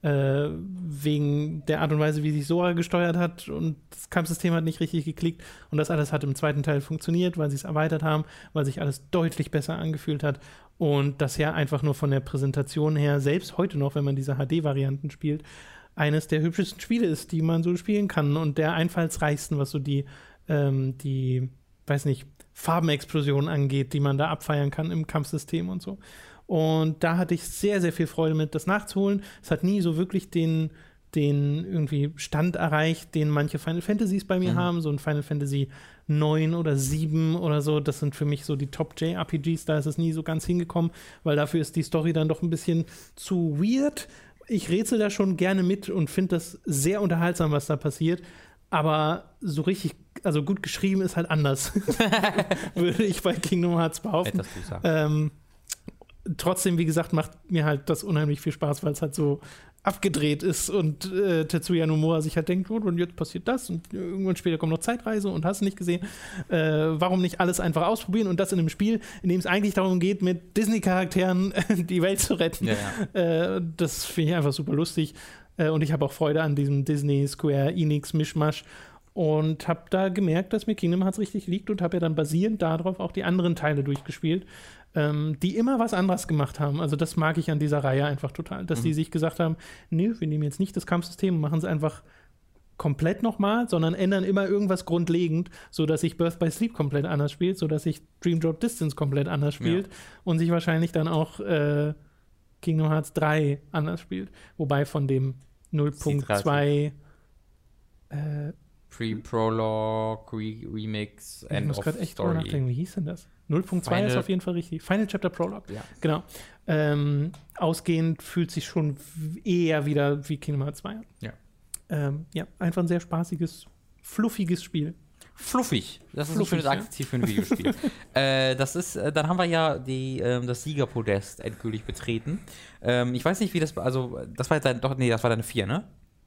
S1: wegen der Art und Weise, wie sich Sora gesteuert hat und das Kampfsystem hat nicht richtig geklickt und das alles hat im zweiten Teil funktioniert, weil sie es erweitert haben, weil sich alles deutlich besser angefühlt hat und das ja einfach nur von der Präsentation her, selbst heute noch, wenn man diese HD-Varianten spielt, eines der hübschesten Spiele ist, die man so spielen kann und der einfallsreichsten, was so die weiß nicht, Farbenexplosionen angeht, die man da abfeiern kann im Kampfsystem und so. Und da hatte ich sehr, sehr viel Freude mit, das nachzuholen. Es hat nie so wirklich den irgendwie Stand erreicht, den manche Final Fantasies bei mir haben, so ein Final Fantasy 9 oder 7 oder so, das sind für mich so die Top-JRPGs, da ist es nie so ganz hingekommen, weil dafür ist die Story dann doch ein bisschen zu weird. Ich rätsel da schon gerne mit und finde das sehr unterhaltsam, was da passiert, aber so richtig, also gut geschrieben ist halt anders, würde ich bei Kingdom Hearts behaupten. Trotzdem, wie gesagt, macht mir halt das unheimlich viel Spaß, weil es halt so abgedreht ist und Tetsuya Nomura sich halt denkt, und jetzt passiert das und irgendwann später kommt noch Zeitreise und hast du nicht gesehen. Warum nicht alles einfach ausprobieren und das in einem Spiel, in dem es eigentlich darum geht, mit Disney-Charakteren die Welt zu retten. Ja. Das finde ich einfach super lustig und ich habe auch Freude an diesem Disney, Square, Enix-Mischmasch und habe da gemerkt, dass mir Kingdom Hearts richtig liegt und habe ja dann basierend darauf auch die anderen Teile durchgespielt, die immer was anderes gemacht haben. Also das mag ich an dieser Reihe einfach total, dass die sich gesagt haben, nö, wir nehmen jetzt nicht das Kampfsystem und machen es einfach komplett nochmal, sondern ändern immer irgendwas grundlegend, sodass sich Birth by Sleep komplett anders spielt, sodass sich Dream Drop Distance komplett anders spielt und sich wahrscheinlich dann auch Kingdom Hearts 3 anders spielt. Wobei von dem 0.2
S2: Pre-Prologue, Remix, End of Story.
S1: Ich muss gerade echt drüber nachdenken, wie hieß denn das? 0.2 ist auf jeden Fall richtig. Final Chapter Prologue. Ja. Genau. Ausgehend fühlt sich schon eher wieder wie Kingdom Hearts 2 an. Ja. Einfach ein sehr spaßiges, fluffiges Spiel.
S2: Fluffig. Das ist ein schönes Adjektiv für ein Videospiel. Dann haben wir ja das Siegerpodest endgültig betreten. Ich weiß nicht, wie das, also, das war deine 4, ne?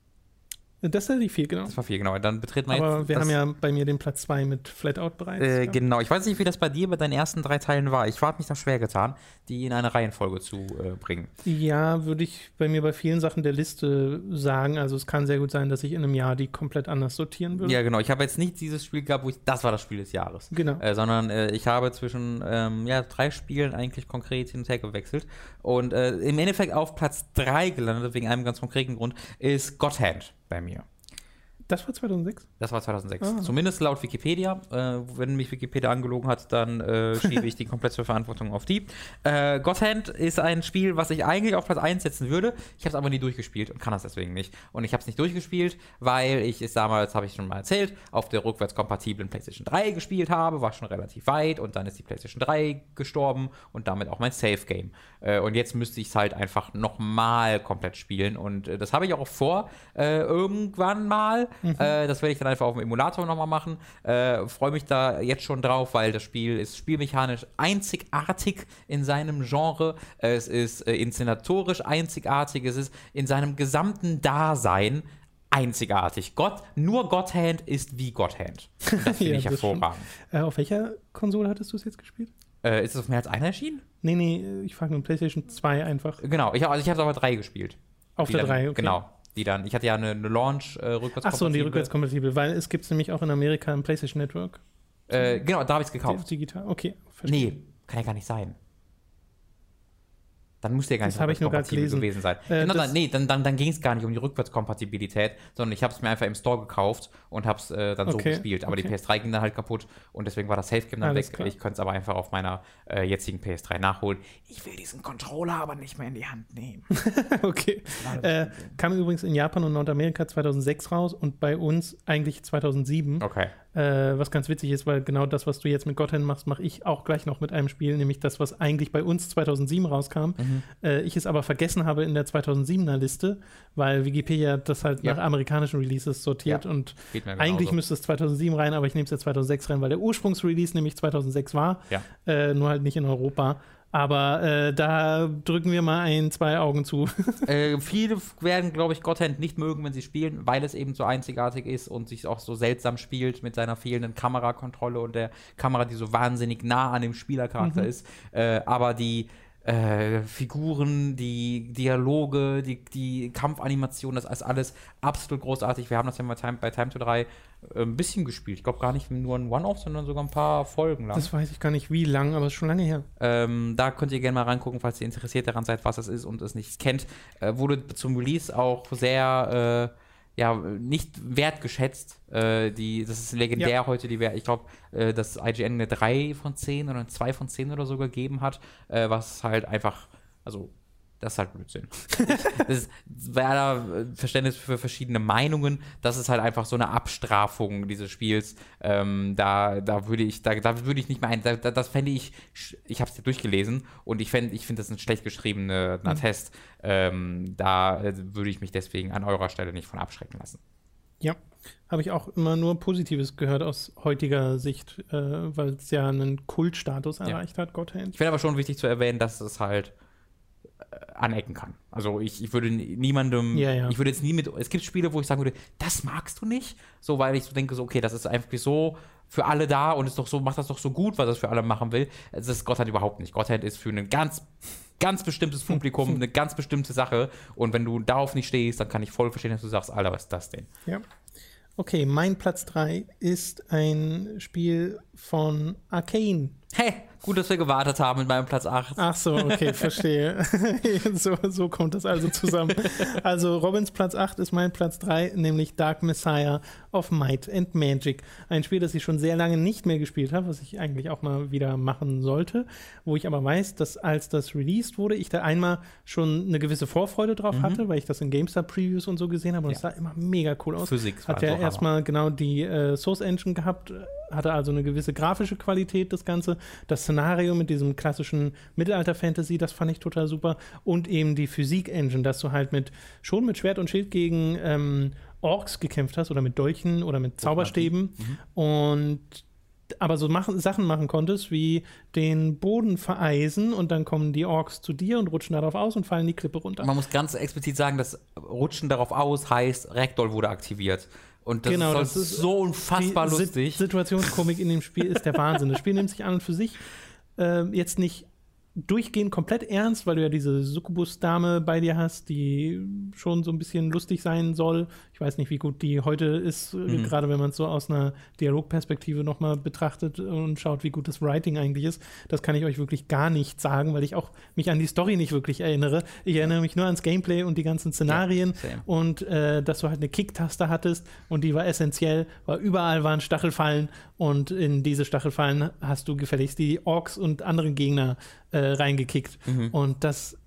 S1: Das ist die 4, genau.
S2: Das war 4, genau. Dann betreten wir
S1: Aber wir haben ja bei mir den Platz 2 mit Flatout bereits.
S2: Genau. Ich weiß nicht, wie das bei dir bei deinen ersten 3 Teilen war. Ich habe mich da schwer getan, die in eine Reihenfolge zu bringen.
S1: Ja, würde ich bei mir bei vielen Sachen der Liste sagen. Also es kann sehr gut sein, dass ich in einem Jahr die komplett anders sortieren würde.
S2: Ja, genau. Ich habe jetzt nicht dieses Spiel gehabt, das war das Spiel des Jahres.
S1: Genau.
S2: Sondern ich habe zwischen 3 Spielen eigentlich konkret hin und her gewechselt. Und im Endeffekt auf Platz 3 gelandet, wegen einem ganz konkreten Grund, ist God Hand bei mir.
S1: Das war 2006?
S2: Das war 2006. Zumindest laut Wikipedia. Wenn mich Wikipedia angelogen hat, dann schiebe ich die komplette Verantwortung auf die. God Hand ist ein Spiel, was ich eigentlich auf Platz 1 setzen würde. Ich habe es aber nie durchgespielt und kann das deswegen nicht. Und ich habe es nicht durchgespielt, weil ich es damals, habe ich schon mal erzählt, auf der rückwärtskompatiblen PlayStation 3 gespielt habe, war schon relativ weit und dann ist die PlayStation 3 gestorben und damit auch mein Safe-Game. Und jetzt müsste ich es halt einfach nochmal komplett spielen und das habe ich auch vor, irgendwann mal. Das werde ich dann einfach auf dem Emulator nochmal machen. Freue mich da jetzt schon drauf, weil das Spiel ist spielmechanisch einzigartig in seinem Genre. Es ist inszenatorisch einzigartig. Es ist in seinem gesamten Dasein einzigartig. Nur God Hand ist wie God Hand. Und das finde ich hervorragend.
S1: Auf welcher Konsole hattest du es jetzt gespielt?
S2: Ist es auf mehr als einer erschienen?
S1: Nee, ich frage nur PlayStation 2 einfach.
S2: Genau, ich habe es aber 3 gespielt.
S1: Auf der 3, okay.
S2: Genau. Ich hatte ja eine Launch rückwärtskompatibel.
S1: Ach so, und die rückwärtskompatibel, weil es gibt es nämlich auch in Amerika im PlayStation Network.
S2: Genau, da habe ich es gekauft.
S1: Digital, okay. Verstehe.
S2: Nee, kann ja gar nicht sein. Dann müsste ja gar nicht
S1: rückwärtskompatibel
S2: gewesen sein. Dann ging es gar nicht um die Rückwärtskompatibilität, sondern ich habe es mir einfach im Store gekauft und habe es dann so gespielt. Aber die PS3 ging dann halt kaputt und deswegen war das Safe-Game dann weg. Klar. Ich könnte es aber einfach auf meiner jetzigen PS3 nachholen. Ich will diesen Controller aber nicht mehr in die Hand nehmen.
S1: Okay. Kam übrigens in Japan und Nordamerika 2006 raus und bei uns eigentlich 2007.
S2: Okay.
S1: Was ganz witzig ist, weil genau das, was du jetzt mit God Hand machst, mache ich auch gleich noch mit einem Spiel, nämlich das, was eigentlich bei uns 2007 rauskam. Ich es aber vergessen habe in der 2007er Liste, weil Wikipedia das halt nach amerikanischen Releases sortiert und eigentlich müsste es 2007 rein, aber ich nehme es ja 2006 rein, weil der Ursprungsrelease nämlich 2006 war, nur halt nicht in Europa. Aber da drücken wir mal 2 Augen zu.
S2: Viele werden, glaube ich, God Hand nicht mögen, wenn sie spielen, weil es eben so einzigartig ist und sich auch so seltsam spielt mit seiner fehlenden Kamerakontrolle und der Kamera, die so wahnsinnig nah an dem Spielercharakter ist. Aber die Figuren, die Dialoge, die Kampfanimation, das ist alles absolut großartig. Wir haben das ja mal bei Time to 3 ein bisschen gespielt. Ich glaube gar nicht nur ein One-Off, sondern sogar ein paar Folgen lang.
S1: Das weiß ich gar nicht wie lang, aber es ist schon lange her.
S2: Da könnt ihr gerne mal reingucken, falls ihr interessiert daran seid, was das ist und es nicht kennt. Wurde zum Release auch sehr nicht wertgeschätzt. Das ist legendär heute, ich glaube, dass IGN eine 3 von 10 oder eine 2 von 10 oder so gegeben hat, was halt einfach, also das ist halt Blödsinn. Das wäre da Verständnis für verschiedene Meinungen. Das ist halt einfach so eine Abstrafung dieses Spiels. Da würde ich nicht mehr das fände ich habe es ja durchgelesen und ich finde das ein schlecht geschriebener Test. Da würde ich mich deswegen an eurer Stelle nicht von abschrecken lassen.
S1: Ja, habe ich auch immer nur Positives gehört aus heutiger Sicht, weil es ja einen Kultstatus erreicht hat, Godhand.
S2: Ich finde aber schon wichtig zu erwähnen, dass es halt anecken kann. Also ich würde niemandem, ich würde jetzt nie es gibt Spiele, wo ich sagen würde, das magst du nicht, so, weil ich so denke, so, okay, das ist einfach so für alle da und ist doch so, macht das doch so gut, was das für alle machen will. Das ist Godhand überhaupt nicht. Godhand ist für ein ganz bestimmtes Publikum, eine ganz bestimmte Sache und wenn du darauf nicht stehst, dann kann ich voll verstehen, dass du sagst, Alter, was ist das denn?
S1: Ja. Okay, mein Platz 3 ist ein Spiel von Arcane.
S2: Hey, gut, dass wir gewartet haben mit meinem Platz 8.
S1: Ach so, okay, verstehe. so kommt das also zusammen. Also Robins Platz 8 ist mein Platz 3, nämlich Dark Messiah of Might and Magic. Ein Spiel, das ich schon sehr lange nicht mehr gespielt habe, was ich eigentlich auch mal wieder machen sollte, wo ich aber weiß, dass als das released wurde, ich da einmal schon eine gewisse Vorfreude drauf hatte, weil ich das in GameStar-Previews und so gesehen habe und es sah immer mega cool aus.
S2: Physik
S1: hat ja erstmal genau die Source Engine gehabt, hatte also eine gewisse grafische Qualität, das Ganze. Das Szenario mit diesem klassischen Mittelalter-Fantasy, das fand ich total super. Und eben die Physik-Engine, dass du halt schon mit Schwert und Schild gegen Orks gekämpft hast oder mit Dolchen oder mit Zauberstäben. Aber so Sachen machen konntest, wie den Boden vereisen und dann kommen die Orks zu dir und rutschen darauf aus und fallen die Klippe runter.
S2: Man muss ganz explizit sagen, dass Rutschen darauf aus heißt, Ragdoll wurde aktiviert. Und das ist so unfassbar lustig.
S1: Situationskomik in dem Spiel ist der Wahnsinn. Das Spiel nimmt sich an und für sich jetzt nicht durchgehend komplett ernst, weil du ja diese Succubus-Dame bei dir hast, die schon so ein bisschen lustig sein soll. Ich weiß nicht, wie gut die heute ist, gerade wenn man es so aus einer Dialogperspektive nochmal betrachtet und schaut, wie gut das Writing eigentlich ist. Das kann ich euch wirklich gar nicht sagen, weil ich auch mich an die Story nicht wirklich erinnere. Ich erinnere mich nur ans Gameplay und die ganzen Szenarien und dass du halt eine Kick-Taste hattest und die war essentiell, weil überall waren Stachelfallen und in diese Stachelfallen hast du gefälligst die Orks und andere Gegner reingekickt. Und das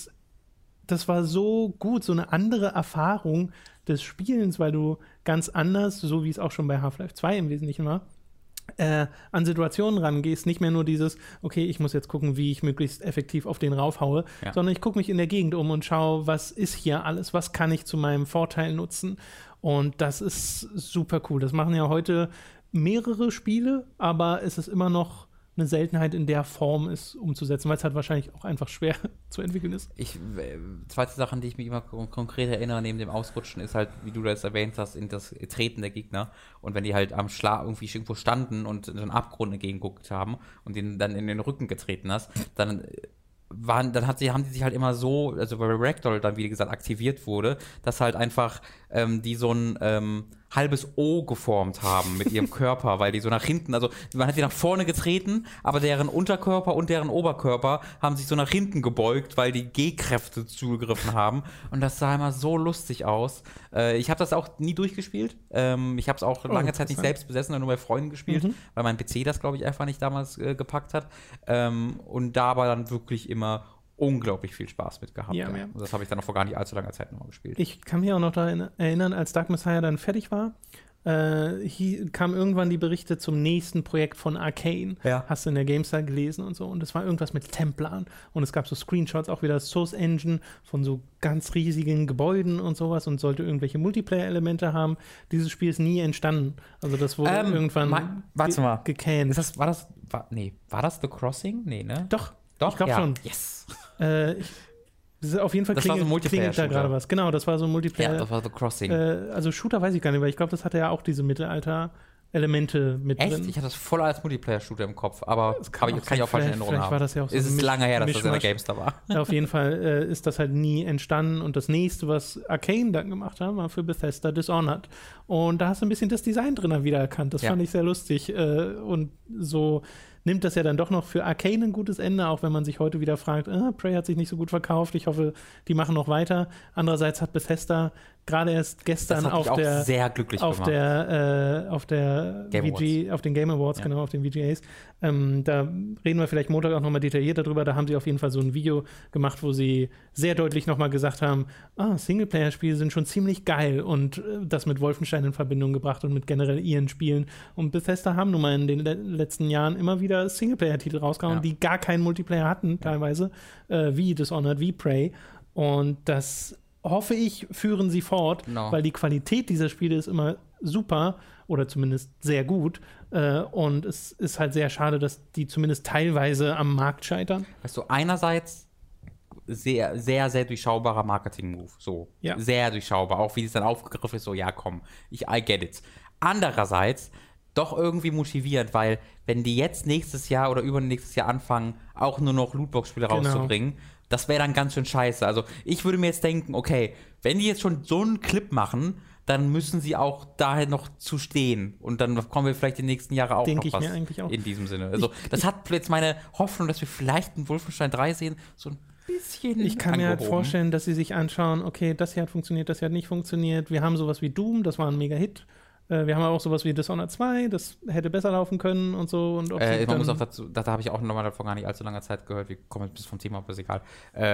S1: war so gut, so eine andere Erfahrung des Spielens, weil du ganz anders, so wie es auch schon bei Half-Life 2 im Wesentlichen war, an Situationen rangehst, nicht mehr nur dieses, okay, ich muss jetzt gucken, wie ich möglichst effektiv auf den raufhaue, sondern ich gucke mich in der Gegend um und schaue, was ist hier alles, was kann ich zu meinem Vorteil nutzen. Und das ist super cool. Das machen ja heute mehrere Spiele, aber es ist immer noch eine Seltenheit in der Form ist umzusetzen, weil es halt wahrscheinlich auch einfach schwer zu entwickeln ist.
S2: Zweite Sache, an die ich mich immer konkret erinnere, neben dem Ausrutschen, ist halt, wie du das erwähnt hast, in das Treten der Gegner. Und wenn die halt am Schlag irgendwie irgendwo standen und in so einen Abgrund entgegengeguckt haben und den dann in den Rücken getreten hast, dann haben die sich halt immer so, also weil Ragdoll dann, wie gesagt, aktiviert wurde, dass halt einfach die so ein halbes O geformt haben mit ihrem Körper, weil die so nach hinten, also man hat die nach vorne getreten, aber deren Unterkörper und deren Oberkörper haben sich so nach hinten gebeugt, weil die G-Kräfte zugegriffen haben und das sah immer so lustig aus. Ich habe das auch nie durchgespielt. Ich habe es auch lange Zeit nicht selbst besessen, sondern nur bei Freunden gespielt, weil mein PC das, glaube ich, einfach nicht damals gepackt hat. Und da aber dann wirklich immer unglaublich viel Spaß mit gehabt. Ja. Und das habe ich dann auch vor gar nicht allzu langer Zeit nochmal gespielt.
S1: Ich kann mich auch noch daran erinnern, als Dark Messiah dann fertig war, hier kamen irgendwann die Berichte zum nächsten Projekt von Arcane. Ja. Hast du in der GameStar gelesen und so. Und es war irgendwas mit Templern. Und es gab so Screenshots, auch wieder Source Engine von so ganz riesigen Gebäuden und sowas und sollte irgendwelche Multiplayer-Elemente haben. Dieses Spiel ist nie entstanden. Also das wurde irgendwann gecannt.
S2: War das The Crossing? Nee, ne?
S1: Doch, ich glaube schon.
S2: Yes.
S1: Auf jeden Fall klingelt da gerade was. Genau, das war so ein Multiplayer.
S2: Ja, das war The Crossing.
S1: Also Shooter weiß ich gar nicht, weil ich glaube, das hatte ja auch diese Mittelalter Elemente mit
S2: Echt?
S1: drin.
S2: Ich hatte das voll als Multiplayer-Shooter im Kopf, aber kann ich auch falsche Erinnerungen
S1: vielleicht
S2: haben.
S1: war das ja auch so
S2: es
S1: ein
S2: ist lange her, dass das in der
S1: Mischmasch.
S2: GameStar war.
S1: Auf jeden Fall ist das halt nie entstanden. Und das nächste, was Arcane dann gemacht haben, war für Bethesda Dishonored. Und da hast du ein bisschen das Design drin wiedererkannt. Das fand ich sehr lustig. Und so nimmt das ja dann doch noch für Arcane ein gutes Ende, auch wenn man sich heute wieder fragt, Prey hat sich nicht so gut verkauft. Ich hoffe, die machen noch weiter. Andererseits hat Bethesda gerade erst gestern auf den Game Awards, genau, auf den VGAs. Da reden wir vielleicht Montag auch nochmal detailliert darüber. Da haben sie auf jeden Fall so ein Video gemacht, wo sie sehr deutlich nochmal gesagt haben, Singleplayer-Spiele sind schon ziemlich geil und das mit Wolfenstein in Verbindung gebracht und mit generell ihren Spielen. Und Bethesda haben nun mal in den letzten Jahren immer wieder Singleplayer-Titel rausgehauen, die gar keinen Multiplayer hatten, teilweise, wie Dishonored, wie Prey. Und das hoffe ich, führen sie fort, weil die Qualität dieser Spiele ist immer super oder zumindest sehr gut. Und es ist halt sehr schade, dass die zumindest teilweise am Markt scheitern.
S2: Weißt du, einerseits sehr, sehr, sehr durchschaubarer Marketing-Move. So, sehr durchschaubar. Auch wie es dann aufgegriffen ist, so, ja, komm, I get it. Andererseits doch irgendwie motivierend, weil wenn die jetzt nächstes Jahr oder übernächstes Jahr anfangen, auch nur noch Lootbox-Spiele rauszubringen, das wäre dann ganz schön scheiße. Also ich würde mir jetzt denken, okay, wenn die jetzt schon so einen Clip machen, dann müssen sie auch daher noch zu stehen. Und dann kommen wir vielleicht die nächsten Jahre auch noch was in diesem Sinne. Also das hat jetzt meine Hoffnung, dass wir vielleicht einen Wolfenstein 3 sehen, so ein bisschen
S1: Ich kann mir halt vorstellen, dass sie sich anschauen, okay, das hier hat funktioniert, das hier hat nicht funktioniert. Wir haben sowas wie Doom, das war ein Mega-Hit. Wir haben auch sowas wie Dishonored 2, das hätte besser laufen können und so. Und
S2: man muss auch dazu, da habe ich auch nochmal davon gar nicht allzu langer Zeit gehört, wir kommen jetzt bis vom Thema, aber ist egal.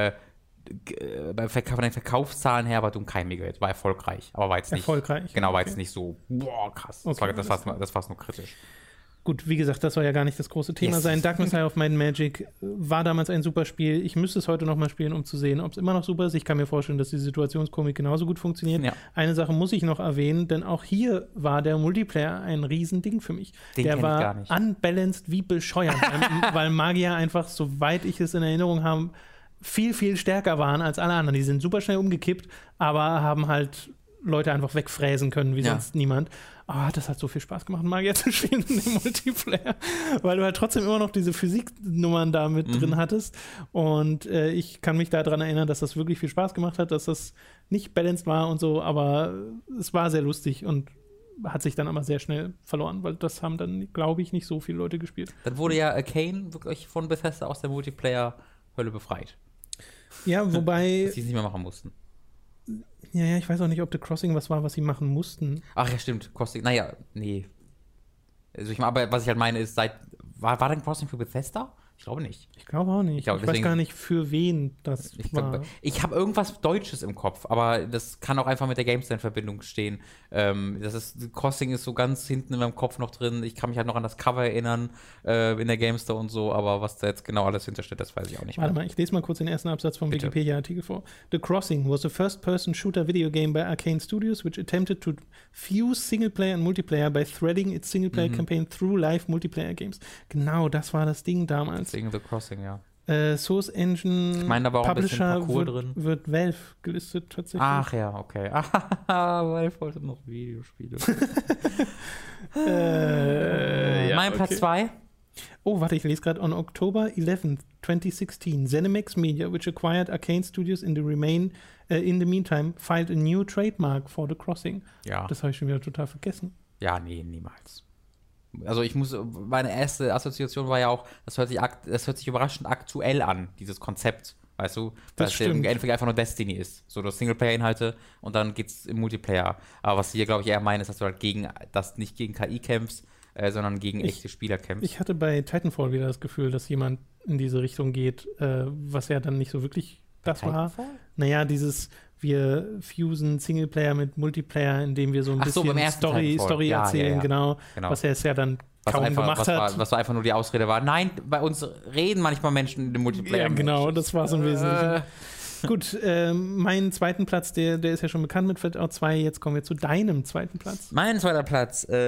S2: Von den Verkaufszahlen her war Doom kein Mega-Hit, war erfolgreich, aber war jetzt nicht.
S1: Erfolgreich.
S2: Genau, war jetzt nicht so, boah, krass.
S1: Okay,
S2: Das war nur kritisch.
S1: Gut, wie gesagt, das soll ja gar nicht das große Thema sein. Dark Messiah of Might and Magic war damals ein super Spiel. Ich müsste es heute nochmal spielen, um zu sehen, ob es immer noch super ist. Ich kann mir vorstellen, dass die Situationskomik genauso gut funktioniert. Ja. Eine Sache muss ich noch erwähnen, denn auch hier war der Multiplayer ein Riesending für mich. Der war unbalanced wie bescheuert, weil Magier einfach, soweit ich es in Erinnerung habe, viel, viel stärker waren als alle anderen. Die sind super schnell umgekippt, aber haben halt Leute einfach wegfräsen können, wie sonst niemand. Das hat so viel Spaß gemacht, Magier zu spielen in dem Multiplayer, weil du halt trotzdem immer noch diese Physiknummern da mit drin hattest. Und ich kann mich daran erinnern, dass das wirklich viel Spaß gemacht hat, dass das nicht balanced war und so, aber es war sehr lustig und hat sich dann aber sehr schnell verloren, weil das haben dann, glaube ich, nicht so viele Leute gespielt.
S2: Dann wurde ja Arcane wirklich von Bethesda aus der Multiplayer-Hölle befreit.
S1: Ja, wobei
S2: dass sie es nicht mehr machen mussten.
S1: Ja, ich weiß auch nicht, ob The Crossing was war, was sie machen mussten.
S2: Ach ja, stimmt. Crossing, nee. Also aber was ich halt meine ist, war denn Crossing für Bethesda? Ich glaube nicht.
S1: Ich glaube auch nicht. Ich weiß gar nicht, für wen das war.
S2: Ich habe irgendwas Deutsches im Kopf, aber das kann auch einfach mit der GameStar in Verbindung stehen. Crossing ist so ganz hinten in meinem Kopf noch drin. Ich kann mich halt noch an das Cover erinnern in der GameStar und so, aber was da jetzt genau alles hintersteht, das weiß ich auch nicht mehr.
S1: Warte mal, ich lese mal kurz den ersten Absatz vom Wikipedia-Artikel vor. The Crossing was a first-person shooter video game by Arcane Studios, which attempted to fuse Singleplayer and Multiplayer by threading its Singleplayer campaign through live Multiplayer games. Genau, das war das Ding damals.
S2: The Crossing, ja.
S1: Source Engine,
S2: ich meine, da war auch
S1: Publisher
S2: ein bisschen drin.
S1: Wird Valve gelistet tatsächlich.
S2: Ach ja, okay. Valve wollte noch Videospiele. Mein Platz 2.
S1: Oh, warte, ich lese gerade. On October 11th, 2016, ZeniMax Media, which acquired Arcane Studios in the meantime, filed a new trademark for The Crossing.
S2: Ja.
S1: Das habe ich schon wieder total vergessen.
S2: Ja, nee, niemals. Also meine erste Assoziation war ja auch, das hört sich überraschend aktuell an, dieses Konzept, weißt du? Weil es im Endeffekt einfach nur Destiny ist. So, du hast Singleplayer-Inhalte und dann geht's im Multiplayer. Aber was sie hier, glaube ich, eher meinen, ist, dass du halt nicht gegen KI kämpfst, sondern gegen echte Spieler kämpfst.
S1: Ich hatte bei Titanfall wieder das Gefühl, dass jemand in diese Richtung geht, was ja dann nicht so wirklich das war. Naja, wir fusen Singleplayer mit Multiplayer, indem wir so ein bisschen Story erzählen, genau. Was er es ja dann kaum gemacht hat.
S2: Was einfach nur die Ausrede war. Nein, bei uns reden manchmal Menschen in dem Multiplayer.
S1: Ja, genau, das war so ein Wesentlichen. Gut, mein zweiten Platz, der ist ja schon bekannt mit Fallout 2. Jetzt kommen wir zu deinem zweiten Platz.
S2: Mein zweiter Platz ist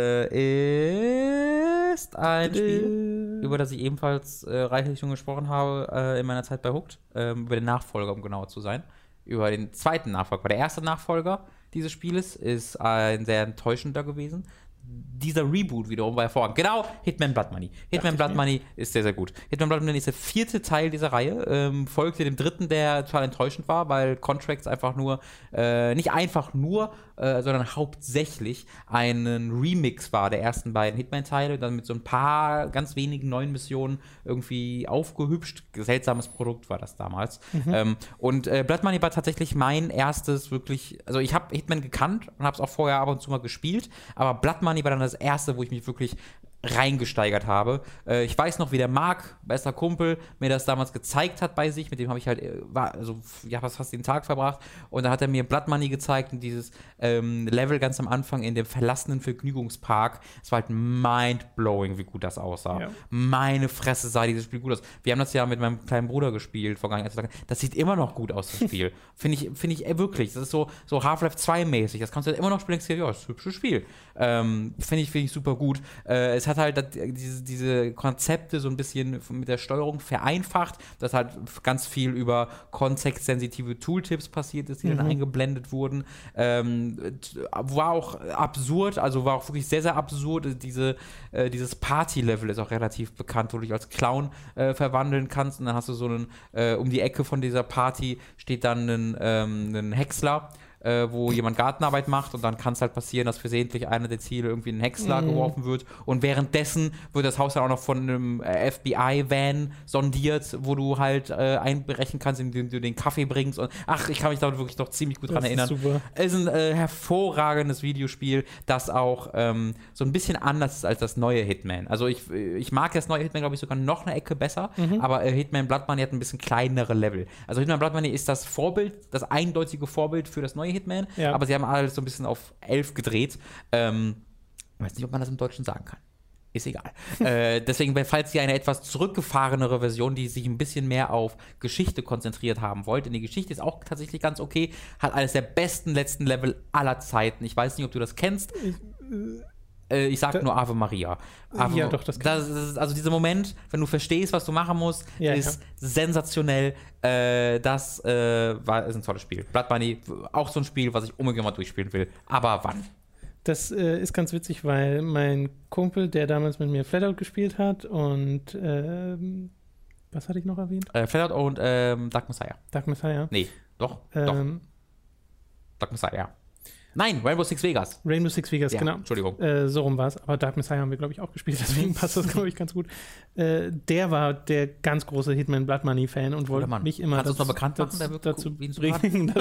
S2: ein Spiel, über das ich ebenfalls reichlich schon gesprochen habe in meiner Zeit bei Hooked. Über den Nachfolger, um genauer zu sein. Über den zweiten Nachfolger. Der erste Nachfolger dieses Spieles ist ein sehr enttäuschender gewesen. dieser Reboot wiederum war hervorragend. Genau, Hitman Blood Money. Hitman Blood Money ist sehr, sehr gut. Hitman Blood Money ist der 4. Teil dieser Reihe, folgte dem 3., der total enttäuschend war, weil Contracts einfach nur, nicht einfach nur, sondern hauptsächlich einen Remix war der ersten beiden Hitman-Teile, dann mit so ein paar ganz wenigen neuen Missionen irgendwie aufgehübscht. Seltsames Produkt war das damals. Und Blood Money war tatsächlich mein erstes wirklich, also ich habe Hitman gekannt und habe es auch vorher ab und zu mal gespielt, aber Blood Money war dann das erste, wo ich mich wirklich reingesteigert habe. Ich weiß noch, wie der Marc, bester Kumpel, mir das damals gezeigt hat bei sich. Mit dem habe ich halt, fast den Tag verbracht. Und da hat er mir Blood Money gezeigt und dieses Level ganz am Anfang in dem verlassenen Vergnügungspark. Es war halt mind-blowing, wie gut das aussah. Ja. Meine Fresse sah dieses Spiel gut aus. Wir haben das ja mit meinem kleinen Bruder gespielt, vergangenen Tagen. Das sieht immer noch gut aus, das Spiel. Finde ich wirklich. Das ist so Half-Life 2 mäßig. Das kannst du halt immer noch spielen. Ja, das ist ein hübsches Spiel. Finde ich super gut. Es hat halt diese Konzepte so ein bisschen mit der Steuerung vereinfacht, dass halt ganz viel über kontextsensitive Tooltips passiert ist, die dann eingeblendet wurden. War auch absurd, also war auch wirklich sehr, sehr absurd. Dieses Party-Level ist auch relativ bekannt, wo du dich als Clown verwandeln kannst und dann hast du so einen, um die Ecke von dieser Party steht dann ein Häcksler, wo jemand Gartenarbeit macht und dann kann es halt passieren, dass versehentlich einer der Ziele irgendwie in einen Häcksler geworfen wird und währenddessen wird das Haus dann auch noch von einem FBI-Van sondiert, wo du halt einbrechen kannst, indem du den Kaffee bringst und ich kann mich da wirklich noch ziemlich gut dran erinnern. Super. Es ist ein hervorragendes Videospiel, das auch so ein bisschen anders ist als das neue Hitman. Also ich mag das neue Hitman, glaube ich, sogar noch eine Ecke besser, aber Hitman Blood Money hat ein bisschen kleinere Level. Also Hitman Blood Money ist das Vorbild, das eindeutige Vorbild für das neue Hitman, aber sie haben alles so ein bisschen auf 11 gedreht. Ich weiß nicht, ob man das im Deutschen sagen kann. Ist egal. Deswegen, falls ihr eine etwas zurückgefahrenere Version, die sich ein bisschen mehr auf Geschichte konzentriert haben wollt, denn die Geschichte ist auch tatsächlich ganz okay, hat eines der besten letzten Level aller Zeiten. Ich weiß nicht, ob du das kennst. Ich sag nur Ave Maria.
S1: Ja, doch, das kann
S2: ist, also dieser Moment, wenn du verstehst, was du machen musst, ist sensationell. Das ist ein tolles Spiel. Blood Money, auch so ein Spiel, was ich unbedingt mal durchspielen will. Aber wann?
S1: Das ist ganz witzig, weil mein Kumpel, der damals mit mir Flatout gespielt hat und was hatte ich noch erwähnt?
S2: Flatout und Dark Messiah.
S1: Dark Messiah?
S2: Nee, doch. Dark Messiah. Nein, Rainbow Six Vegas.
S1: Rainbow Six Vegas, genau.
S2: Entschuldigung.
S1: So rum war es. Aber Dark Messiah haben wir, glaube ich, auch gespielt. Deswegen passt das, glaube ich, ganz gut. Der war der ganz große Hitman Blood Money Fan und wollte mich immer
S2: dazu
S1: bringen,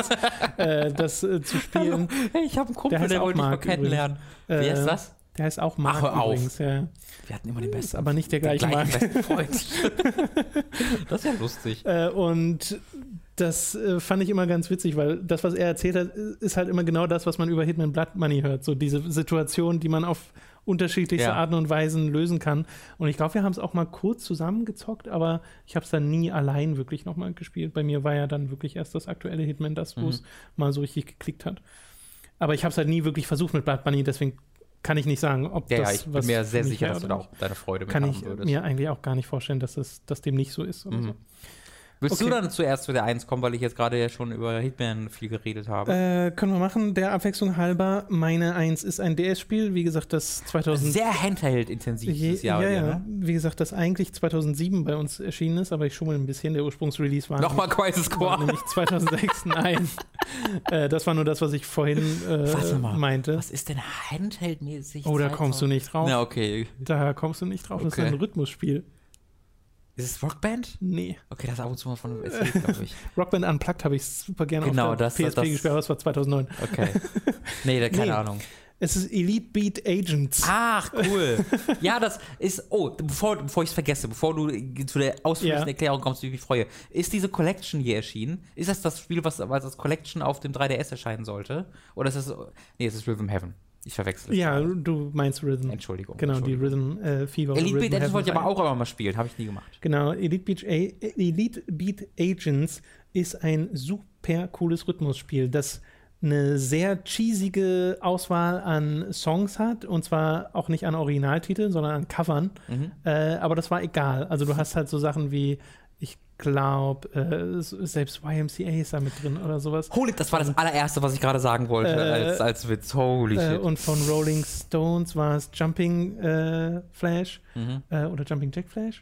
S1: das zu spielen.
S2: Hey, ich habe einen Kumpel, der wollte mich mal kennenlernen. Wie heißt das?
S1: Der heißt auch Mark übrigens. Ja.
S2: Wir hatten immer den besten.
S1: Aber nicht der gleiche Mark.
S2: Besten Freund. Das ist ja lustig.
S1: Und das fand ich immer ganz witzig, weil das, was er erzählt hat, ist halt immer genau das, was man über Hitman Blood Money hört. So diese Situation, die man auf unterschiedlichste Arten und Weisen lösen kann. Und ich glaube, wir haben es auch mal kurz zusammengezockt, aber ich habe es dann nie allein wirklich nochmal gespielt. Bei mir war ja dann wirklich erst das aktuelle Hitman das, wo es mal so richtig geklickt hat. Aber ich habe es halt nie wirklich versucht mit Blood Money, deswegen kann ich nicht sagen, ob das
S2: ich bin mir sehr sicher, dass du da auch deine Freude mit haben würdest.
S1: Kann ich mir eigentlich auch gar nicht vorstellen, dass dem nicht so ist oder so.
S2: Willst du dann zuerst zu der 1 kommen, weil ich jetzt gerade ja schon über Hitman viel geredet habe?
S1: Können wir machen. Der Abwechslung halber, meine 1 ist ein DS-Spiel. Wie gesagt, das 2000...
S2: Sehr Handheld-intensiv dieses Jahr.
S1: Ja. Ne? Wie gesagt, das eigentlich 2007 bei uns erschienen ist, aber ich schummel ein bisschen. Der Ursprungsrelease war...
S2: Nochmal Crisis Core.
S1: Nämlich 2006. Nein. Das war nur das, was ich vorhin meinte.
S2: Was ist denn Handheld-mäßig?
S1: Oh, da kommst du nicht drauf.
S2: Ja, okay.
S1: Da kommst du nicht drauf. Das ist ein Rhythmusspiel.
S2: Ist es Rockband?
S1: Nee.
S2: Okay, das ist ab und zu mal von erzählt, glaube ich.
S1: Rockband Unplugged habe ich super gerne
S2: auf
S1: der PSP gespielt, aber das war 2009.
S2: Okay. Nee, keine Ahnung.
S1: Es ist Elite Beat Agents.
S2: Ach, cool. Ja, das ist, bevor ich es vergesse, bevor du zu der ausführlichen Erklärung kommst, die ich mich freue, ist diese Collection hier erschienen? Ist das Spiel, was als Collection auf dem 3DS erscheinen sollte? Oder ist es, es ist Rhythm Heaven. Ich verwechsel es.
S1: Ja, du meinst Rhythm.
S2: Entschuldigung.
S1: Genau, die Rhythm Fever.
S2: Elite Beat Agents wollte ich aber auch immer mal spielen, habe ich nie gemacht.
S1: Genau, Elite Beat Agents ist ein super cooles Rhythmusspiel, das eine sehr cheesige Auswahl an Songs hat, und zwar auch nicht an Originaltiteln, sondern an Covern. Aber das war egal. Also du hast halt so Sachen wie, ich glaube, selbst YMCA ist da mit drin oder sowas.
S2: Holy, das war das allererste, was ich gerade sagen wollte, als Witz. Holy shit.
S1: Und von Rolling Stones war es Jumping Flash oder Jumping Jack Flash.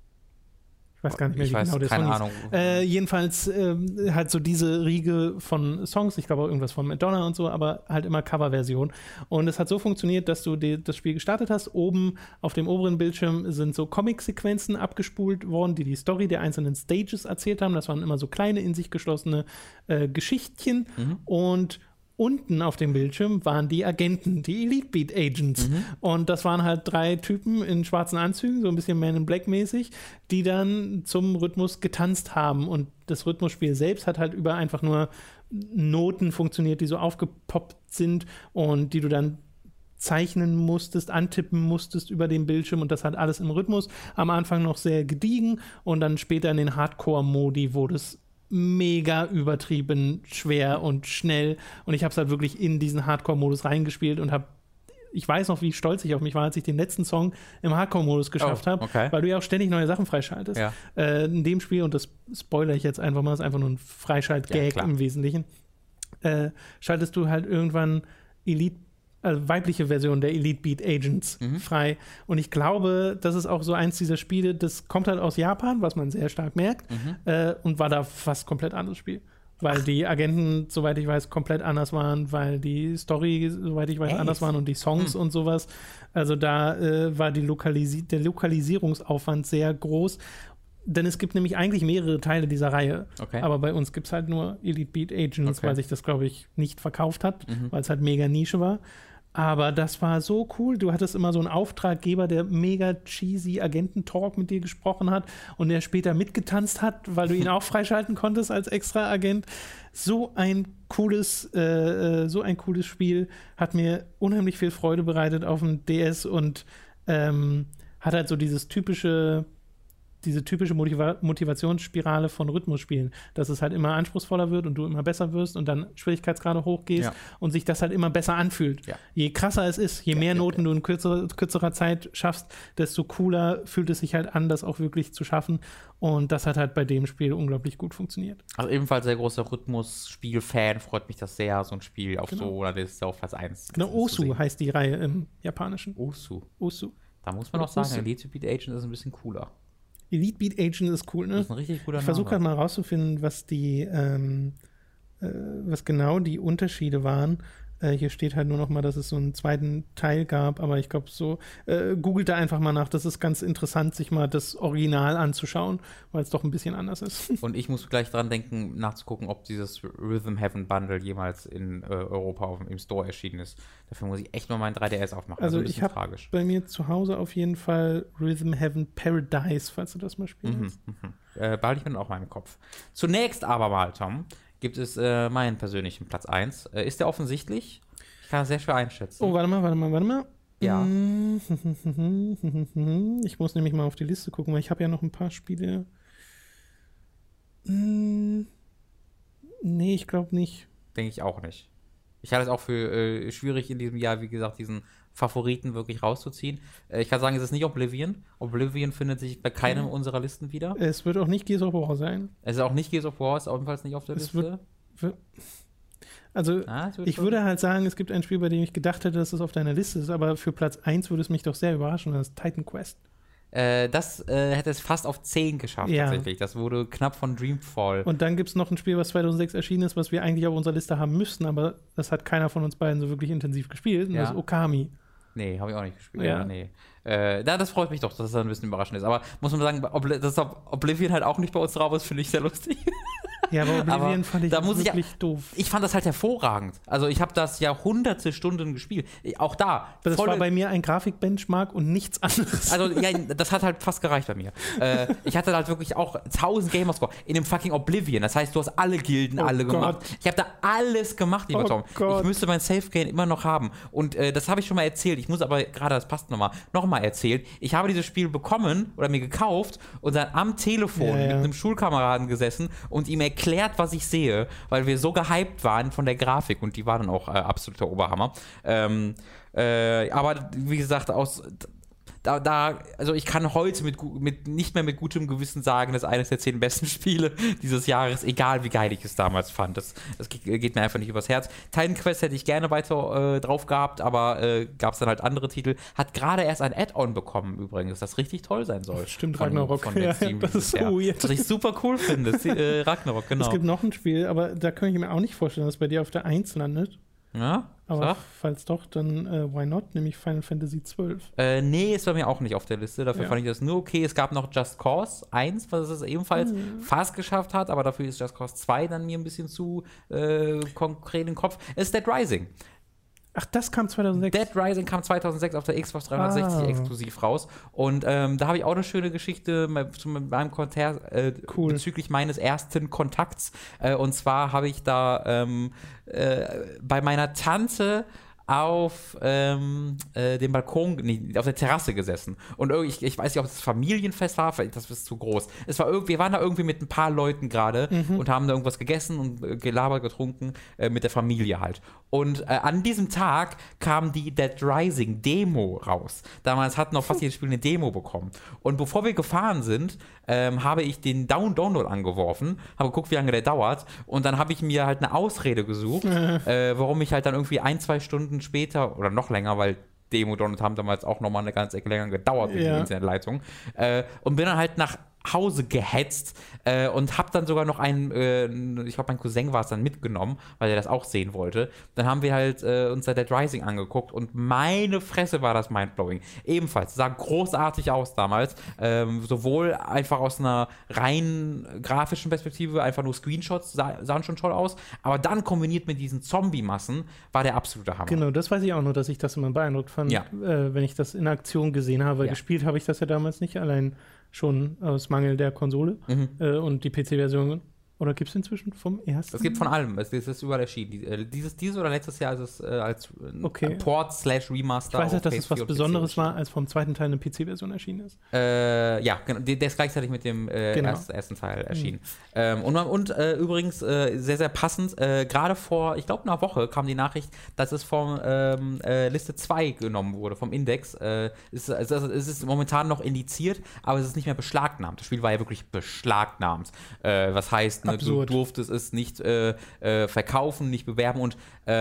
S1: Ich weiß gar nicht mehr, wie genau der Song
S2: keine Ahnung.
S1: Jedenfalls halt so diese Riege von Songs, ich glaube auch irgendwas von Madonna und so, aber halt immer Coverversion. Und es hat so funktioniert, dass du das Spiel gestartet hast. Oben auf dem oberen Bildschirm sind so Comic-Sequenzen abgespult worden, die Story der einzelnen Stages erzählt haben. Das waren immer so kleine, in sich geschlossene Geschichtchen. Und unten auf dem Bildschirm waren die Agenten, die Elite Beat Agents. Und das waren halt 3 Typen in schwarzen Anzügen, so ein bisschen Man in Black mäßig, die dann zum Rhythmus getanzt haben. Und das Rhythmusspiel selbst hat halt über einfach nur Noten funktioniert, die so aufgepoppt sind und die du dann zeichnen musstest, antippen musstest über den Bildschirm, und das hat alles im Rhythmus. Am Anfang noch sehr gediegen und dann später in den Hardcore-Modi wurde es mega übertrieben schwer und schnell, und ich habe es halt wirklich in diesen Hardcore-Modus reingespielt und ich weiß noch, wie stolz ich auf mich war, als ich den letzten Song im Hardcore-Modus geschafft habe, weil du ja auch ständig neue Sachen freischaltest. In dem Spiel, und das spoilere ich jetzt einfach mal, ist einfach nur ein Freischalt-Gag im Wesentlichen, schaltest du halt irgendwann weibliche Version der Elite Beat Agents frei. Und ich glaube, das ist auch so eins dieser Spiele, das kommt halt aus Japan, was man sehr stark merkt, und war da fast komplett anderes Spiel. Weil die Agenten, soweit ich weiß, komplett anders waren, weil die Story, soweit ich weiß, anders waren und die Songs und sowas. Also da war der Lokalisierungsaufwand sehr groß. Denn es gibt nämlich eigentlich mehrere Teile dieser Reihe. Aber bei uns gibt es halt nur Elite Beat Agents, weil sich das, glaube ich, nicht verkauft hat, weil es halt mega Nische war. Aber das war so cool. Du hattest immer so einen Auftraggeber, der mega cheesy Agententalk mit dir gesprochen hat und der später mitgetanzt hat, weil du ihn auch freischalten konntest als extra Agent. So ein cooles Spiel. Hat mir unheimlich viel Freude bereitet auf dem DS und hat halt so diese typische Motivationsspirale von Rhythmusspielen, dass es halt immer anspruchsvoller wird und du immer besser wirst und dann Schwierigkeitsgrade hochgehst und sich das halt immer besser anfühlt. Je krasser es ist, je mehr Noten du in kürzerer Zeit schaffst, desto cooler fühlt es sich halt an, das auch wirklich zu schaffen, und das hat halt bei dem Spiel unglaublich gut funktioniert.
S2: Also ebenfalls sehr großer Rhythmusspiel-Fan, freut mich das sehr, so ein Spiel auf so einer Liste auf Platz 1.
S1: Genau, Osu heißt die Reihe im Japanischen.
S2: Osu.
S1: Da
S2: muss man auch sagen, Elite Beat Agent ist ein bisschen cooler.
S1: Elite Beat Agent ist cool, ne?
S2: Das ist ein richtig guter Name.
S1: Ich versuche gerade mal rauszufinden, was genau die Unterschiede waren. Hier steht halt nur noch mal, dass es so einen zweiten Teil gab, aber ich glaube so, googelt da einfach mal nach. Das ist ganz interessant, sich mal das Original anzuschauen, weil es doch ein bisschen anders ist.
S2: Und ich muss gleich dran denken, nachzugucken, ob dieses Rhythm Heaven Bundle jemals in Europa im Store erschienen ist. Dafür muss ich echt mal meinen 3DS aufmachen.
S1: Also ich habe bei mir zu Hause auf jeden Fall Rhythm Heaven Paradise, falls du das mal spielst.
S2: Behalte ich mir dann auch mal im Kopf. Zunächst aber mal, Tom, gibt es meinen persönlichen Platz 1. Ist der offensichtlich? Ich kann das sehr schwer einschätzen.
S1: Oh, warte mal.
S2: Ja.
S1: Ich muss nämlich mal auf die Liste gucken, weil ich habe ja noch ein paar Spiele. Nee, ich glaube nicht.
S2: Denke ich auch nicht. Ich halte es auch für schwierig in diesem Jahr, wie gesagt, diesen Favoriten wirklich rauszuziehen. Ich kann sagen, es ist nicht Oblivion. Oblivion findet sich bei keinem unserer Listen wieder.
S1: Es wird auch nicht Gears of War sein.
S2: Es ist auch nicht Gears of War, ist ebenfalls nicht auf der Liste.
S1: Ich würde halt sagen, es gibt ein Spiel, bei dem ich gedacht hätte, dass es auf deiner Liste ist, aber für Platz 1 würde es mich doch sehr überraschen, das ist Titan Quest.
S2: Das hätte es fast auf 10 geschafft, tatsächlich. Das wurde knapp von Dreamfall.
S1: Und dann gibt es noch ein Spiel, was 2006 erschienen ist, was wir eigentlich auf unserer Liste haben müssten, aber das hat keiner von uns beiden so wirklich intensiv gespielt, und das ist Okami.
S2: Nee, habe ich auch nicht gespielt. Ja. Nee. Das freut mich doch, dass das ein bisschen überraschend ist. Aber muss man sagen, dass Oblivion halt auch nicht bei uns drauf ist, finde ich sehr lustig.
S1: Ja, aber Oblivion fand ich wirklich doof.
S2: Ich fand das halt hervorragend. Also ich habe das ja hunderte Stunden gespielt. Auch da.
S1: Das war bei mir ein Grafikbenchmark und nichts anderes.
S2: Also ja, das hat halt fast gereicht bei mir. Ich hatte halt wirklich auch 1000 Gamerscore in dem fucking Oblivion. Das heißt, du hast alle Gilden, gemacht. Ich habe da alles gemacht, lieber Tom. Ich müsste mein Safe-Game immer noch haben. Und das habe ich schon mal erzählt. Ich muss aber gerade, das passt nochmal erzählt. Ich habe dieses Spiel bekommen oder mir gekauft und dann am Telefon mit einem Schulkameraden gesessen und ihm erklärt, was ich sehe, weil wir so gehypt waren von der Grafik, und die war dann auch absoluter Oberhammer. Aber wie gesagt, also ich kann heute nicht mehr mit gutem Gewissen sagen, das ist eines der 10 besten Spiele dieses Jahres, egal wie geil ich es damals fand. Das geht mir einfach nicht übers Herz. Titan Quest hätte ich gerne weiter drauf gehabt, aber gab es dann halt andere Titel. Hat gerade erst ein Add-on bekommen übrigens, das richtig toll sein soll.
S1: Stimmt, Ragnarok. Das ist so weird.
S2: Was ich super cool finde, Ragnarok, genau.
S1: Es gibt noch ein Spiel, aber da kann ich mir auch nicht vorstellen, dass es bei dir auf der 1 landet.
S2: Ja,
S1: aber falls doch, dann why not? Nämlich Final Fantasy 12.
S2: Nee, ist bei mir auch nicht auf der Liste. Dafür fand ich das nur okay. Es gab noch Just Cause 1, was es ebenfalls fast geschafft hat, aber dafür ist Just Cause 2 dann mir ein bisschen zu konkret im Kopf. Es ist Dead Rising.
S1: Ach, das kam 2006?
S2: Dead Rising kam 2006 auf der Xbox 360 exklusiv raus. Und da habe ich auch eine schöne Geschichte mit meinem Konter bezüglich meines ersten Kontakts. Und zwar habe ich da bei meiner Tante auf dem Balkon, auf der Terrasse gesessen. Und ich weiß nicht, ob es Familienfest war, vielleicht das ist zu groß. Wir waren da irgendwie mit ein paar Leuten gerade und haben da irgendwas gegessen und gelabert, getrunken, mit der Familie halt. Und an diesem Tag kam die Dead Rising Demo raus. Damals hat noch fast jedes Spiel eine Demo bekommen. Und bevor wir gefahren sind, habe ich den Download angeworfen, habe geguckt, wie lange der dauert. Und dann habe ich mir halt eine Ausrede gesucht, warum ich halt dann irgendwie 1-2 Stunden später oder noch länger, weil Demo-Download haben damals auch nochmal eine ganze Ecke länger gedauert wegen der Internetleitung, und bin dann halt nach Hause gehetzt und hab dann sogar noch ich glaube mein Cousin war es dann mitgenommen, weil er das auch sehen wollte. Dann haben wir halt uns Dead Rising angeguckt und meine Fresse war das mindblowing. Ebenfalls, sah großartig aus damals, sowohl einfach aus einer rein grafischen Perspektive, einfach nur Screenshots sahen schon toll aus, aber dann kombiniert mit diesen Zombie-Massen war der absolute Hammer.
S1: Genau, das weiß ich auch nur, dass ich das immer beeindruckt fand, wenn ich das in Aktion gesehen habe. Gespielt habe ich das ja damals nicht, allein schon aus Mangel der Konsole und die PC-Version. Oder gibt es inzwischen vom ersten?
S2: Es gibt von allem. Es ist überall erschienen. Dieses oder letztes Jahr ist es als Port/Remaster.
S1: Ich weiß halt, dass es was Besonderes war, als vom zweiten Teil eine PC-Version erschienen ist.
S2: Ja, genau. Der ist gleichzeitig mit dem ersten Teil erschienen. Und übrigens, sehr, sehr passend, gerade vor, ich glaube, einer Woche kam die Nachricht, dass es vom Liste 2 genommen wurde, vom Index. Es ist momentan noch indiziert, aber es ist nicht mehr beschlagnahmt. Das Spiel war ja wirklich beschlagnahmt. Was heißt, du durftest es nicht verkaufen, nicht bewerben und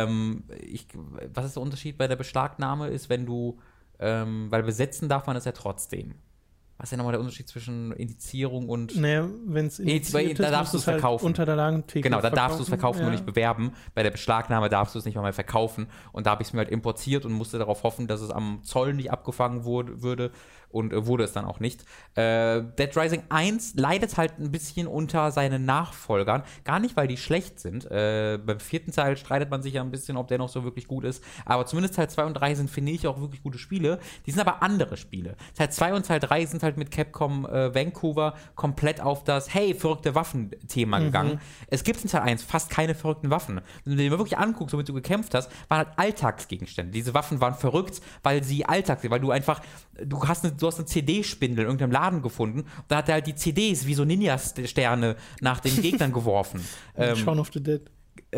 S2: was ist der Unterschied bei der Beschlagnahme ist, wenn du, weil besetzen darf man es ja trotzdem. Was ist denn nochmal der Unterschied zwischen Indizierung und...
S1: Naja, wenn es indiziert ist,
S2: da darfst du es verkaufen.
S1: Unter der Lagentheke
S2: genau, da darfst du es verkaufen und nicht bewerben. Bei der Beschlagnahme darfst du es nicht mal mehr verkaufen. Und da habe ich es mir halt importiert und musste darauf hoffen, dass es am Zoll nicht abgefangen würde. Und wurde es dann auch nicht. Dead Rising 1 leidet halt ein bisschen unter seinen Nachfolgern. Gar nicht, weil die schlecht sind. Beim 4. Teil streitet man sich ja ein bisschen, ob der noch so wirklich gut ist. Aber zumindest Teil 2 und 3 sind, finde ich, auch wirklich gute Spiele. Die sind aber andere Spiele. Teil 2 und Teil 3 sind halt mit Capcom Vancouver komplett auf das verrückte Waffen-Thema gegangen. Es gibt in Teil 1 fast keine verrückten Waffen. Wenn du dir mal wirklich anguckst, womit du gekämpft hast, waren halt Alltagsgegenstände. Diese Waffen waren verrückt, weil sie Alltag sind, weil du einfach, du hast eine CD-Spindel in irgendeinem Laden gefunden und da hat er halt die CDs wie so Ninja-Sterne nach den Gegnern geworfen.
S1: Shaun of the Dead.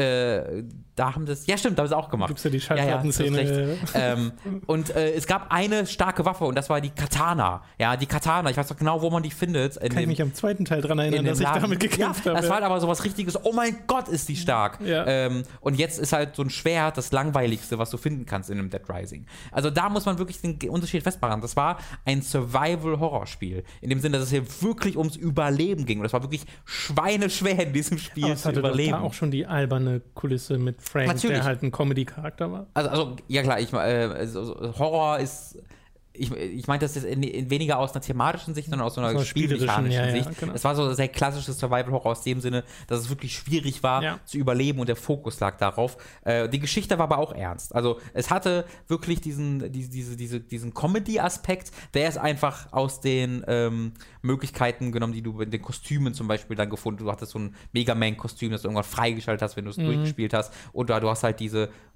S2: Da haben das, ja stimmt, da haben sie auch gemacht.
S1: Gibt's ja die Schallplattenszene.
S2: Und es gab eine starke Waffe und das war die Katana. Ja, die Katana, ich weiß doch genau, wo man die findet.
S1: Kann ich mich am zweiten Teil dran erinnern, dass ich damit gekämpft habe.
S2: Das war halt aber so was Richtiges, oh mein Gott, ist die stark. Ja. Und jetzt ist halt so ein Schwert das langweiligste, was du finden kannst in einem Dead Rising. Also da muss man wirklich den Unterschied festmachen. Das war ein Survival-Horror-Spiel. In dem Sinne, dass es hier wirklich ums Überleben ging. Und das war wirklich schweineschwer in diesem Spiel zu überleben.
S1: Da auch schon die alberne Kulisse mit Frank, natürlich, der halt ein Comedy-Charakter war.
S2: Also ja klar, Horror ist, ich meine das jetzt weniger aus einer thematischen Sicht, sondern aus so einer spielmechanischen Sicht. Genau. Es war so ein sehr klassisches Survival-Horror aus dem Sinne, dass es wirklich schwierig war zu überleben und der Fokus lag darauf. Die Geschichte war aber auch ernst. Also es hatte wirklich diesen Comedy-Aspekt, der ist einfach aus den Möglichkeiten genommen, die du in den Kostümen zum Beispiel dann gefunden. Du hattest so ein Mega Man-Kostüm, das du irgendwann freigeschaltet hast, wenn du es durchgespielt hast. Und du hast halt diese,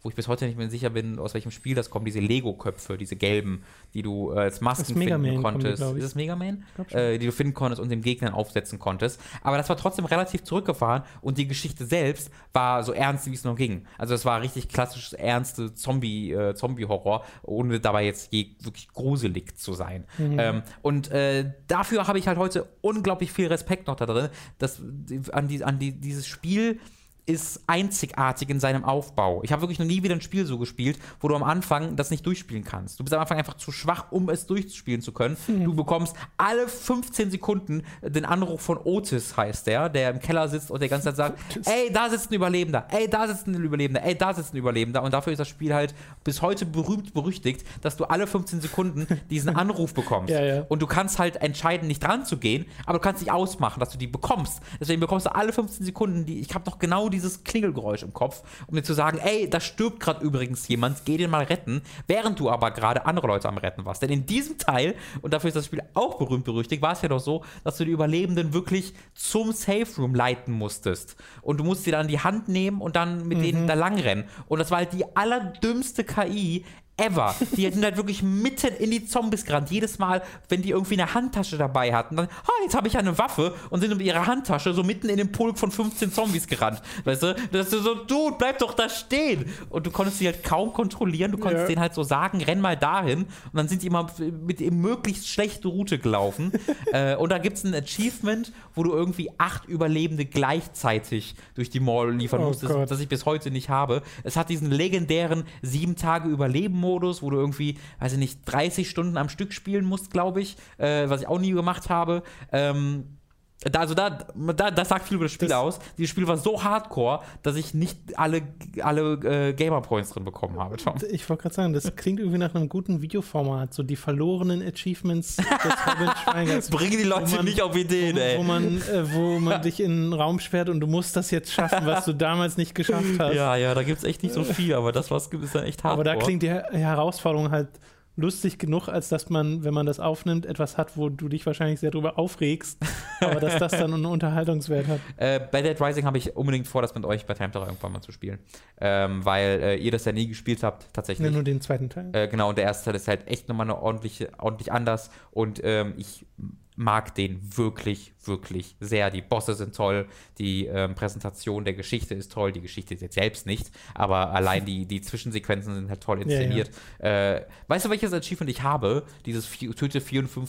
S2: wo ich bis heute nicht mehr sicher bin, aus welchem Spiel das kommt, diese Lego-Köpfe, diese gelben, die du als Masken finden konntest. Ist es Mega Man? Die du finden konntest und den Gegnern aufsetzen konntest. Aber das war trotzdem relativ zurückgefahren und die Geschichte selbst war so ernst, wie es noch ging. Also es war richtig klassisch ernste Zombie-Horror, ohne dabei jetzt wirklich gruselig zu sein. Und dafür habe ich halt heute unglaublich viel Respekt noch da drin, dass dieses Spiel ist einzigartig in seinem Aufbau. Ich habe wirklich noch nie wieder ein Spiel so gespielt, wo du am Anfang das nicht durchspielen kannst. Du bist am Anfang einfach zu schwach, um es durchspielen zu können. Du bekommst alle 15 Sekunden den Anruf von Otis, heißt der im Keller sitzt und der ganze Zeit sagt, ey, da sitzt ein Überlebender, ey, da sitzt ein Überlebender, ey, da sitzt ein Überlebender. Und dafür ist das Spiel halt bis heute berühmt-berüchtigt, dass du alle 15 Sekunden diesen Anruf bekommst.
S1: Ja.
S2: Und du kannst halt entscheiden, nicht dran zu gehen, aber du kannst nicht ausmachen, dass du die bekommst. Deswegen bekommst du alle 15 Sekunden, ich habe noch genau dieses Klingelgeräusch im Kopf, um dir zu sagen, ey, da stirbt gerade übrigens jemand, geh den mal retten, während du aber gerade andere Leute am Retten warst. Denn in diesem Teil, und dafür ist das Spiel auch berühmt-berüchtigt, war es ja doch so, dass du die Überlebenden wirklich zum Safe Room leiten musstest. Und du musst sie dann in die Hand nehmen und dann mit denen da langrennen. Und das war halt die allerdümmste KI ever. Die sind halt wirklich mitten in die Zombies gerannt. Jedes Mal, wenn die irgendwie eine Handtasche dabei hatten, dann, jetzt habe ich ja eine Waffe und sind mit ihrer Handtasche so mitten in den Pulk von 15 Zombies gerannt. Weißt du? Das ist so, Dude, bleib doch da stehen. Und du konntest sie halt kaum kontrollieren. Du konntest denen halt so sagen, renn mal dahin. Und dann sind die immer mit dem möglichst schlechte Route gelaufen. Und da gibt es ein Achievement, wo du irgendwie 8 Überlebende gleichzeitig durch die Mall liefern musstest, das ich bis heute nicht habe. Es hat diesen legendären 7 Tage Überleben Modus, wo du irgendwie, weiß ich nicht, 30 Stunden am Stück spielen musst, glaube ich, was ich auch nie gemacht habe. Das sagt viel über das Spiel aus. Dieses Spiel war so hardcore, dass ich nicht alle Gamer-Points drin bekommen habe, Tom.
S1: Ich wollte gerade sagen, das klingt irgendwie nach einem guten Videoformat, so die verlorenen Achievements des Robin Schweigers.
S2: Bringen die Leute nicht auf Ideen, ey.
S1: Wo man dich in einen Raum sperrt und du musst das jetzt schaffen, was du damals nicht geschafft hast.
S2: Ja, da gibt es echt nicht so viel, aber das, was gibt, ist dann echt hardcore.
S1: Aber da klingt die Herausforderung halt lustig genug, als dass man, wenn man das aufnimmt, etwas hat, wo du dich wahrscheinlich sehr drüber aufregst, aber dass das dann einen Unterhaltungswert hat.
S2: Bei Dead Rising habe ich unbedingt vor, das mit euch bei Time Terror irgendwann mal zu spielen, weil ihr das ja nie gespielt habt, tatsächlich.
S1: Ja, nur den zweiten Teil.
S2: Genau, und der erste Teil ist halt echt nochmal ordentlich anders und ich mag den wirklich, wirklich sehr. Die Bosse sind toll, die Präsentation der Geschichte ist toll, die Geschichte ist jetzt selbst nicht, aber allein die Zwischensequenzen sind halt toll inszeniert. Ja. Weißt du, welches Achievement ich habe? Dieses töte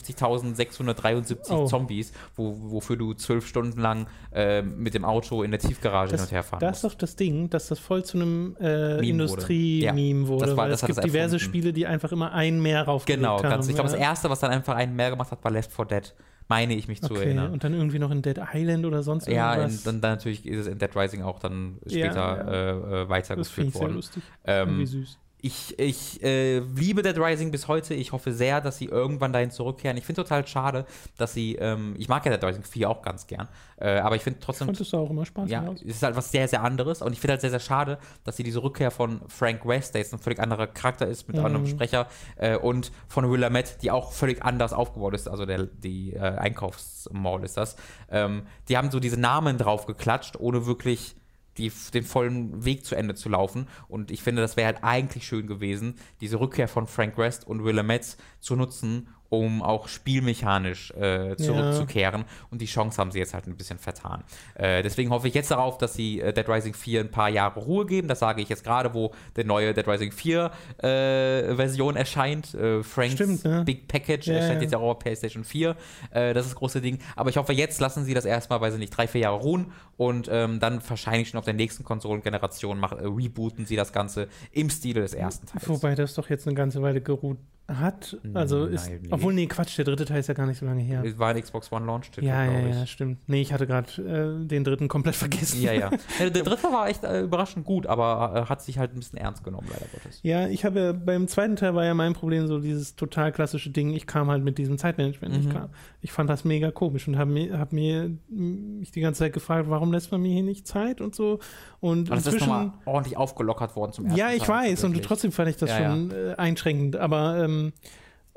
S2: 54.673 Zombies, wofür du 12 Stunden lang mit dem Auto in der Tiefgarage hin und her fahren musst.
S1: Das ist doch das Ding, dass das voll zu einem Industrie-Meme wurde. Weil es gibt diverse Spiele, die einfach immer einen mehr raufgelegt haben.
S2: Genau, ich glaube, das erste, was dann einfach einen mehr gemacht hat, war Left 4 Dead. Meine ich mich zu erinnern.
S1: Und dann irgendwie noch in Dead Island oder sonst irgendwas.
S2: Ja, dann natürlich ist es in Dead Rising auch dann später weitergeführt worden.
S1: Das finde ich sehr lustig. Wie süß.
S2: Ich liebe Dead Rising bis heute. Ich hoffe sehr, dass sie irgendwann dahin zurückkehren. Ich finde total schade, dass sie, ich mag ja Dead Rising 4 auch ganz gern, aber ich finde trotzdem...
S1: Fandest du auch immer Spaß?
S2: Ja, es ist halt was sehr, sehr anderes und ich finde halt sehr, sehr schade, dass sie diese Rückkehr von Frank West, der jetzt ein völlig anderer Charakter ist, mit anderem Sprecher, und von Willamette, die auch völlig anders aufgebaut ist, also die Einkaufsmall ist das, die haben so diese Namen drauf geklatscht, ohne wirklich den vollen Weg zu Ende zu laufen. Und ich finde, das wäre halt eigentlich schön gewesen, diese Rückkehr von Frank West und Willamette zu nutzen, um auch spielmechanisch zurückzukehren. Und die Chance haben sie jetzt halt ein bisschen vertan. Deswegen hoffe ich jetzt darauf, dass sie Dead Rising 4 ein paar Jahre Ruhe geben. Das sage ich jetzt gerade, wo der neue Dead Rising 4 Version erscheint. Franks Big Package erscheint jetzt auch auf PlayStation 4. Das ist das große Ding. Aber ich hoffe, jetzt lassen sie das erstmal, weiß ich nicht, 3-4 Jahre ruhen und dann wahrscheinlich schon auf der nächsten Konsolengeneration rebooten sie das Ganze im Stile des ersten Teils.
S1: Wobei das doch jetzt eine ganze Weile geruht hat. Also obwohl, Quatsch, der dritte Teil ist ja gar nicht so lange her.
S2: Es war ein Xbox One Launch-Titel,
S1: glaube ich. Ja, stimmt. Nee, ich hatte gerade den dritten komplett vergessen.
S2: Ja. Der dritte war echt überraschend gut, aber hat sich halt ein bisschen ernst genommen, leider Gottes.
S1: Ja, beim zweiten Teil war ja mein Problem so dieses total klassische Ding, ich kam halt mit diesem Zeitmanagement nicht klar. Ich fand das mega komisch und habe mich die ganze Zeit gefragt, warum lässt man mir hier nicht Zeit und so. Und
S2: das ist nochmal ordentlich aufgelockert worden zum ersten Teil.
S1: Ja, ich weiß, und trotzdem fand ich das schon einschränkend, aber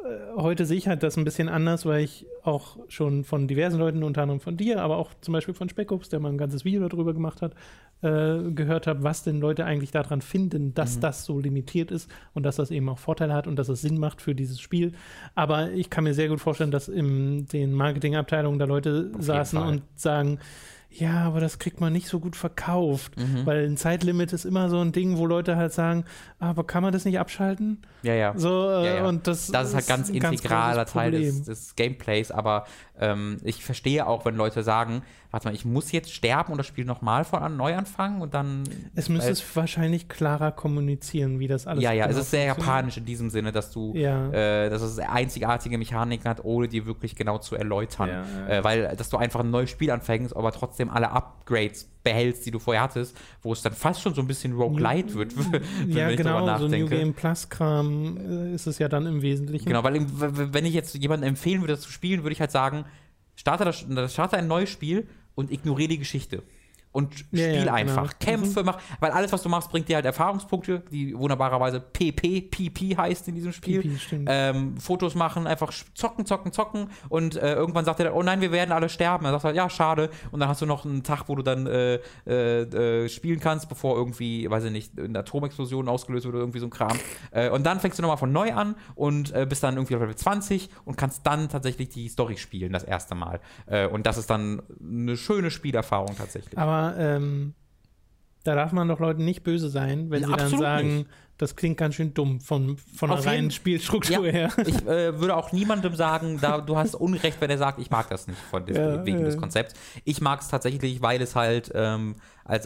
S1: heute sehe ich halt das ein bisschen anders, weil ich auch schon von diversen Leuten, unter anderem von dir, aber auch zum Beispiel von Speckups, der mal ein ganzes Video darüber gemacht hat, gehört habe, was denn Leute eigentlich daran finden, dass das so limitiert ist und dass das eben auch Vorteile hat und dass es Sinn macht für dieses Spiel. Aber ich kann mir sehr gut vorstellen, dass in den Marketingabteilungen da Leute saßen und sagen, ja, aber das kriegt man nicht so gut verkauft, weil ein Zeitlimit ist immer so ein Ding, wo Leute halt sagen, aber kann man das nicht abschalten?
S2: Ja.
S1: So,
S2: Ja.
S1: Und das
S2: ist halt ganz
S1: ein
S2: integraler
S1: großes
S2: Teil
S1: Problem.
S2: des Gameplays, aber ich verstehe auch, wenn Leute sagen, warte mal, ich muss jetzt sterben und das Spiel nochmal neu anfangen und dann...
S1: Es müsste es wahrscheinlich klarer kommunizieren, wie das alles
S2: Ja,
S1: genau
S2: es ist sehr
S1: funktioniert.
S2: japanisch in diesem Sinne, dass dass es einzigartige Mechaniken hat, ohne die wirklich genau zu erläutern. Weil, dass du einfach ein neues Spiel anfängst, aber trotzdem alle Upgrades behältst, die du vorher hattest, wo es dann fast schon so ein bisschen Roguelite wird, wenn ich darüber nachdenke.
S1: So New Game Plus Kram ist es ja dann im Wesentlichen.
S2: Genau, weil wenn ich jetzt jemandem empfehlen würde, das zu spielen, würde ich halt sagen, starte ein neues Spiel und ignoriere die Geschichte. Und spiel einfach. Kämpfe, mach, weil alles, was du machst, bringt dir halt Erfahrungspunkte, die wunderbarerweise PP heißt in diesem Spiel.
S1: PP, stimmt.
S2: Fotos machen, einfach zocken und irgendwann sagt er dann, oh nein, wir werden alle sterben. Er sagt halt, ja, schade. Und dann hast du noch einen Tag, wo du dann spielen kannst, bevor irgendwie, weiß ich nicht, eine Atomexplosion ausgelöst wird oder irgendwie so ein Kram. Und dann fängst du nochmal von neu an und bist dann irgendwie auf Level 20 und kannst dann tatsächlich die Story spielen, das erste Mal. Und das ist dann eine schöne Spielerfahrung tatsächlich.
S1: Aber da darf man doch Leuten nicht böse sein, wenn sie dann sagen, nicht. Das klingt ganz schön dumm von der reinen Spielstruktur her.
S2: Ich würde auch niemandem sagen, du hast Unrecht, wenn er sagt, ich mag das nicht wegen des Konzepts. Ich mag es tatsächlich, weil es halt als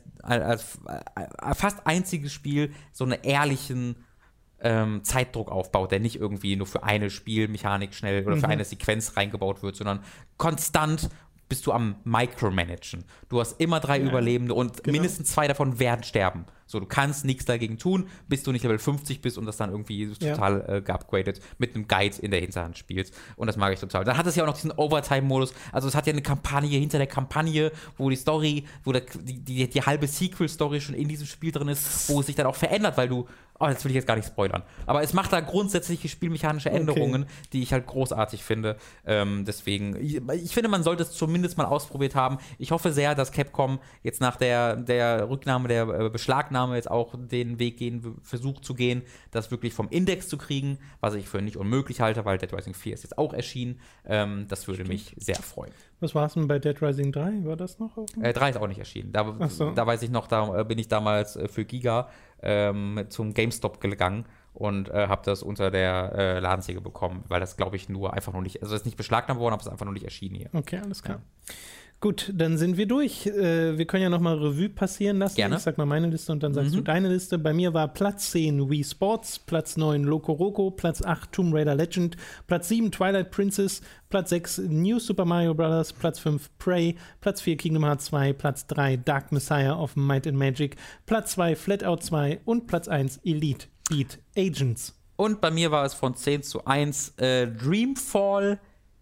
S2: fast einziges Spiel so einen ehrlichen Zeitdruck aufbaut, der nicht irgendwie nur für eine Spielmechanik schnell oder für eine Sequenz reingebaut wird, sondern konstant bist du am Micromanagen. Du hast immer 3 Überlebende und mindestens 2 davon werden sterben. So, du kannst nichts dagegen tun, bis du nicht Level 50 bist und das dann irgendwie total geupgradet mit einem Guide in der Hinterhand spielst. Und das mag ich total. Dann hat es ja auch noch diesen Overtime-Modus. Also es hat ja eine Kampagne hinter der Kampagne, wo die Story, wo die halbe Sequel-Story schon in diesem Spiel drin ist, wo es sich dann auch verändert, weil du das will ich jetzt gar nicht spoilern. Aber es macht da grundsätzliche spielmechanische Änderungen, die ich halt großartig finde. Deswegen, ich finde, man sollte es zumindest mal ausprobiert haben. Ich hoffe sehr, dass Capcom jetzt nach der Rücknahme, der Beschlagnahme jetzt auch den Weg versucht zu gehen, das wirklich vom Index zu kriegen, was ich für nicht unmöglich halte, weil Dead Rising 4 ist jetzt auch erschienen. Das würde mich sehr freuen.
S1: Was war es denn bei Dead Rising 3? War das noch?
S2: 3 ist auch nicht erschienen. Da weiß ich noch, da bin ich damals für Giga zum GameStop gegangen und habe das unter der Ladentheke bekommen, weil das, glaube ich, einfach nur nicht, also es ist nicht beschlagnahmt worden, aber es ist einfach nur nicht erschienen hier.
S1: Okay, alles klar. Ja. Gut, dann sind wir durch. Wir können ja nochmal Revue passieren lassen.
S2: Gerne.
S1: Ich sag mal meine Liste und dann sagst du deine Liste. Bei mir war Platz 10 Wii Sports, Platz 9 Loco Roco, Platz 8 Tomb Raider Legend, Platz 7 Twilight Princess, Platz 6 New Super Mario Bros., Platz 5 Prey, Platz 4 Kingdom Hearts 2, Platz 3 Dark Messiah of Might and Magic, Platz 2 Flatout 2 und Platz 1 Elite Beat Agents.
S2: Und bei mir war es von 10:1 Dreamfall,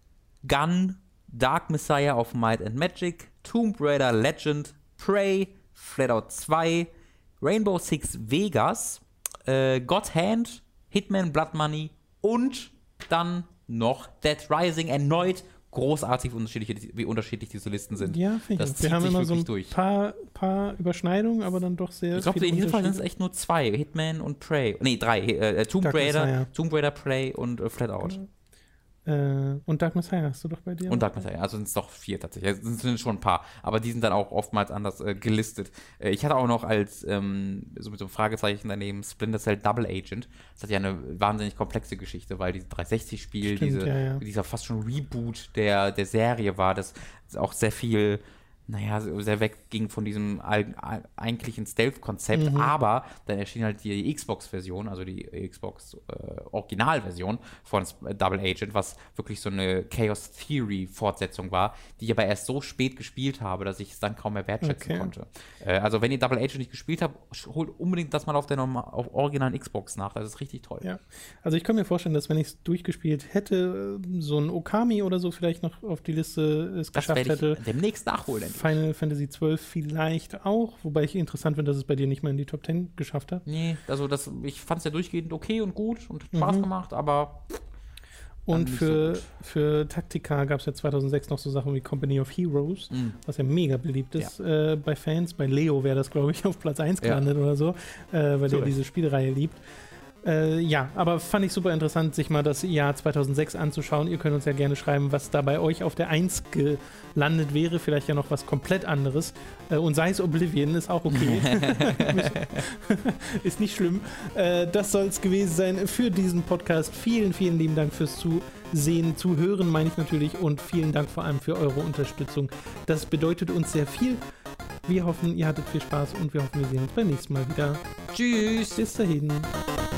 S2: Gun, Dark Messiah of Might and Magic, Tomb Raider Legend, Prey, Flatout 2, Rainbow Six Vegas, God Hand, Hitman Blood Money und dann noch Dead Rising erneut. Großartig, wie unterschiedlich diese Listen sind.
S1: Ja, finde ich. Wir haben immer so ein paar Überschneidungen, aber dann doch sehr
S2: Ich glaube, in diesem Fall sind es echt nur 2. Hitman und Prey. Nee, 3. Tomb Raider, Prey und Flatout.
S1: Und Dark Messiah hast du doch bei dir?
S2: Und Dark Messiah, also sind es doch 4 tatsächlich. Es sind schon ein paar, aber die sind dann auch oftmals anders gelistet. Ich hatte auch noch als, so mit so einem Fragezeichen daneben, Splinter Cell Double Agent. Das hat ja eine wahnsinnig komplexe Geschichte, weil dieses 360-Spiel, dieser fast schon Reboot der Serie war, das auch sehr viel, sehr wegging von diesem eigentlichen Stealth-Konzept, aber dann erschien halt die Xbox-Version, also die Xbox-Originalversion von Double Agent, was wirklich so eine Chaos Theory-Fortsetzung war, die ich aber erst so spät gespielt habe, dass ich es dann kaum mehr wertschätzen konnte. Also wenn ihr Double Agent nicht gespielt habt, holt unbedingt das mal auf originalen Xbox nach, das ist richtig toll.
S1: Ja, also ich kann mir vorstellen, dass wenn ich es durchgespielt hätte, so ein Okami oder so vielleicht noch auf die Liste es geschafft hätte.
S2: Demnächst nachholen.
S1: Final Fantasy XII vielleicht auch, wobei ich interessant finde, dass es bei dir nicht mal in die Top 10 geschafft hat.
S2: Nee, also ich fand es ja durchgehend okay und gut und hat Spaß gemacht, aber
S1: Und für Taktika gab es ja 2006 noch so Sachen wie Company of Heroes, was ja mega beliebt ist bei Fans. Bei Leo wäre das, glaube ich, auf Platz 1 gelandet oder so, weil er diese Spielreihe liebt. Aber fand ich super interessant, sich mal das Jahr 2006 anzuschauen. Ihr könnt uns ja gerne schreiben, was da bei euch auf der 1 gelandet wäre. Vielleicht ja noch was komplett anderes. Und sei es Oblivion, ist auch okay. Ist nicht schlimm. Das soll es gewesen sein für diesen Podcast. Vielen, vielen lieben Dank fürs Zusehen, Zuhören meine ich natürlich. Und vielen Dank vor allem für eure Unterstützung. Das bedeutet uns sehr viel. Wir hoffen, ihr hattet viel Spaß und wir hoffen, wir sehen uns beim nächsten Mal wieder.
S2: Tschüss.
S1: Bis dahin.